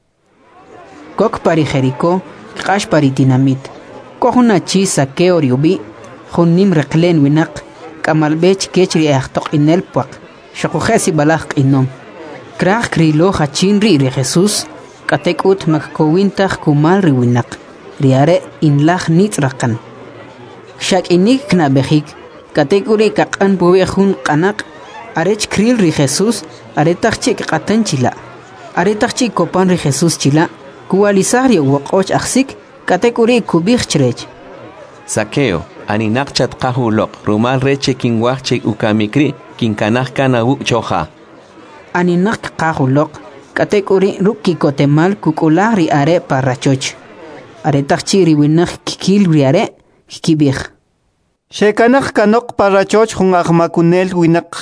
Speaker 1: Kok pari Jericó, qash pari Tinamit. Kohunachi Saqueo riubi, hunnim reklen winak, kamalbech kechri achtok inel puak, shakujesi balak inom. Krach krilo hachin ri Jesús, katekut makkowintach kumal riwinak, riare inlach nitzrakan. Shak inik knabehik, katekuri kakan buwehun kanak, arech kril ri Jesús, aretachik qatan chila. Aretachik kopan ri Jesús chila, kualisari woqoch aksik, katekuri kubich chrech.
Speaker 12: Saqueo, aninak chat kahulok, rumal reche kinwachche ukamikri, kinkanach kana choja.
Speaker 1: Aninak kahulok, katekuri ruki kotemal kukulari are parachoch. Aretachik riwinak kikil riare, kikibich.
Speaker 3: Shekanach kanok parachoch hungach makunel winak.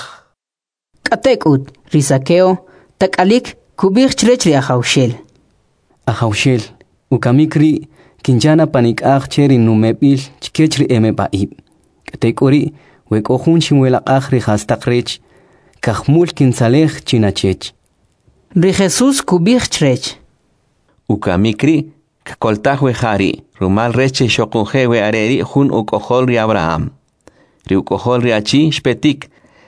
Speaker 1: Katekut, Risaqueo, takalik, kubich chrechri ajaushel.
Speaker 9: Ajaushel, ukamikri, kinjana panik cheri numepil, chikechri emebaib. Katekuri, wekohun chimwela achri hastakrech, kahmul kinsalech chinachech.
Speaker 1: Ri Jesús kubich chrech.
Speaker 12: Ukamikri, kakoltahwe hari, rumal reche shokunjewe areri hun ukohol ri Abraham. Ri ukohol ri achi shpetik,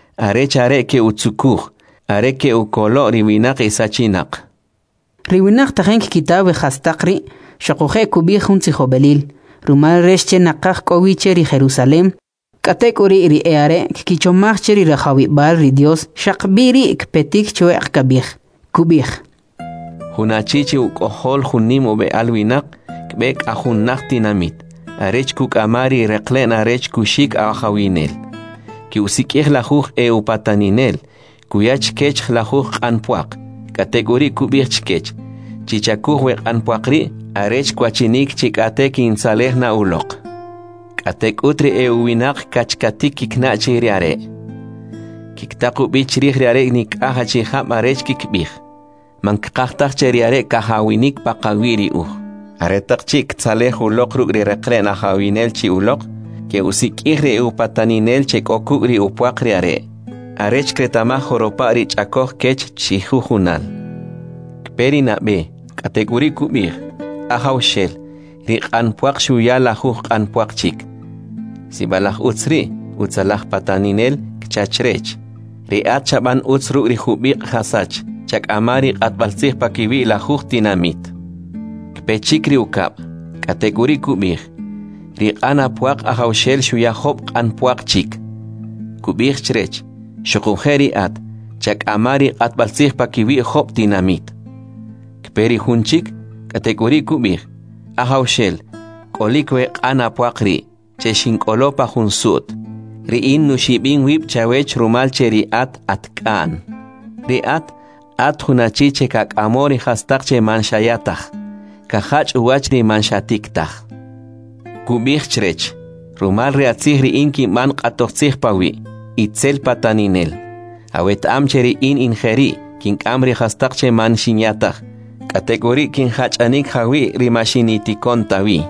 Speaker 12: are ke utsukuj, are ke ukolo riwinak isachinak.
Speaker 1: Riwinak tajenk kitabe hastakri, shakuje kubijun tzihobelil, rumal resche nakaj kowiche ri Jerusalem, katekuri ri eare, kichomachche ri rajawi ri Dios, shakbiri ikpetik choek kabij, kubij.
Speaker 12: Hunachichi ukohol hunim ube alwinak, kbek ahunnak tinamit, arech kuk amari reklen arech kushik ahawinel. Ki usikih lajuj upataninel, kuyach kech lajuj anpuak, kategori kubich kech, chichakuj wek anpuakri, arech kwachinik chikate kinsaleh na ulok. Katek utri winak kachkatik kiknachi riare. Kiktaku bichrih riare nik chiham arech kikbih. Mankaktak cheriare kahawinik pakawiri Aretak chik tsaleh ulok rugri reklen ahawinel chi ulok, que usikihre upataninel chekokugri upuakri are. Arech kretama joropari chakoj kech chihujunal. Kperi na be, kategori kubir, ahaushel, rik anpuak shuya lajuj anpuak chik. Sibalaj utsri, utsalaj pataninel kchachrech. Riat chaban utsru rijubik hasach, chak amari atbalsih pakiwi lajuj tinamit. Kpechikri ukab, kategori kubir, Riqana puak ahaushel shuya hop anpuak chik. Kubich chrech, shokunjeri at, chak amari at balsih pakiwi hop dinamit. Kperi hunchik, kategori kubich, ahaushel, kolikwe qana puakri, cheshin kolopa hunsut. Riin nushibin wib chawech rumal cheri at kan. Riat, at hunachiche kak amori hastakche manshayatach. Kahach uwachri manshatiktak. Kubich chrech, rumal reatzihri inki man qatoxzih pawi, itzel pataninel. Awet amcheri ingeri, kin amri hastakche man shinyatach, kategori kin hachanik hawi rimasinitikon tawi.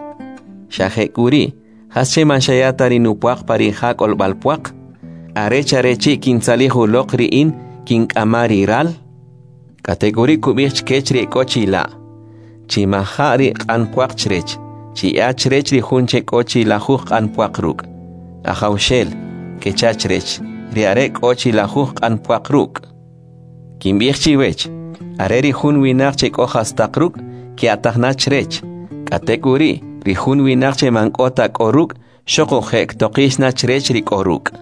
Speaker 12: Shahekuri, hasche manshayatari nupuak parijak olbalpuak, arecharechi kin salihu lokri kin amari ral. Kategori kubich kechri kochila, chimahari anpuak chrech. Chi achrech ri hunche kochi lajuj anpuakruk. Ahaushel, que chachrech, riare kochi lajuj anpuakruk. Kimbich chiwech, areri hun winarche kojas takruk, ki atahnachrech. Kategori, ri hun winarche mankota koruk, shoko hek tokishnachrech ri koruk.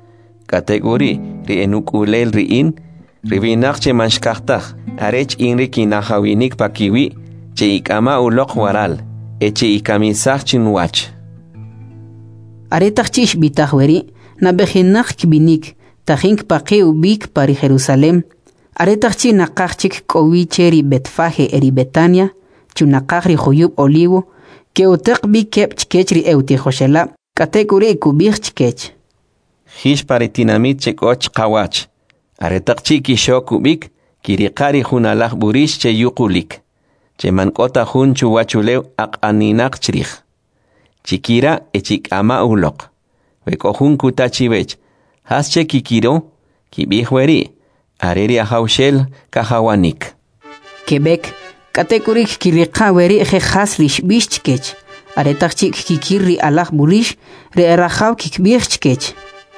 Speaker 12: Kategori, ri enukulel ri winarche manshkachtaj, arech inri kinahawinik pakiwi, che ikama ulok waral. Eche ikamisach chinwach.
Speaker 1: Aretach chish bitahweri, na behinach kibinik, tahink paqe ubik pari Jerusalem. Aretach chi nakachik kowicheri betfaje eri Betania, chunakachri joyub olivo, que utek bi kep chkechri eutijoshela, kategori kubich chkech.
Speaker 12: Hish pari tinamit chekoch kawach. Aretach chi kisho kubik, kirikari hunalaj burish che yukulik, che mankota hun chuwachulew aqaninak chrij. Chikira echik ama ulok, weko hun kutachivech, has che kikiro, kibihweri, areri ahaushel kahawanik.
Speaker 1: Quebec, katekurik kirika weri has rish bishchkech, aretachik kikiri alaj burish, re erahaw kikbirchkech.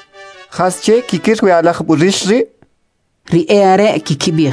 Speaker 3: Has che kikirwi alaj burish ri?
Speaker 1: Ri eare kikibir.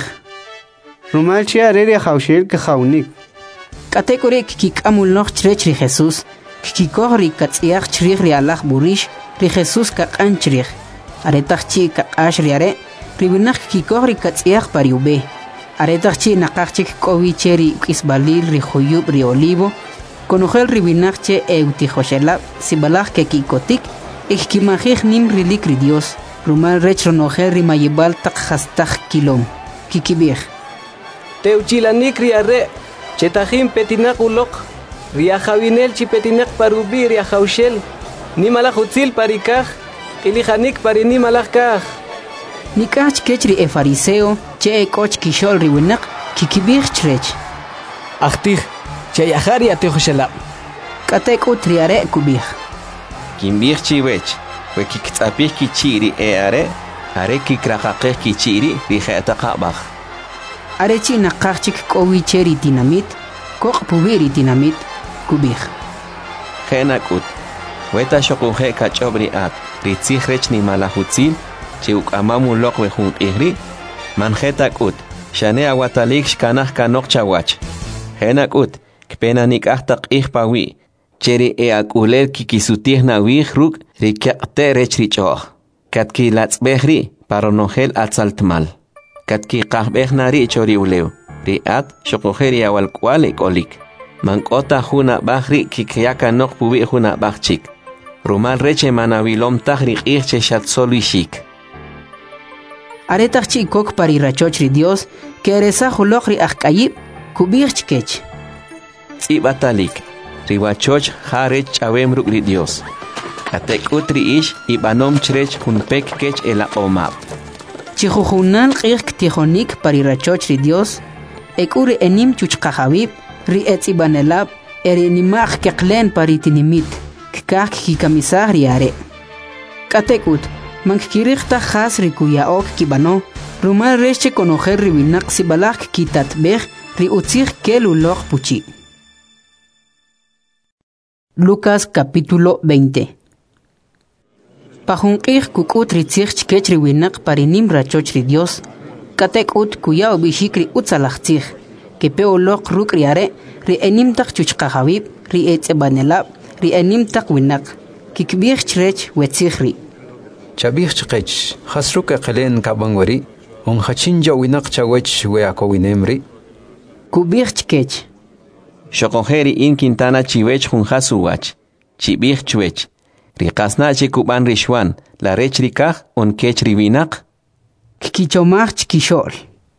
Speaker 3: Rumal che areri ahaushel kahawnik.
Speaker 1: Katekurik kikamul noch chrechri Jesus, kikikohri katsiach chrich ri alaj burish, ri Jesus kakan chrich. Aretachik kakash ri are, ribinak kikikohri katsiach pariube. Aretachik nakachik kovicheri isbalil ri huyub ri olivo, konogel ribinakche eutijoshela, sibalaj ke kikotik, ikimajij nim rilik ri Dios, rumal rechronogel rimayibal tak hastaj kilom, kikibij.
Speaker 8: Teuchilanik riare, chetajim petinak ulok, riajawinel chipetinak parubi riajaushel, nimalajutzil parikaj, ilijanik parinimalaj kaj.
Speaker 1: Nikach kechri e fariseo, che e koch kishol riwinak, kikibij chrech.
Speaker 8: Achtij, che yajari atejoshelab.
Speaker 1: Katek utriare kubij.
Speaker 12: Kimbij chiwech, we kiktzapij kichiri are kikraqaqej kichiri rijetaqabaj.
Speaker 1: Arechi nakachik kowicheri dinamit, kok pubiri dinamit, kubij.
Speaker 12: Genakut, weta shokuje kachobri at, ritzij rech ni malajutzil, che ukamamu lok we jun ihri, manjetakut, shane awatalik shkanaj kanok chawach. Genakut, kpena nikahtak ihpawi, cheri akulel kikisutih nawih ruk rikyaqte rech richoh. Katki latzbehri, paronogel atzaltmal. Katki qahbehnari chori ulew, riat shokojeri awalkwal olik. Mankota juna bahri kikyaka nok pubi juna bahchik. Rumal reche manavilom tahri irche shatsolishik.
Speaker 1: Aretach chikok parirachochri Dios, que eresa julokri akayib, kubirchkech.
Speaker 12: Tsibatalik, riwachoch harech chavem rukri Dios. Katek utri ish ibanom chrech hunpek kech ela omab.
Speaker 1: Chihujunal qirk tijonik parirachochri Dios, ekuri enim chuchkajabib, ri etzibanelab, erinimach keklen paritinimit, kikak kikamisah riare. Katekut, mankirikta has rikuyaok kibano, rumal reche conojer ribinak sibalak kitatbej, ri utzig kelulok puchi. Lucas capítulo 20. Pajunqij kukut ritzig chkech ribinak parinim rachoch ri Dios, katekut kuyao bishikri utzalachtzig, que peolok ruk riare, ri enimtak chuchkajabib, ri etzebanelab, ri enimtak winak, kikbij chrech wetzigri.
Speaker 2: Chabij chqech, khasruk aqlen kabangwari, un khachinja winak chawech weakowinemri.
Speaker 1: Kubij chkech.
Speaker 12: Shokojeri in Quintana chiwech jun hasuwach, chibij chwech. Riqasna chikuban rishwan, la rech rikaj un kech ribinak.
Speaker 1: Kikichomach chkishol.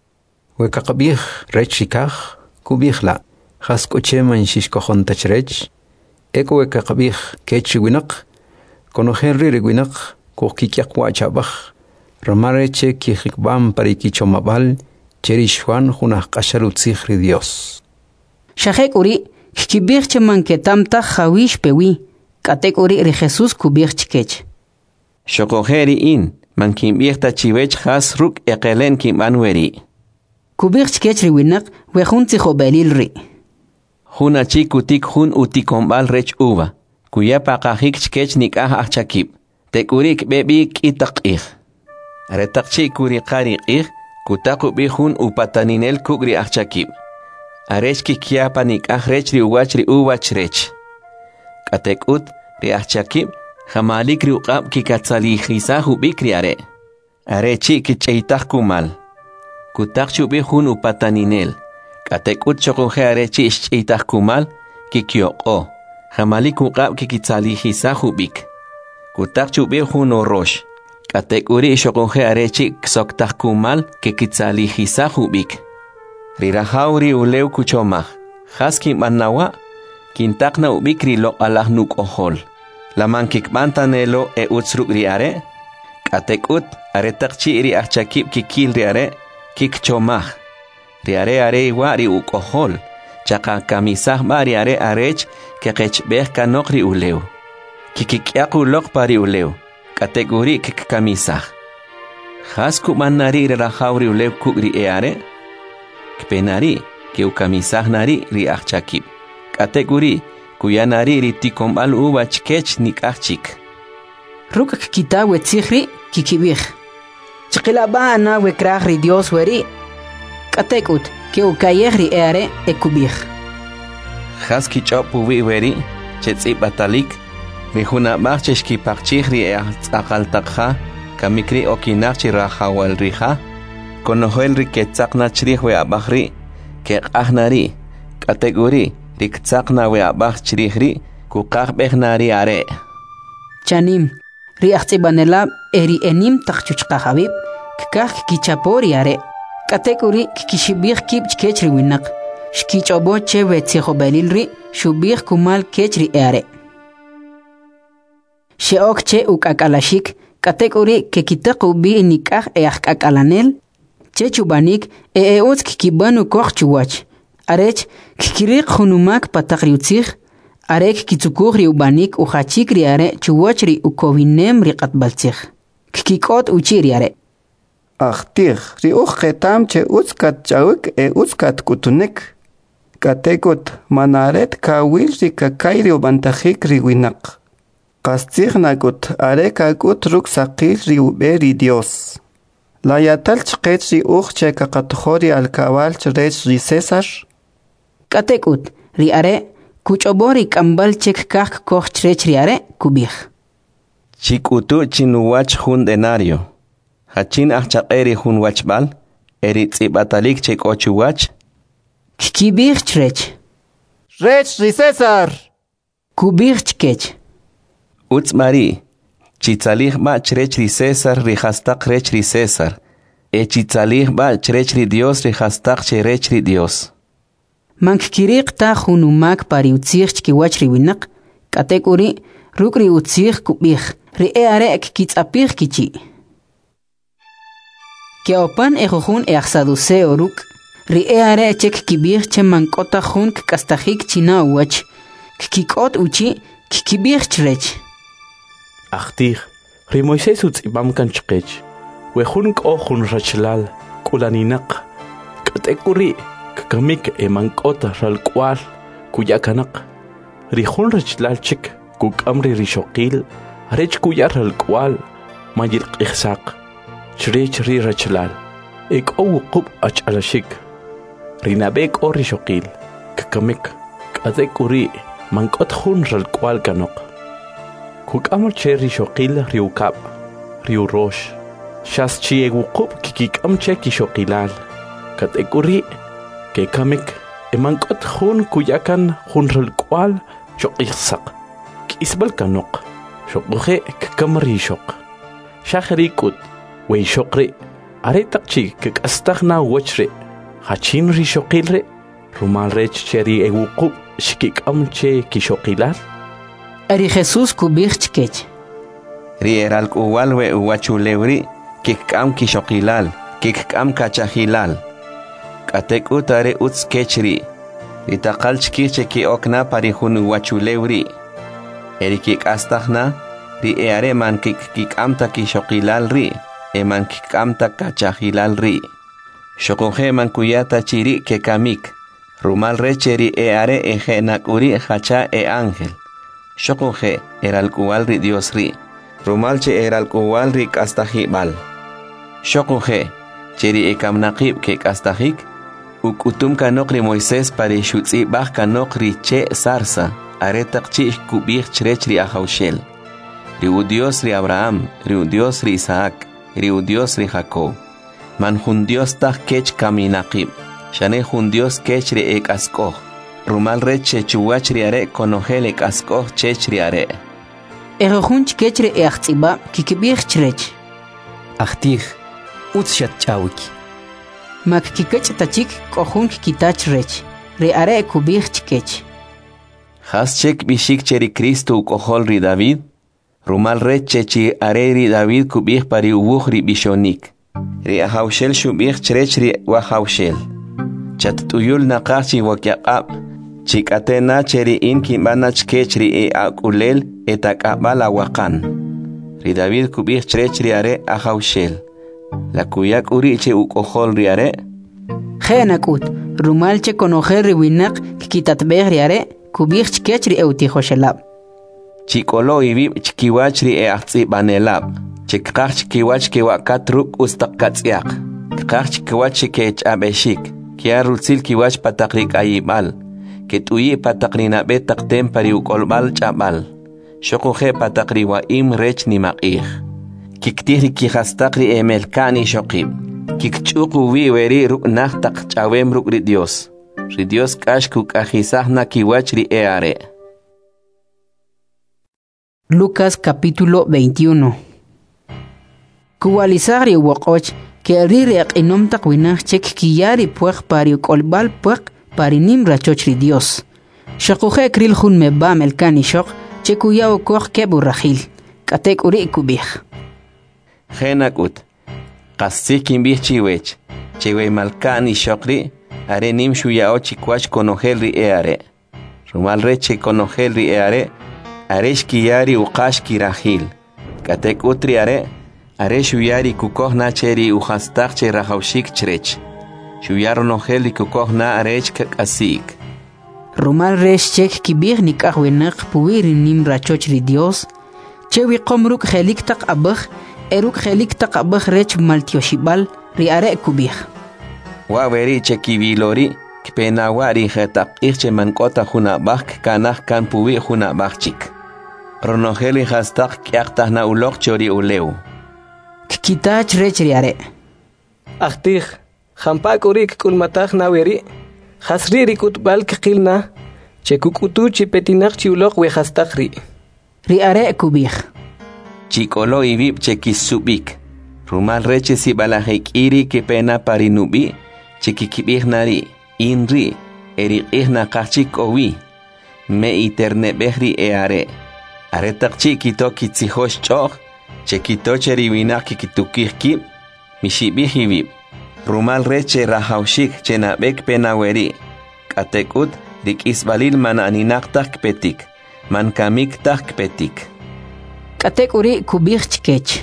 Speaker 2: Wekaqbij rech rikaj, kubij la. Khaskocheman shishkojon tachrech. Eko wekaqbij kech winak, konojerri riwinak. Kokikyakwa chabaj, Romareche kijikbam parikichomabal, cherishwan junaj kasharutzigri Dios.
Speaker 1: Shajek uri, kibirche manketamta jawish pewi, katek uri ri Jesus kubirch kech.
Speaker 12: Shokojeri in, mankimbirta chivech has ruk ekelen kimbanweri.
Speaker 1: Kubirch kech riwinak, wejuntijo belilri.
Speaker 12: Juna chikutik jun utikombal rech uva, kuya pakajik chkech nikah achakib. Tekurik bebik itaqih. Aretaqchi kuri qariqih, kutaku bihun upataninel kugri achakib. Arechki kiapa nikah rechri uwachri uwachrech. Katekut ri achakib, jamalikri uqab kikatzalihisahu bikri are. Arechi kicheitaj kumal. Kutakchu bihun upataninel. Katekut chokoje arechi ischeitaj kumal, kikyoko. Jamalik uqab kikitzalihisahu bik. Kutakchu bihun orosh. Katekuri shokonje arechi ksoktaj kumal kikitzalihisahu bik. Rirahauri uleu kuchomaj. Haski manawa, kintakna ubikri lo alahnuk ohol. Laman kikbantanelo utsruk riare. Katekut aretakchi ri achakib kikil riare. kik chomaj. Riare are iwari ukohol. Chaka kamisaj bari are arech que kechbeh kanok ri uleu. Kikik ulok pari uleu. Kategori kik kamisaj. Has kumanari rajauri uleu kukri eare. Kpenari que ukamisaj nari ri achakib. Kategori kuyanari ri tikombal uva chkech nikachik.
Speaker 1: Ruk kita wetzihri kikibij. Chqilaba ana wekraj ri Dios weri. Katekut que ukayej ri eare ekubij.
Speaker 12: Has kichopu weri chetzi batalik. Rihuna marches ki parchih ri akaltakha. Kamikri okinachchi rajawal rija. Konohel ri ketzakna chrih we abahri. Ke ahnari. Kategori riktzakna we abah chrih ri. Kukaj behnari are.
Speaker 1: Chanim. Ri achtsibanelab eri enim takchuchqa habib. Kikaj kichapori are. Kategori kikishibij kib chkechri winak. Shkichobo che wetzijo belilri. Shubij kumal kechri are. Sheok che ukakalashik. Kategori que kitaqu bi nikah akalanel chechubanik eutz kibanu kochchuwach arech kikirik hunumak pataqriutzig arek kitsukughri ubanik uhachikri are chuwachri ukowinem riqatbaltzig kikikot uchiri are
Speaker 3: Achtig ri uchetam che utskat chawik utskat kutunik katekot manaret kawil ri kakayri ubantajik ri winak Kastignagut arekagut ruksaqil riuberi Dios. La yatal chqech ri uche kakatjori al cabal chrech ri César.
Speaker 1: Katekut ri are kuchobori kambal chek kak koch chrech ri are kubij.
Speaker 12: Chikutu chinuwach hun denario. Hachin achaqeri hun wachbal. Eri tzibatalik chek ochuwach.
Speaker 1: Kibij chrech.
Speaker 3: Rech ri César.
Speaker 1: Kubij chkech.
Speaker 12: Utzmari, chitzalih ba chrech ri César rihastak rech ri César. Chitzalih ba chrech ri Dios rihastak cherech ri Dios.
Speaker 1: Mankirik ta hunumak pari utzig chkiwach ri winak. Kategori rukri utzig kubij. Ri eare kitzapig kichi. Keopan ejojun eachsaduseo ruk. Ri eare chek kibij che mankota hun kastajik china uwach. Kikot uchi kibij chrech.
Speaker 13: Achtig, ri Moisés utzibam kanchqech. Wejun kohun rachlal, kulaninak. Katekuri, kakamik emankota ralkwal, kuyakanak. Rijun rachlal chik, kukamri rishokil, rech kuyar ralkwal, mayil qihsak. Chrech ri rachlal. Ek owuqub achalashik. Rinabek o rishokil, kakamik. Katekuri, mankot hun ralkwal kanok. Kukamul che rishokil riukab, riurosh. Shas chi egukub kikikam che kishokilal. Kategori, kekamik, emankot hun kuyakan hun ralkwal shokihsak. Kisbal kanok, shokuhe kikam rishok. Shakhrikut, wey shokri, aretakchi kikastagna wachri. Hachin rishokilre, rumal rech cheri egukub shikikam che kishokilal.
Speaker 1: Ari Jesús kubij chkech.
Speaker 12: Ri eral uwalwe uwachulewri, kikam kishokilal, kikam kachahilal. Katek utare utskechri, ritakal chkiche ki okna parihun uwachulewri. Eri kik astagna, ri eare man kikam ta kishokilal ri, eman kikam ta kachahilal ri. Shokoje man kuyata chiri kekamik, rumal recheri eare eje nakuri hacha ángel. Shokoje eral kuwal ri Dios ri. Rumalche eral kuwal ri kastajibal. Shokoje cheri ekamnaqib ke kastajik. Ukutum kanok ri Moisés pare shutzi bach kanok ri che sarsa. Aretak chi kubich chrech ri ahaushel. Ri Dios ri Abraham, ri Dios ri Isaac, ri Dios ri Jacob. Man jun Dios tak kech kaminaqib. Shane jun Dios kech ri ekaskoj. Rumal reche chuwachri are konojele kasko chechri are.
Speaker 1: Ejojun chkechre eachtsiba kikibij chrech.
Speaker 9: Achtig, utshat chawiki.
Speaker 1: Mak kikech tachik kohun kikitach rech. Re are kubij chkech.
Speaker 12: Has chek bishik cheri Cristo kohol ri David. Rumal reche chi are ri David kubij pari ubuj ri bishonik. ri ahawshel shubih chrech ri wahawshel chat tuyul naqachi wakyaqab chikatena cheri in kimbana chkech ri akulel etakabala waqan ri David kubih chrech ri are ahawshel la kuyak uri che ukohol ri are
Speaker 1: Khenakut rumal che konojer ri winak kitatbeh ri are kubih chkech ri eutihoshelab
Speaker 12: Chikolo ibib chkiwach ri ahtsi banelab chikqach chkiwach kiwakatruk ustaqkatsiaq qach chkiwach kech abeshik kiarulsil kiwach pataqrik ayibal ketuyi pataqrina betaqtem pari ukolbal chabal shoqoje pataqri wa im rech ni maqih kiktiri kihastaqri emelkani shoqib kikchuqu wi weri ruknaq taq chawem ruk ri Dios kashku kahisahna kiwach ri eare
Speaker 1: Lucas capítulo 21 Kuwalisari wakoch que ririak inom takwinach chek kiyari puech pari kolbal puech pari nimra chochri Dios. Shakuje kril hun mebam el kanishok chekuyao koch keburrahil. Katek uri kubih.
Speaker 12: Genakut. Qasikin bih chiwech. Chewe malkani shokri are nim shuyao chikwach konohelri eare. Rumal reche konohelri eare. Aresh kiyari uqash kirahil. Katek utri are shuyari kukohna cheri uhastaq che rahawshik chrech. Shuyaro noheli kukohna arech kakasik.
Speaker 1: Rumal resh chek kibir nikah winak puwiri nim rachochri Dios. Chewi komruk helik tak abah, eruk helik tak abah rech maltioshibal ri are kubih.
Speaker 12: Waweri chekibilori kpenawari hetak irche mankota huna bak kanah kan puwi huna bakchik. Ronoheli hastak kiaktah na ulok chori uleu.
Speaker 1: Kitach rechri are.
Speaker 8: Ahtih, hampak urik kulmatah na weri. Hasri rikut bal kikilna. Chekukutu chipetinak chiulok we hastakri.
Speaker 1: Ri are kubih.
Speaker 12: Chikolo ibib chekisubik. Rumal reche si balahek iri kepena parinubi. Chekikibih nari. Inri. Erikih na kachik owi. Me iterne behri eare. Aretak chikito kitzihosh choch, chekito cheriwinak kikitukihkib, mishibihibib. Rumal reche rahawshik chenabek penaweri. Katekut rikisbalil man aninaktak kpetik, man kamiktak kpetik.
Speaker 1: Katek uri kubih chkech.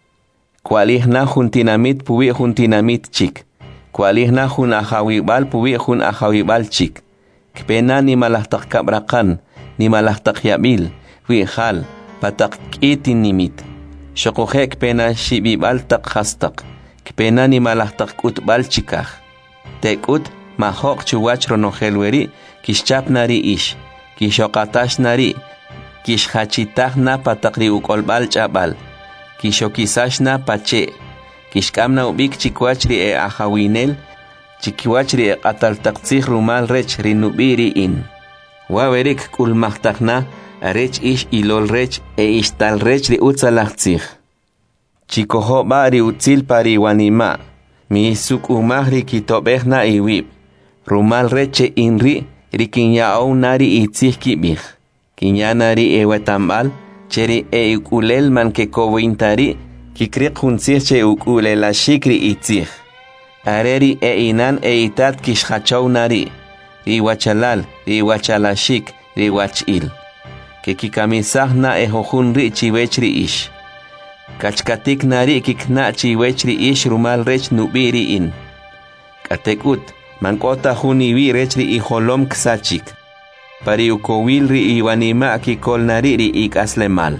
Speaker 12: Kualihna juntinamit puwi juntinamit chik. Kualihna jun ahawibal puwi jun ahawibal chik. Kpena ni malahtak kabrakan, ni malahtak yabil. Hal patak itin nimit. Shokojek pena shibibal tak hastak. Kpena ni malahtak utbal chikah. Tekut mahok chuwach ronohelweri kishchap nari ish. Kishokatash nari. Kishhachitah na patakri ukolbal chabal. Kishokisash na pache. Kishkamna ubik chikwachri e ahawinel. Chikiwachri e atal taktsih rumal rech rinubiri in. Wawerik kulmahtakna. Arech ish ilol rech e ish tal rech ri utzalachtzich. Chikoho bari utzil pari wanima. Mi suk umahri kitobehna iwib. Rumal reche inri rikinyao nari itzich kibich. Kinyanari e wetambal. Cheri e ukulel man ke kowintari. Kikrik hunzich che ukulela shikri itzich. Areri e inan e itat kishachau nari. Riwachalal, riwachalashik, riwachil. Que kikamisahna ejohunri chiwechri ish. Kachkatik nari kikna chiwechri ish rumal rech nubiri in. Katekut, mankota huniwi rechri iholom ksachik. Pari ukowilri iwanima kikol nariri ikaslemal.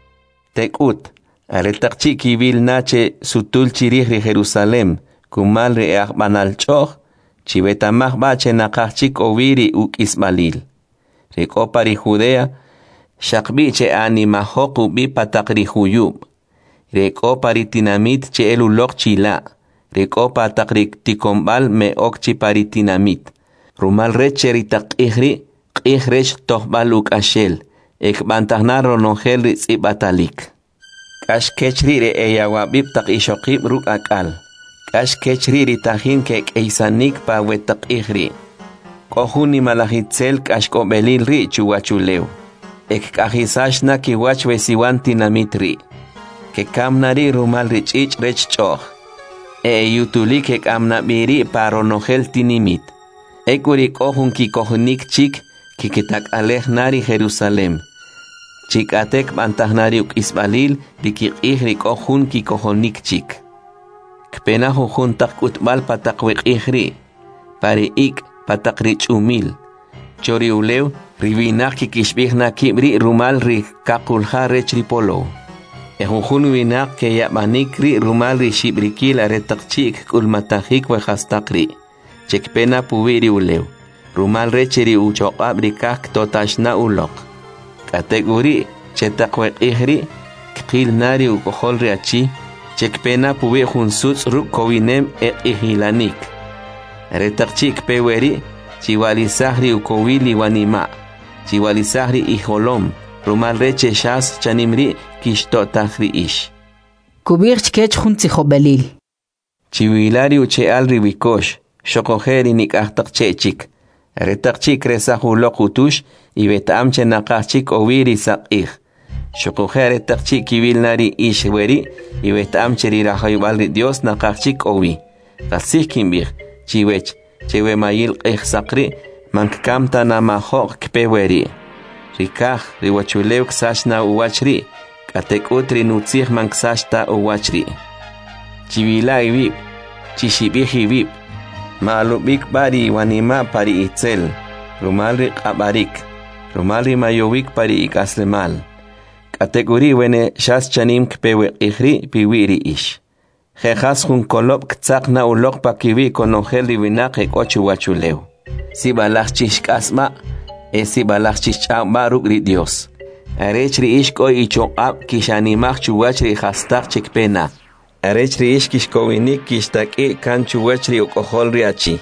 Speaker 12: Tekut, aretakchi kibil nache sutul chirihri Jerusalem, kumalri eakbanal choch, chivetamah bache nakachik oviri uk ismalil. Riko pari Judea, Shakbiche anima hoku bi patakri huyub. Reko paritinamit che elulok chila. Reko patakri tikombal me okchi paritinamit. Rumal reche ritak ihri, ihresh tohbaluk ashel. Ek bantahnaro nongel ritzibatalik. Kash kechri re eyawabib tak ishokib ruk akal. Kash kechri ritahin kek eisanik pa wetak ihri. Kohuni malahitzel kash kobelil ri chuwachuleu. Ek kahisashna kiwach wesiwan tinamitri. Ke kamnari rumal rich rech choch. yutulik ek amna biri paro nogel tinimit. Ekurik ohun kikohunik chik kikitak alej nari Jerusalem. Chik atek bantahnariuk isbalil dikik ihrik ohun kikohonik chik. Kpena hujun tak utbal patakwek ihri. Pari ik patak rich umil. Chori ulew rivinak kikishbihna kibri rumal ri kakulha rech ripolo. Ehujun winak ke yabanik ri rumal ri shibrikil aretak chik kulmatahik wehastakri. Chekpena puwiri ulew. Rumal recheri uchokab rikak totashna ulok. Kategori chetakwek ihri kil nari ukohol riachi. Chekpena puwi junsuts ruk kowinem ihilanik. Retak chik peweri chiwalisahri ukowili wanima. Chiwalisahri iholom. Rumal reche shas chanimri kishtotahri ish.
Speaker 1: Kubir chkech junti jobalil.
Speaker 12: Chiwilari uche alri wikosh. Shokojeri nikahtak chechik. Retak chik resahulok utush. Ibetam chenakah chik owiri sakih. Shokojeri retak chik kivilnari ish weri. Ibetam cheri rahayubalri Dios nakah chik owi. Kasih kimbir. Chiwech. Chewe mayil sakri. Mankamta namahok kpeweri. Rikah riwachulew ksashna uwachri. Katek utri nutzih manksashta uwachri. Chivilai vip. Chishibihi vip. Maalubik bari wanima pari itzel. Rumalri qabarik. Rumalri mayowik pari ikaslemal. Kategori wene shas chanim kpewe ihri piwiri ish. Jejas jun kolop ktsak na ulok pakiwi konongel divinak ek ochu wachulew. Si balach chishkasma. Si balach chishkama rukri Dios. Arechri ish koy ichokab kishanimach chuwachri hastak chikpena. Arechri ish kishkowinik kishtaki kan chuwachri ukohol riachi.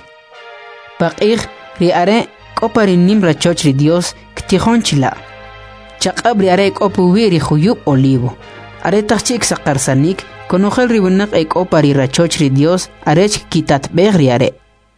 Speaker 1: Pakir riare koparinim rachochri Dios ktihonchila. Chakab riare kopuwiri huyub olivo. Are tachik sakarsanik konogel ribunak kopari rachochri Dios arech kitatbeg riare.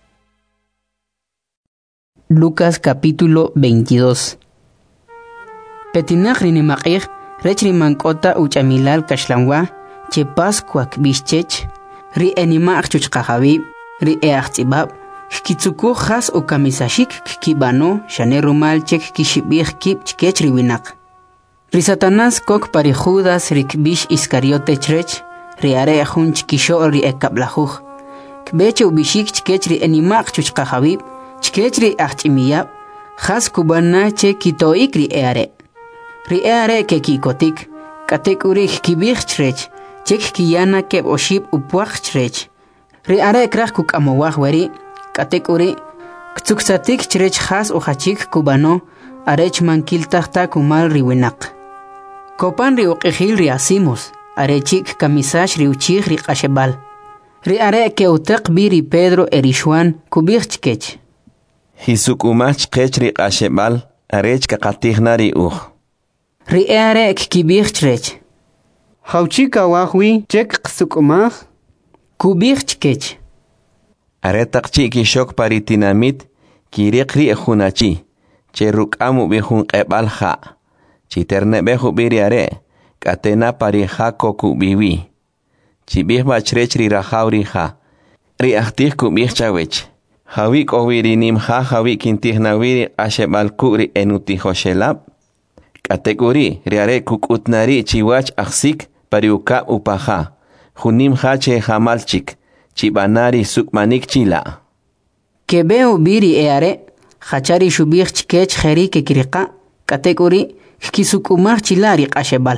Speaker 1: Lucas capítulo 22. Petinach rinimakir rechri mankota uchamilal kashlanwa. Che Pascuak bischech, ri enimach chuchkahabib, ri eachtibab, kitsuku has o kamisashik kibano, shanerumal chek kishibich kip chkech riwinak. Ri Satanás kok pari Judas rikbish Iscariote chrech, ri are hun chkisho ri ekablajuj. Kbeche ubishik chkech ri enimach chuchkahabib, chkech ri achtimiyab, has kubana che kitoik ri eare. Ri eare ke kikotik, katek urik kibich chrech, Chek kiyana keb oshib upuach chrech. Ri are krach kuk amowach weri, katek uri, ktsuksatik chrech has o hachik kubano, arech mankil tahta kumal riwinak. Kopan ri uqihil ri asimos, arechik kamisash ri uchich ri qashebal. Ri are ke utek biri Pedro erishuan kubich chkech.
Speaker 12: Hisuk umach chkech ri qashebal, arech kakatihna ri uch.
Speaker 1: Ri are kibich chrech.
Speaker 3: Hauchika wahwi chek qsukumah
Speaker 1: kubich chkech.
Speaker 12: Aretak chiki shok paritinamit kirikri ejunachi. Cheruk amu bihun qebal ha. Chiterne behu biri are. Katena pari ha koku biwi. Chibih bachrechri rahauri ha. Ri ahtih kubih chawech. Hawik owiri nim ha hawik intih nawiri ashebal kuri enuti hoshelab. Kategori riare kukutnari chiwach aksik pariuka upaha. Junim hache hamalchik. Chibanari sukmanik chila.
Speaker 1: Kebeo biri eare. Hachari shubir chkech kheri ke kirika. Kategori kisukumar chilari qashebal.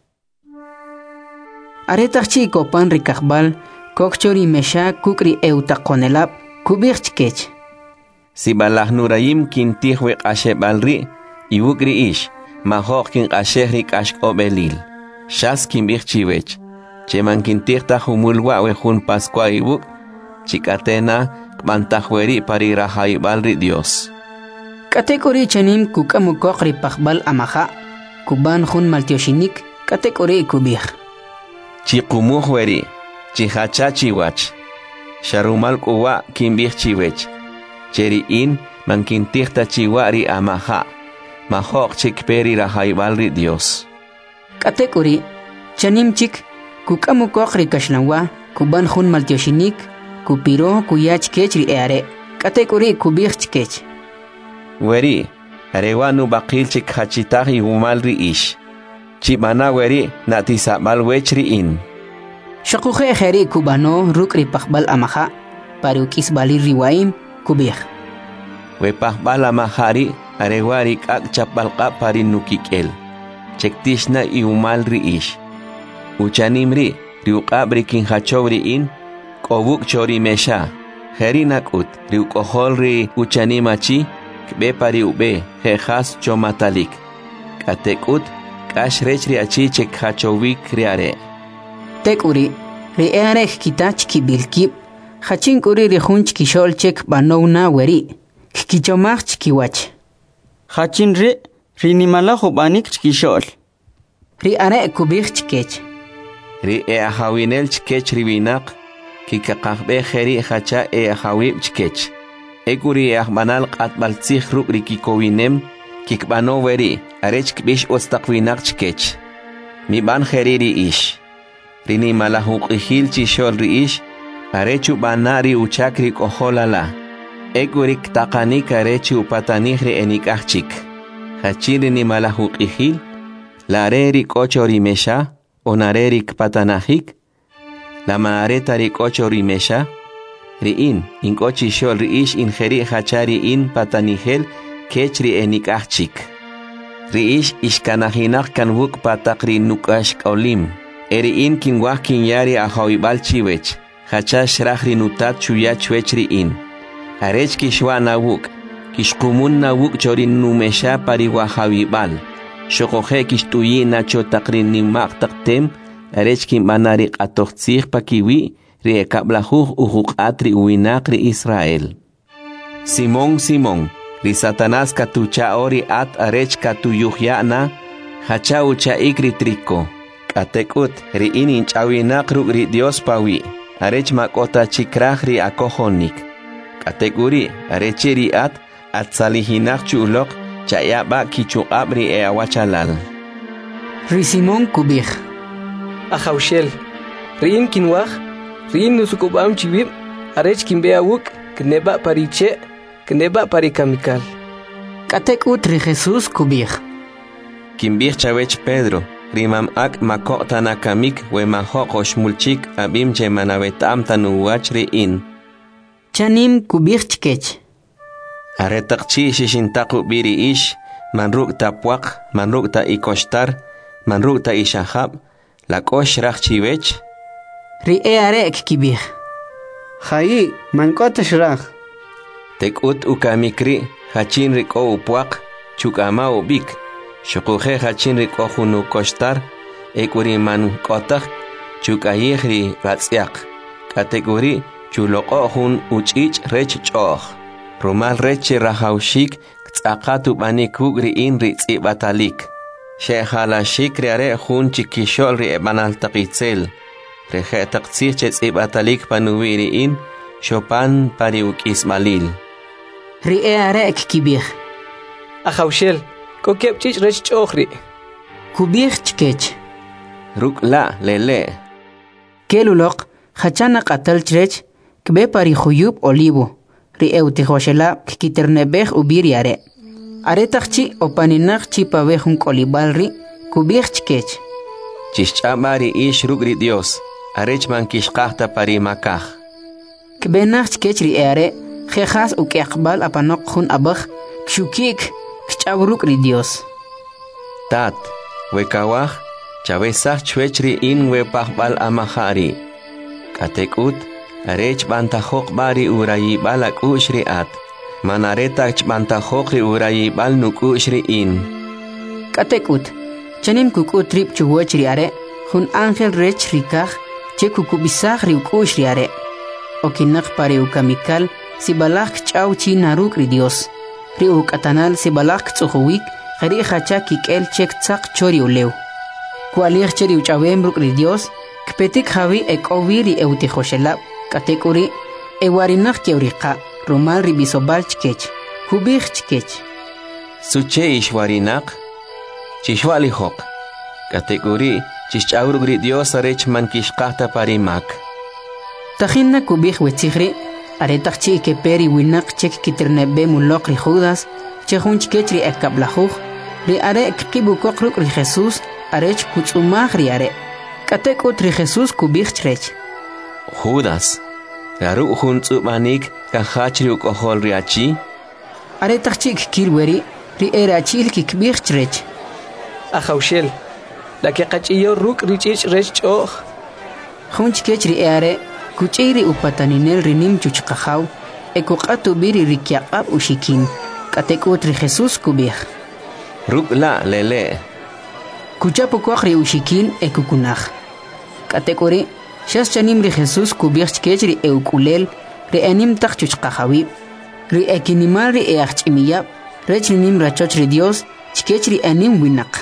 Speaker 1: Aretach chi kopan rikakbal. Kokchori mesha kukri eutakonelab. Kubir chkech.
Speaker 12: Si balah nurayim kintihwe qashebalri. Iwukri ish. Mahok kin ashehri kashk obelil. Shas kin birchiwech. Cheman kintirta humulwa wehun Pascua ibuk. Chikatena kmantajweri parirahay balri Dios.
Speaker 1: Kategori chanim kukamukokri pakbal amaha. Kuban hun maltioshinik. Kategori kubir.
Speaker 12: Chikumuhweri. Chihachachiwach. Sharumal kuwa kin birchiwech. Cheri in man kintirta chiwari amaha. Mahok chikperi rahaybalri Dios.
Speaker 1: Kategori chanim chik kukamukokri kashnanwa kuban hun maltioshinik kupiro kuyach kech ri are katekuri kubich kech
Speaker 12: weri arewanu baqil chik hachitah igumal ri ish chibana weri natisabal wechri in
Speaker 1: shaqukhe khari kubano rukri pakbal amaha parukis bali riwaim kubih
Speaker 12: we pakbal amahari arewari kak chapalqa parinukikel chektishna igumal ri ish uchanimri riuqabri kin hachowri in kobuk chori mesha Herinakut riukoholri uchanimachi kbe pari ube jejas chomatalik katekut kashrechri achi chek hachowik riare
Speaker 1: tekuri riare kitach kibilkib hachin kuri rihunch kishol chek banowna weri kichomach kiwach
Speaker 6: hachin rinimala hobanik kishol
Speaker 1: riare kubich kech
Speaker 12: ri ahawinel chkech riwinak kikaqaqbe kheri khacha ahawib chkech eguri ahmanal qatbal tsikh rubri kikowinem kikbano weri arech kbish ostaqwinak chkech mi ban kheri ri ish rini malahuq ihil chishol ri ish arechu banari uchakri koholala eguri ktaqani karechu patanihri enikachik hachiri ni malahuq ihil lareri kochori mesha onareri kpatanahik la mareta ri kocho rimesha riin in kochi shol riish in kheri hachari in patanihel kechri enikachik riish ishkanahinak kanwuk patakri nukash kaulim in kinwah kinyari ahawibal chiwech hacha shrahri nutat chuya chwechri in arech kishwa nawuk kishkumun nawuk chorin numesha pariwahawibal shokohe kishtuyi nacho takrin nimak taktem arech kim banari qatoqtsig pakiwi ri kablahuh uhuqatri uinaqri Israel Simón ri Satanás katucha ori at arech katuyuhyana hacha ucha ikri triko katekut ri inin chawinaqru ri Dios pawi arech makota chikraj ri akohonik katekuri arechi ri at atsalihinaq chulok chayaba kichuqab ri awachalal
Speaker 1: ri Simón kubih
Speaker 8: Ahaushel, Rin kinwah, Rin nusukubam chibib, Arech kimbeawuk, Kneba pariche, Kneba parikamikal.
Speaker 1: Katekut ri Jesus kubih.
Speaker 12: Kimbih chawech Pedro, Rimam ak makota nakamik we mahokosh mulchik abim chemanavetam tanuwach ri in.
Speaker 1: Chanim kubih chkech.
Speaker 12: Aretaqchi shishintaku biri ish, manruk tapwak, manruk ta ikoshtar, manruk ta ishahab, la kosh rachchivech
Speaker 1: ri arek kibih
Speaker 3: Khai mankot shrach
Speaker 12: tekut ukamikri hachin riko upwaq chukama ubik shukuhe hachin riko hunu koshtar ekuri man kotak chukayihri ratsiaq kategori chuloko hun uchich rech choh rumal rech rahaushik tsaqatu banikug ri in ri tsibatalik Shehala shikri are hun chikishol ri ebanal taqitzel reje taqtsih tsibatalik panuwiri in Chopin pariuk ismalil
Speaker 1: ri are kibih
Speaker 8: Ahaushel kokep chich rech chokhri
Speaker 1: kubih chkech
Speaker 12: ruk la lele
Speaker 1: kelulok hachana qatal chrech kbe pari khuyub olivo ri eutihoshela kiternebeh ubir yare Aretachchi opaninach chipabehun kolibalri kubich chkech.
Speaker 12: Chischamari ish rugri Dios, arechman kishqahta parimakah.
Speaker 1: Kbenach chkech ri ere, jejas ukeakbal apanok hun abach, kshukik, kchabruk ri Dios.
Speaker 12: Tat, wekawah, chavesach chwechri in wepahbal amahari. Katekut, arech bantajok bari urayi balak ushri at. Manareta chbantajokri urayi bal nukushri in.
Speaker 1: Katekut, chanim kuku trip chuwachri are, hun angel rech rikaj, che kukubisaj riukushri are. Okinak pare ukamikal, sibalak chauchi naruk ri Dios. Riuk atanal sibalak tsuhuwik, jari hacha kikel chek tsak chori uleu. Kualir cheri uchawem ruk ri Dios, kpetik javi ekoviri eutijoshela, katekuri, ewarinak keurika. Romal ribisobal chkech, kubih chkech.
Speaker 12: Suche ishwarinak, chishwalihok. Kategori, chichaurugri Dios arech man kishkahta parimak.
Speaker 1: Tajinna kubih wetzigri, aretach chi ke peri winak chek kiternebe mulok ri Judas, chehunch kechri ekablajuj, ri are kibu kokruk ri Jesús, arech kutsumaj ri are. Katekut ri Jesús kubih chrech.
Speaker 12: Judas, garu huntsu manik kahachri ukohol ri achi?
Speaker 1: Aretach chik kirweri, ri erachil kikbih chrech.
Speaker 8: Ajaushel, la que cachiyo ruk richich rech och.
Speaker 1: Hunch kechri are, kuchiri upataninel rinim chuchkajaw, ekukatu biri rikyaqab ushikin, katekut ri Jesús kubih.
Speaker 12: Ruk la lele.
Speaker 1: Kuchapo kwakri ushikin ekukunaj. Katekuri, shas chanim ri Jesús kubih chkechri eukulel, ri anim tak chuchkajawi, ri ekinimal ri eachimiyab, rech rinim rachoch ri Dios, chkechri anim winak.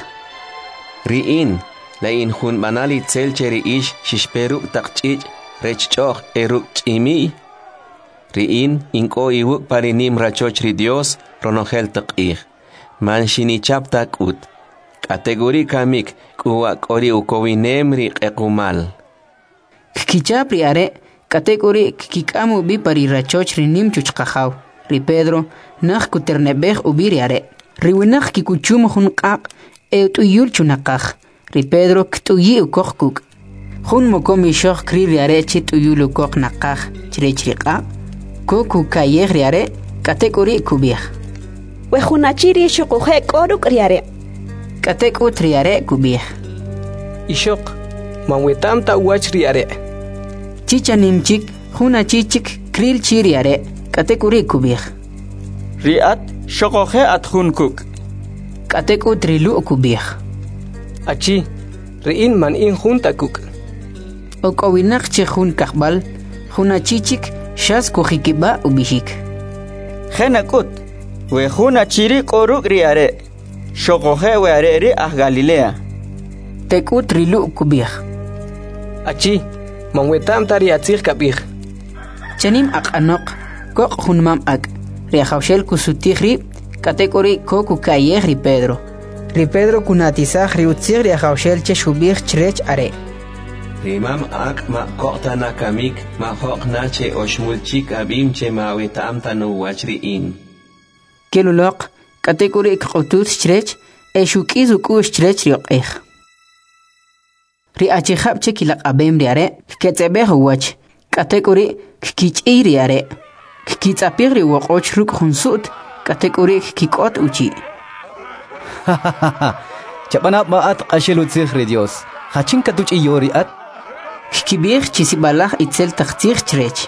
Speaker 12: Riin, la in hun banali tselcheri ish shishperu takchich rechchoch eruk chimi. Riin inko iwuk parinim rachoch ri Dios ronogel takich. Man shinichap takut. Kategori kamik kuwa kori ukowinem ri ekumal.
Speaker 1: Kichap ri are, kategori kikamu bi pari rachoch ri nim chuchkajaw. Ri Pedro, nach kuternebech ubi ri are. Ri winach kikuchum hun qaq. Eutuyul chunakaj, ri Pedro ktuyi ukokuk. Hun mokomi shoch kri riare chit uyul ukok nakaj, chirechriqa. Koku kayeh riare, katekuri kubih.
Speaker 4: Wehunachiri shokuhe koruk riare.
Speaker 1: Katekut riare kubih.
Speaker 8: Ishok, manwetam ta uach riare.
Speaker 1: Chichanimchik, hunachichik kril chiriare, katekuri kubih.
Speaker 6: Riat, shokohe at hunkuk.
Speaker 1: Katekut rilu kubih.
Speaker 8: Achi, riin man in juntakuk.
Speaker 1: Okowinak chehun kakbal, hunachichik, shas kujikiba ubishik.
Speaker 6: Genakut, we hunachiri koruk riare. Shokohe we are ri ah Galilea.
Speaker 1: Tekut rilu kubih.
Speaker 8: Achi, manwetam tariatzir kabih.
Speaker 1: Chanim akanok, kok hunmam ak, riajaushel kusutihri, katekori koku kayeh ri Pedro. Ri Pedro kunatizaj ri utzir ri ajaushel che shubih chrech are.
Speaker 12: Rimam ak ma kokta na kamik ma hok na che oshmulchik abim che ma wetam tanu wachriin.
Speaker 1: Kelulok, katekori kutut chrech, eshukiz ukush chrech riokeh. Ri achihab che kilak abem ri are, ketzebeh wach, katekori kikich'i ri are. Kikitzapir ri wakoch ruk hunsut, kategori kikot uchi.
Speaker 9: Chapanap maat qashilu tsikhri Dios. Hachin katuch iyori at.
Speaker 1: Kibir chisibalach itzel taktir chrech.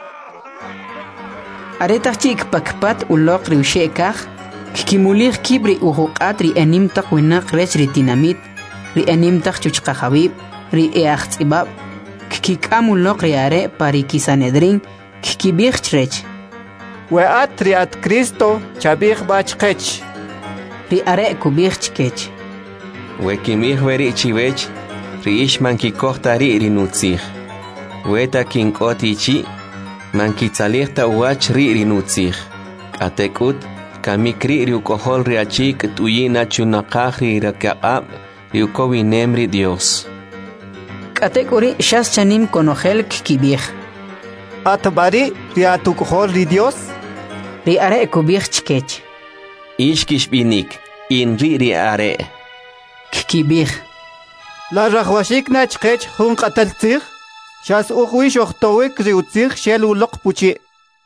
Speaker 1: Aretachik pakpat ulok riushekach. Kimulir kibri uhuqat ri anim takwinak rech ri dinamit. Ri anim tak chuchqahabib. Ri eachtzibab. Kikam ulok ri are pari kisanedrin. Kibir chrech.
Speaker 3: Weat riat Cristo chabih bachkech.
Speaker 1: Ri are kubih chkech.
Speaker 12: We kimih veri chivech, riish mankikohtari rinutzich. Weta kinkotichi, mankitzalihta uach rinutzich. Atekut, kamikri riukohol riachik tuyina chunakaj rirakabab, riukowinem ri Dios.
Speaker 1: Katekuri shas chanim konogel kibih.
Speaker 3: Atbari riatukohol ri Dios.
Speaker 1: Ri are kubih chkech.
Speaker 12: Ishkish binik, in ri are.
Speaker 1: Kibih.
Speaker 3: La rahwashik na chkech hun qataltzig. Shas ukhwish ochtowik riutzig shel ulok puchi.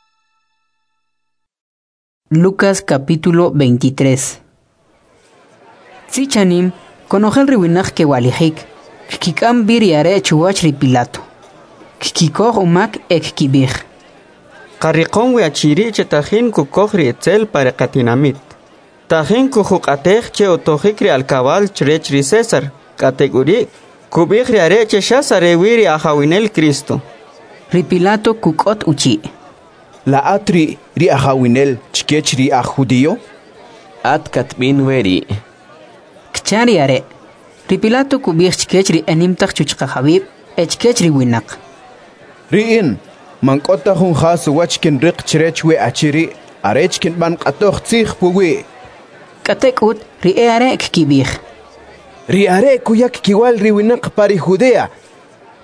Speaker 1: Lucas capítulo 23. Tzichanim, konogel riwinach ke walijik. Kikam biri are chuwach ri Pilato. Kikikoh umak ek kibih.
Speaker 6: Qarriqon we achiri che tajin kukohri etzel para katinamit. Tajin kujuqatej che otojikri alcabal chrechri César. Kategori kubihri are che shasare wiri ajawinel Cristo.
Speaker 1: Ri Pilato kukot uchi.
Speaker 10: La atri ri ajawinel chkechri a judío.
Speaker 12: At katbin weri.
Speaker 1: Kchari are. Ri Pilato kubih chkechri animtak chuchqahabib echkechri winak.
Speaker 10: Riin mankota hun khas wachkin riq chrechwe achiri arechkin ban qatoh tsikh puwi.
Speaker 1: Katekut ri are kibih.
Speaker 10: Ri are kuyak kiwal ri winak pari Judea.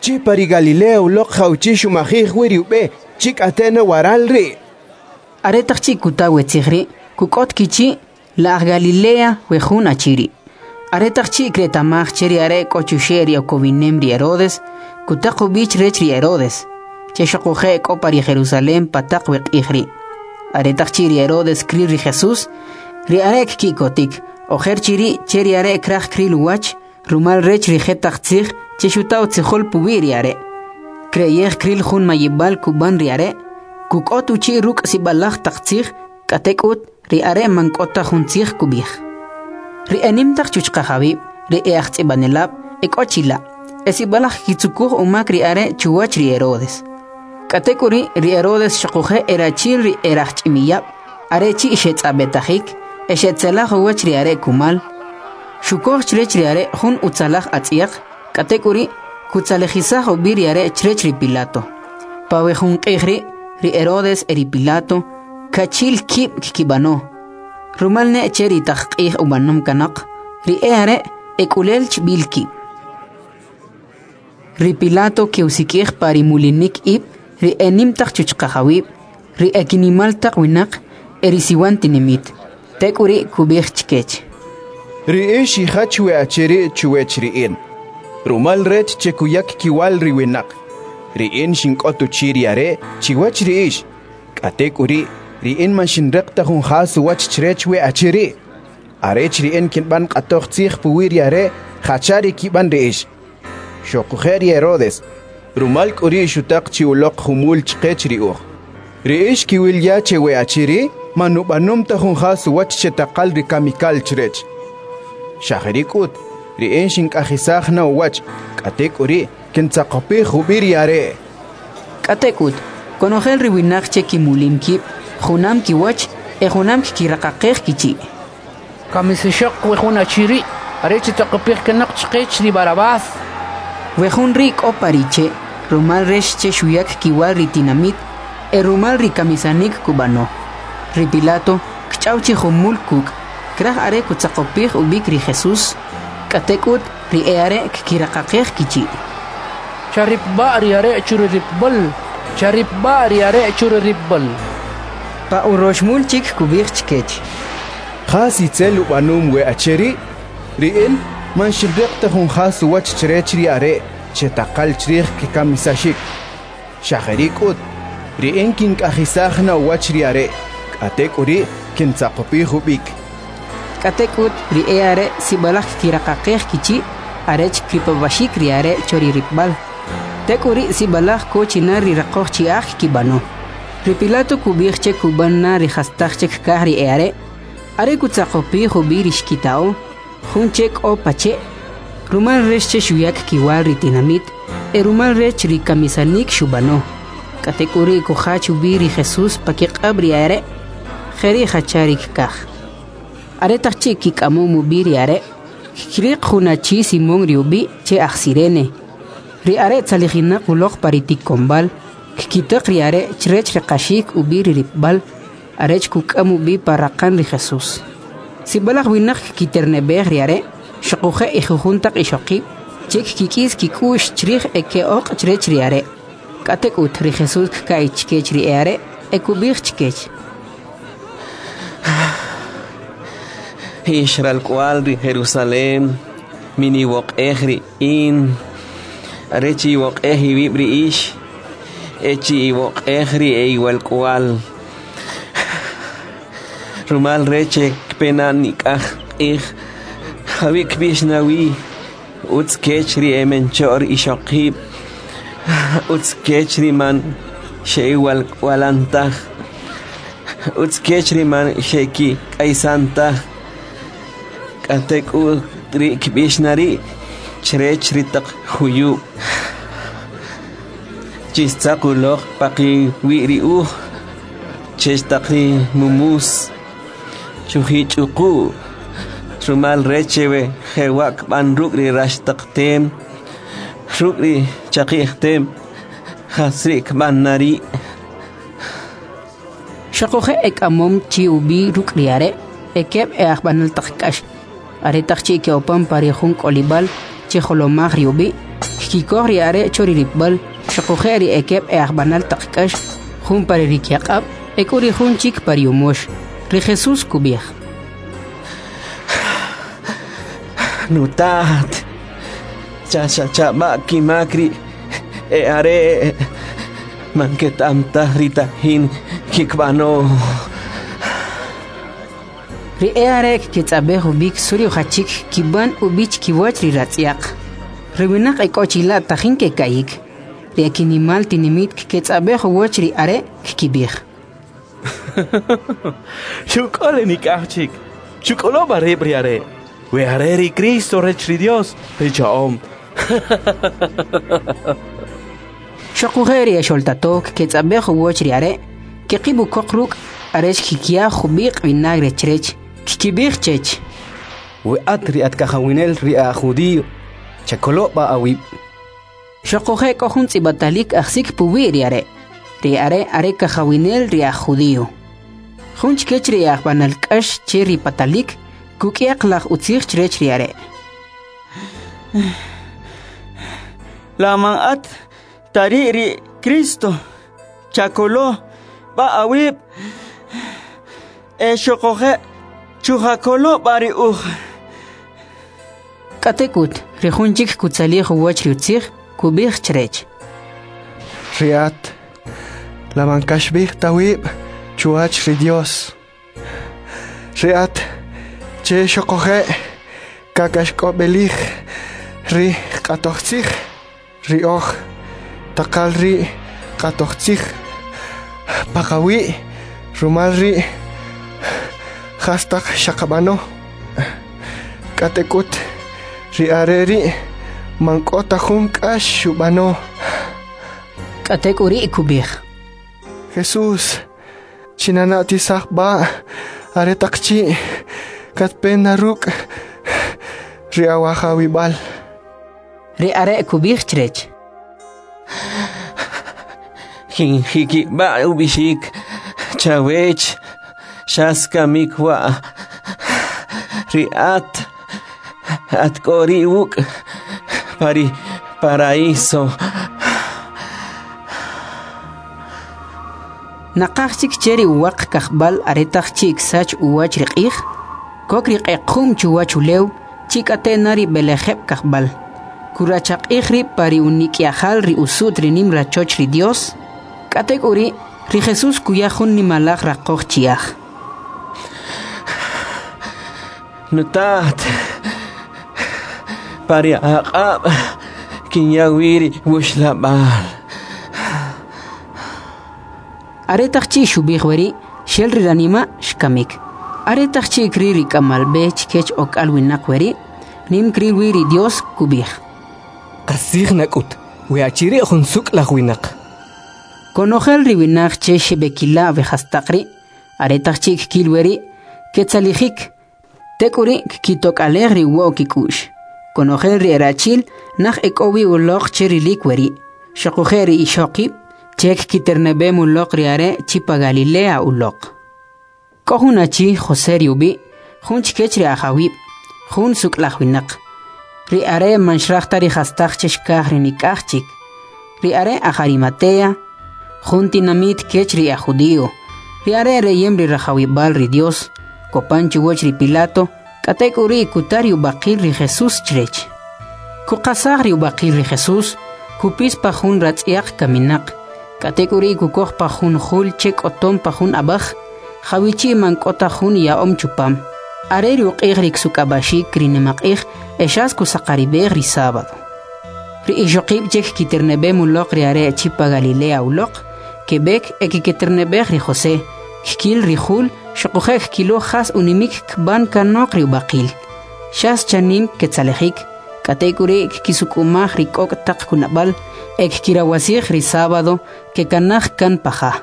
Speaker 10: chi pari Galilea uloq hawchi shumajij wiriube chik atena waralri.
Speaker 1: Aretaq chi kutawe tzigri kukot kichi la Galilea wejun achiri. Aretaq chi kretamaj cheri are kochusheri okobinem ri Herodes kutaqu bich rech ri Herodes. Che shoquje kopari Jerusalén pataq weqihri. Aretaq chi ri Herodes kri ri Jesús ri arek kikotik ojer chiri cheri are kraj kri luwach rumal rech ri jetaq tzig che shutaw tzijol pubiri are. Kreyej kril jun mayibal kuban ri are kukot uchi ruk sibalaj taqtzig katekut ri are mankota jun tzig kubij. Ri animtaq chuchqajabi ri eaqtzibanelab ekochila esibalaj kitsukuj umak ri are chuwach ri Herodes. Katekuri ri Herodes shoquje erachil ri erachimiyab are chi ishetzabetahik eshetzelaj uwach ri are kumal shukoj chrech ri are jun utzalaj atziaq katekuri kutsalejizaj ubir ri are chrech ri Pilato pawe jun qijri ri Herodes eri Pilato kachil kib kibano rumal ne cheri taqqih ubanom kanaq ri are ekulelch bilki ri Pilato ke usikij pari mulinik ib ri enimtaq chuchqajawib ri ekinimaltaq winaq erisiwantinimit tekuri kubij chkech
Speaker 10: ri ishi hachwe acheri chuwech ri in rumal rech chekuyak kiwal ri winaq ri in shinqotu chiri are chiwach ri ish katekuri ri in mashin reqta jun khas wach chrechwe acheri arech ri in kinban qatoq tzig puwiri are khachari kiban ri ish shoqujeri Herodes rumal kuri shutaq chiuloq humul chqech ri uj ri ish kiwil ya chewe acheri manubanum ta jun khas wach chetaqal ri kamikal chrech shahrikut ri in shinkajisaj na wach katekuri kintzaqopi khubiri are
Speaker 1: katekut konojel ri winaq chekimulim kib junam kiwach junam kiraqaqej kichi
Speaker 7: kamisishaq wejun achiri arech taqopij kanaq chqech ri Barabás
Speaker 1: wejun ri kopariche rumal resh che shuyak kiwal ri tinamit rumal ri kamisanik kubano ri Pilato kchauchi humul kuk kraj are kutzaqopij ubik ri Jesús katekut ri are kiraqaqej kichi
Speaker 7: charip ba ri are churripbol charip ba ri are churripbol
Speaker 1: pa uroshmul chik kubij chkech
Speaker 10: khasi tsel ubanum we acheri ri in man shirqta jun khas wach chrech ri are chetaqal chrij ki kamisashik shahrikut ri in kin kajisaj na wach ri are katekuri kintzaqopi hubik
Speaker 1: katekut ri are sibalaj kiraqaqej kichi arech kripabashik ri are chori ripbal tekuri sibalaj kochina ri raqoj chiaj kibano ri Pilato kubij che kubanna ri hastaj che kahri are kutzaqopi hubir ishkitao jun chek o pache rumal rech che shuyak kiwal ri tinamit rumal rech ri kamisanik shubano katekuri kohach ubir ri Jesús pakiqabri are kheri khacharik kaj are taqchi kikamu mubiri are kriq hunachi Simón ri ubi che aksirene ri are tsalijina quloq paritik kombal kitaq ri are chrech ri qashik ubiri ripbal arech kukamu bi paraqan ri Jesús sibalaq winaq kiternebej ri are shaquje ijujuntaq ishoqi chik kikis kikush chrij ekeoq chrech ri are katekut ri Jesús kai chkech ri are ekubij chkech
Speaker 12: Ishral cual ri Jerusalén mini wok ri in arechi wok vibri ish echi wok ri igual cual rumal reche penanik havik bishnawi uts kechri emenchor ishaqib uts kechri man sheiwal walanta uts kechri man sheki kaisanta katek u tri kibishnari chrechri taq huyu chistaquloq paqi wiri chestaqi mumus chuhi chuqu rumal rechewe hewak ban rukri rashtaqtem rukri chaqihtem hasrik banari
Speaker 1: shaqoje ekamom chi ubi rukri are ekeb eaqbanal taqkash are taqchi ke opam pari jun kolibal che holomag riubi kikori are chori ribal shaqokheri ekeb banal taqkash khun pare rikyaqab ekuri khun chik pariumosh ri Jesus kubih
Speaker 9: Nutat cha maki makri are manketam tahrita hin kikbano
Speaker 1: ri are kitsabe hubik suri khachik kiban ubich kiwach ri ratsiaq riwinak ekochila tahin ke kaik ri akinimal tinimit kitsabe huwach ri are kibih
Speaker 13: Chukole nikachik chukolo bare briare we hareri Cristo rechri Dios pechaom
Speaker 1: Shaqokheri sholtatok kitsabe huwach ri are kiqibu koqruk aresh kikia khubiq vinagre chrech kibih chech
Speaker 9: we atri atkahawinel ri a judío chakolo ba awib
Speaker 1: Shaqokhe kohun tsibatalik aksik puwi ri are kahawinel ri a judío Khunch kechri banal kash cheri patalik kukiaqlaq utsig chrech ri are
Speaker 6: Laman at tariri Cristo chakolo ba awib shaqokhe chujakolo bari
Speaker 1: Katekut rihunchik kutsalih wach utsig kubih chrech
Speaker 3: Riat la mankashbih tawib chuach ri Dios Riat che shokhe kakashko belih ri qatoxig ri och taqal ri qatoxig paqawi rumal ri khastaq shaqabano katekut ri areri mankota jun k'ax shubano
Speaker 1: katekuri kubih
Speaker 3: Jesús chinanati saqba are taqchi katpena ruk ri awajawibal
Speaker 1: ri are kubih chrech
Speaker 9: hiki ba ubishik chawech shaska mikwa riat atkori uk paraíso
Speaker 1: Naqachik cheri waq kahbal aretachik sach uwach riqih kokri qequm chuwach ulew chikate nari belejeb kahbal kurachaq ihri pari unikiajal ri usut rinim rachoch ri Dios kategori ri Jesus kuyajun nimalaj raqoj chiaj
Speaker 9: Nutat pari aqab kinyawiri wushlabal
Speaker 1: Aretachchi shubihweri shelri ranima shkamik Aretachchi kriri kamalbe chkech ok alwinakweri nim kriwiri Dios kubih
Speaker 8: Qasig nakut we achiri khunsuk lagwinak
Speaker 1: Konojel riwinak che shebekila vejastaqri Aretachchi kilweri ketsalijik tekuri kitok alegri wokikush Konojel ri erachil nach ekowi ulog cherilikweri shaqojeri ishoqib Chek kiternebe mulok riare chipa Galilea ulok. Kohunachi Jose riubi, hun chkech ri ahawib, hun suklahwinak. Riare manshrachta ri hastach cheshkah ri nikachik. Riare aharimatea, hun tinamit kech ri ajudio. Riare reyem ri rahawibal ri Dios, kopanchu woch ri Pilato, katek uri kutari ubaqil ri Jesus chrech. Kukasag ri ubaqil ri Jesus, kupis pa hun ratsiak kaminak. Kategori kukoh pa hun khul chek otom pa hun abaj Hawichi man kota hun ya chupam Are ri uqig sukabashi krinemaqig eshas kusaqaribeg ri sábado Ri ijoqib chek kiternebe mulok ri are chipa Galilea ulok Quebec ekikiternebeg ri José Kil ri khul shqohek kilo khas unimik kban kanok ri ubaqil Shas chanim ketsalejik Kategori kisukumaj ri kok taq kunabal Kirawasig ri sábado que kanaj kan paja.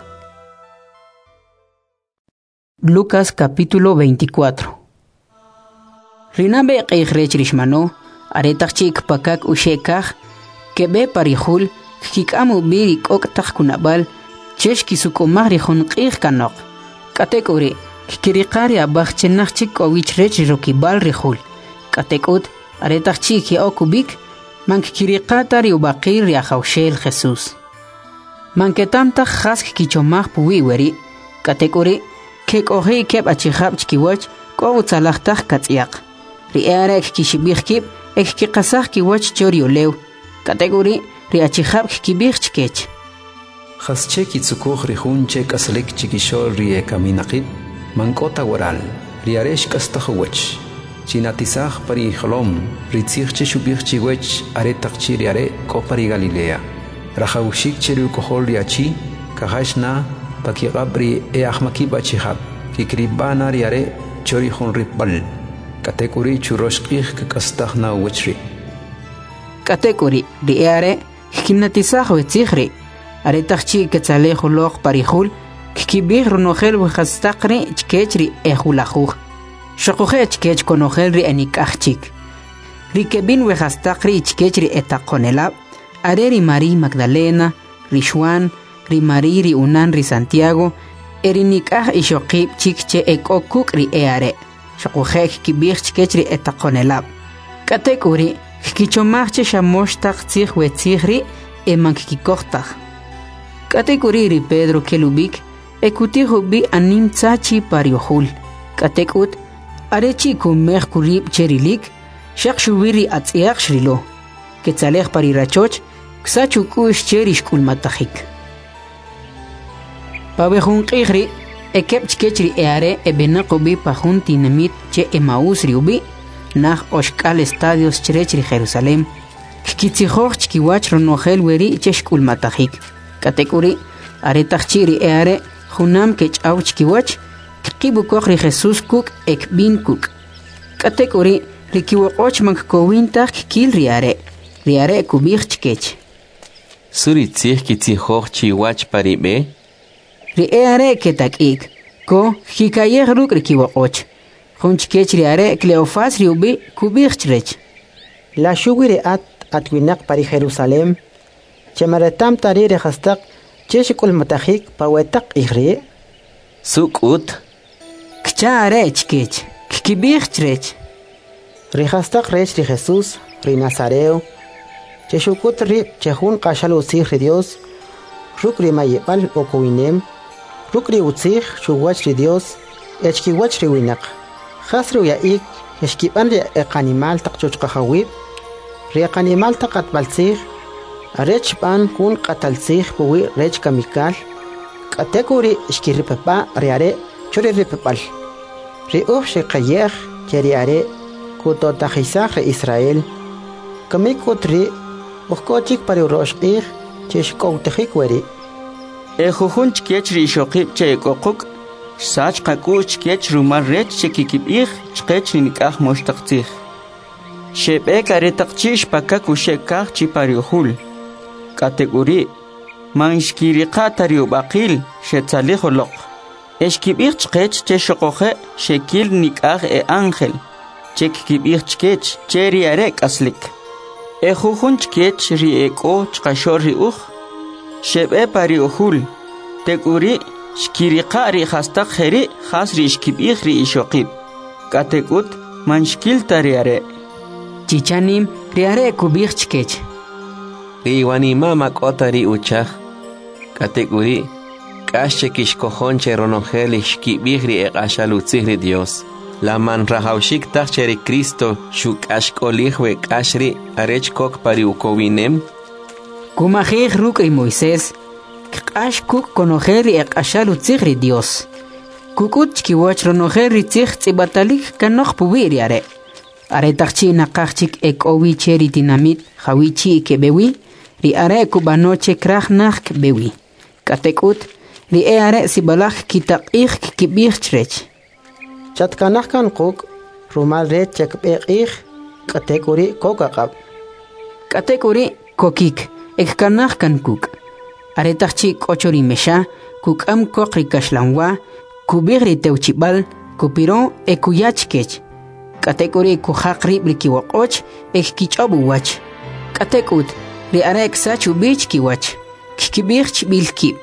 Speaker 1: Lucas capítulo 24. Rinabe qeyrech rishmano, aretachik pakak ushekaj, que be parihul, kikamu biri kok tak kunabal, chesh kisukumaj rihun qeyr kanok. Katekuri, kikirikari abaj chenachik owich rech rokibal rihul. Katekut, aretachik ya okubik, Mankikiriqata riubaqir riaxawshel Jesús. Manketamta xask kichomaj puwi weri, katekuri, kek'oji keb achijab chkiwach, k'o tzalajtaj katz'yaq. Ri'ara kishibij kib, kiqasaj kiwach choriolew, katekuri, riachijab kibij chkech.
Speaker 2: Xasche kitzukuj rijun che kaslik chikishol rie kaminaqib, mankota waral, riaresh kastajuwach. Chinatisaj pari jolom, ritzij che shubij chiwech aretaq chi riare ko pari Galilea. Rajawshik cheriu kohol riachi, kahashna, pakigabri e ahmakib achijab, kikribana riare chorihon ritbal. Katekuri churoshqij kakastajna wechri.
Speaker 1: Katekuri riare, kinatisaj wetzijri. Aretaqchi ketzalejo log parihul, kibij runojel wejastaqri chkechri ejulajuj. Shokoje chkech konojelri enikachchik. Rikebin wejastaqri chkechri etaqonelab, areri María Magdalena, Rixuan, ri María ri Unan ri Santiago, erinikaj ishokib chikche ekokuk ri eare. Shokoje kibij chkechri etaqonelab. Katekuri, kichomajche shamoshtaq tzij wetzijri emankikojtaj. Katekuri Pedro kelubik, ekutijo bi anim tzachi pariohul. Katekut, arechi kumej kurib cherilik, shak shubiri atziak shrilo. Ketzalej parirachoch, ksachukush cherish kulmatajik. Pabejun qihri, ekep chkechri eare ebenakobi pajun tinamit che Emaús riubi, nach oshkal estadios cherechri Jerusalem, kitzijoj chkiwach ronojel weri chesh kulmatajik. Katekuri, aretachiri eare, junam kech auchkiwach, kibukokri Jesús kuk ekbin kuk. Katekuri, rikiwokoch mankowintak kil riare kubich chkech.
Speaker 12: Suri tzih kitzihoj chiwach paribe?
Speaker 1: Riare ketakik, ko hikayeh ruk rikiwokoch. Junchkech riare Cleofas riubi kubich chrech.
Speaker 14: La shugiri atwinak pari Jerusalem, Chemaratam tari rehastak, cheshikul matajik pawetak ihri.
Speaker 12: Sukut.
Speaker 1: Kcha rech kech, kibich chrech.
Speaker 14: Rehastak rech ri Jesús, ri Nazareo. Cheshukut ri chehun kashal usih ri Dios. Rukri mayepal okowinem. Rukri usih shuwach ri Dios. Echkiwach ri winak. Khasru yaik, eshkipan ri ekanimal tak chochkahawib. Ri ekanimal tak atbalsih. Arech pan kun qatalsih puwi rech kamikal. Katekuri shkiripepa riare churi ripepal. Riuh shikayeh cheriare kutotajisaj re Israel. Kamikutri ukochik pari uroshqih cheshkoutejik weri.
Speaker 6: Ejujun chkech ri shoqib che kokuk. Sach qaku chkech rumar rech chekikibih chkech nikah moshtaqtih. Shebe karetaqchish pakaku shekah chipariuhul. Kategori manshkiriqa riubaqil shetzaliholoq. Eshkibich chkech che shoqoje shekil nikah e ángel. Chekibich chkech cheri arek aslik. Ejujun chkech ri eko chqashor riuj. Shebe pariuhul. Teguri shkiriqa ri hastaq heri khas ri shkibich ri ishoqib. Kategut manshkil tariare.
Speaker 1: Chichanim riare kubich chkech.
Speaker 12: Riwanima makotari uchaj. Kateguri kashe kishkojonche ronojel ishkibihri eqashalutzihri Dios. La man rahaushik tacheri Cristo shukashkolihwe kashri arechkok pari ukowinem.
Speaker 1: Kumajij rukri Moisés. Kash kuk konojeri eqashalutzihri Dios. Kukut chkiwach ronojeri tzih tzibatalik kanoj pubiriare. Aretachchi naqachik ekowi cheri dinamit hawichi kebewi. Ri are kubanoche krajnach bewi. Katekut, ri are sibalach kitaqih kibich chrech.
Speaker 14: Chatkanachkan kuk, rumal red chakbeqih, katekuri kokakab.
Speaker 1: Katekuri kokik, ekkanachkan kuk. Aretachchi kochori mesha, kukam kokri kashlanwa, kubigri teuchibal, kupiron ekuyachkech. Katekuri kuhakri brikiwakoch, ekkichobuwach. Katekut, ri arek sachu bich kiwach, kikibich bilki.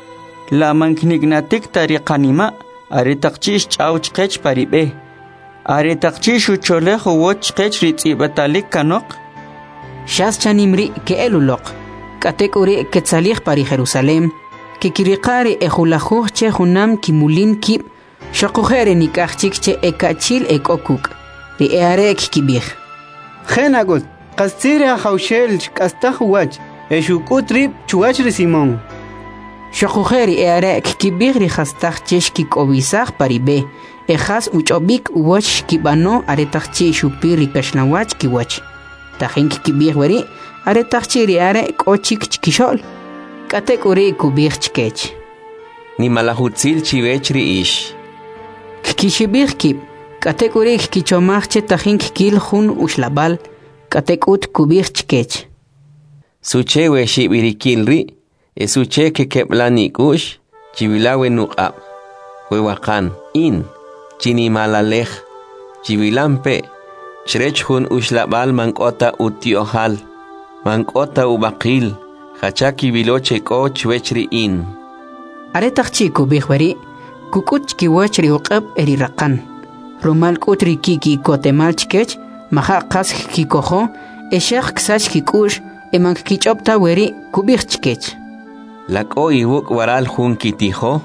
Speaker 6: La manknignatik tariqanima, aretaqchish ch'awch qech paribe. Aretaqchish ucholej woch qech ritzibatalik kanok.
Speaker 1: Shas chanimri ke eluloq. Katekuri ke tsalih pari Jerusalem. Que kirikari ejulajuj che junam kimulin kib. Shokujere nikachik che ekachil ekokuk. Ri earek kibij.
Speaker 3: Genagot. Qastiri haushel kastaj wach. Eshukutrip chuach Simón.
Speaker 1: Shokujeri earek kibij ri hastaj cheshki kobisaj paribe. Ejas uchobik wach kibano aretajchi shupiri kashnawach kiwach. Tajin kibij weri aretajchi ri arek ochik chkishol. Katek uri kubij chkech.
Speaker 12: Ni malahutzil chivech ri ish.
Speaker 1: Kishibij kib. Katek uri kichomach che tajin kil jun ushlabal. Katek ut kubij chkech.
Speaker 12: Suche we shibirikil ri. Esuche que keplani kush. Chivilawe nuqab. Huewakan in. Chini malalej. Chivilampe. Shrech jun ushlabal mankota utiohal. Mankota ubakil. Hachaki biloche ko chwechri in.
Speaker 1: Aretakchi kubijwari. Kukuch kiwachri uqab eri rakan. Romal kutri kiki kotemal chkech. Maha qas kikojo. Eshek ksach kikush. Eman kichopta weri kubij chkech.
Speaker 12: Lako iwuk waral jun kitijo.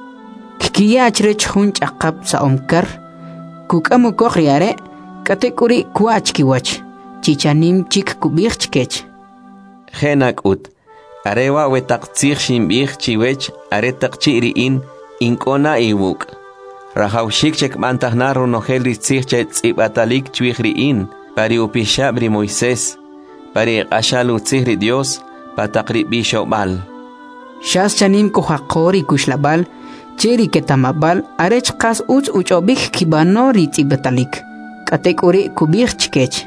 Speaker 1: Kiya achrech jun chaqab sa omkar. Kukamu kohriare. Katekuri kuach kiwach. Chichanim chik kubij chkech.
Speaker 12: Genak ut. Arewa wetaktsir shimbich chiwech aretakchiri inkona iwuk. Rahaushik chek mantahna ronogel ritzir tzibatalik chwihri pari upishabri Moisés, pari ashalu tzihri Dios, patakri bishobal.
Speaker 1: Shas chanim kuhakori kushlabal, chiri ketamabal, arech kas uchobik kibano ritzibetalik. Katekuri kubich chkech.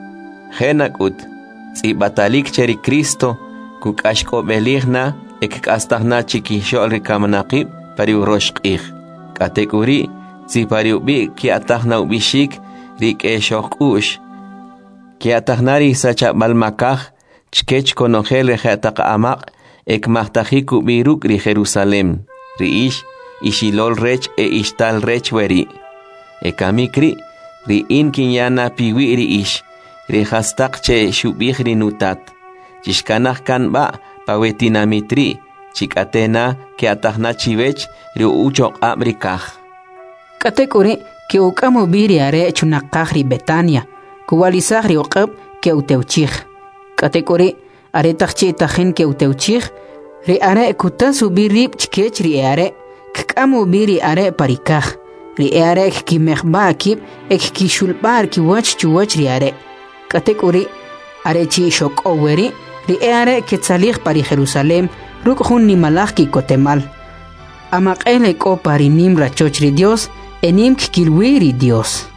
Speaker 12: Genak ut. Tzibatalik cheri Cristo. Kukashko beligna ekastahna chikishol rikamanaqib pariu roshqih. Katekuri pariu bi ki atahna ubishik rik eshokush. Ki atahnari sacha balmakaj chkech konogel rehataq amaq ekmahtajiku biruk ri Jerusalem. Riish ishilol rech ishtal rech weri. Ekamikri ri in kinyana piwi riish. Rihastaq che shubih rinutat. Chishkanaj kan ba pawetinamitri chikatena que atajna chivech ri uchok abrikaj.
Speaker 1: Katekuri que ukamo biri are chunakaj ri Betania kuwalizaj ri uqab que uteuchij. Katekuri aretajchi tajin que uteuchij ri are kutasu birib chkech ri are kamo biri are parikaj ri are kimejba akib ek kishulbar kiwach chuwach ri are. Katekuri arechi shok oweri ri eare ketzalij pari Jerusalem ruk jun nimalaj ki kotemal. Amaqele ko pari nim rachoch ri Dios enim kilwiri Dios.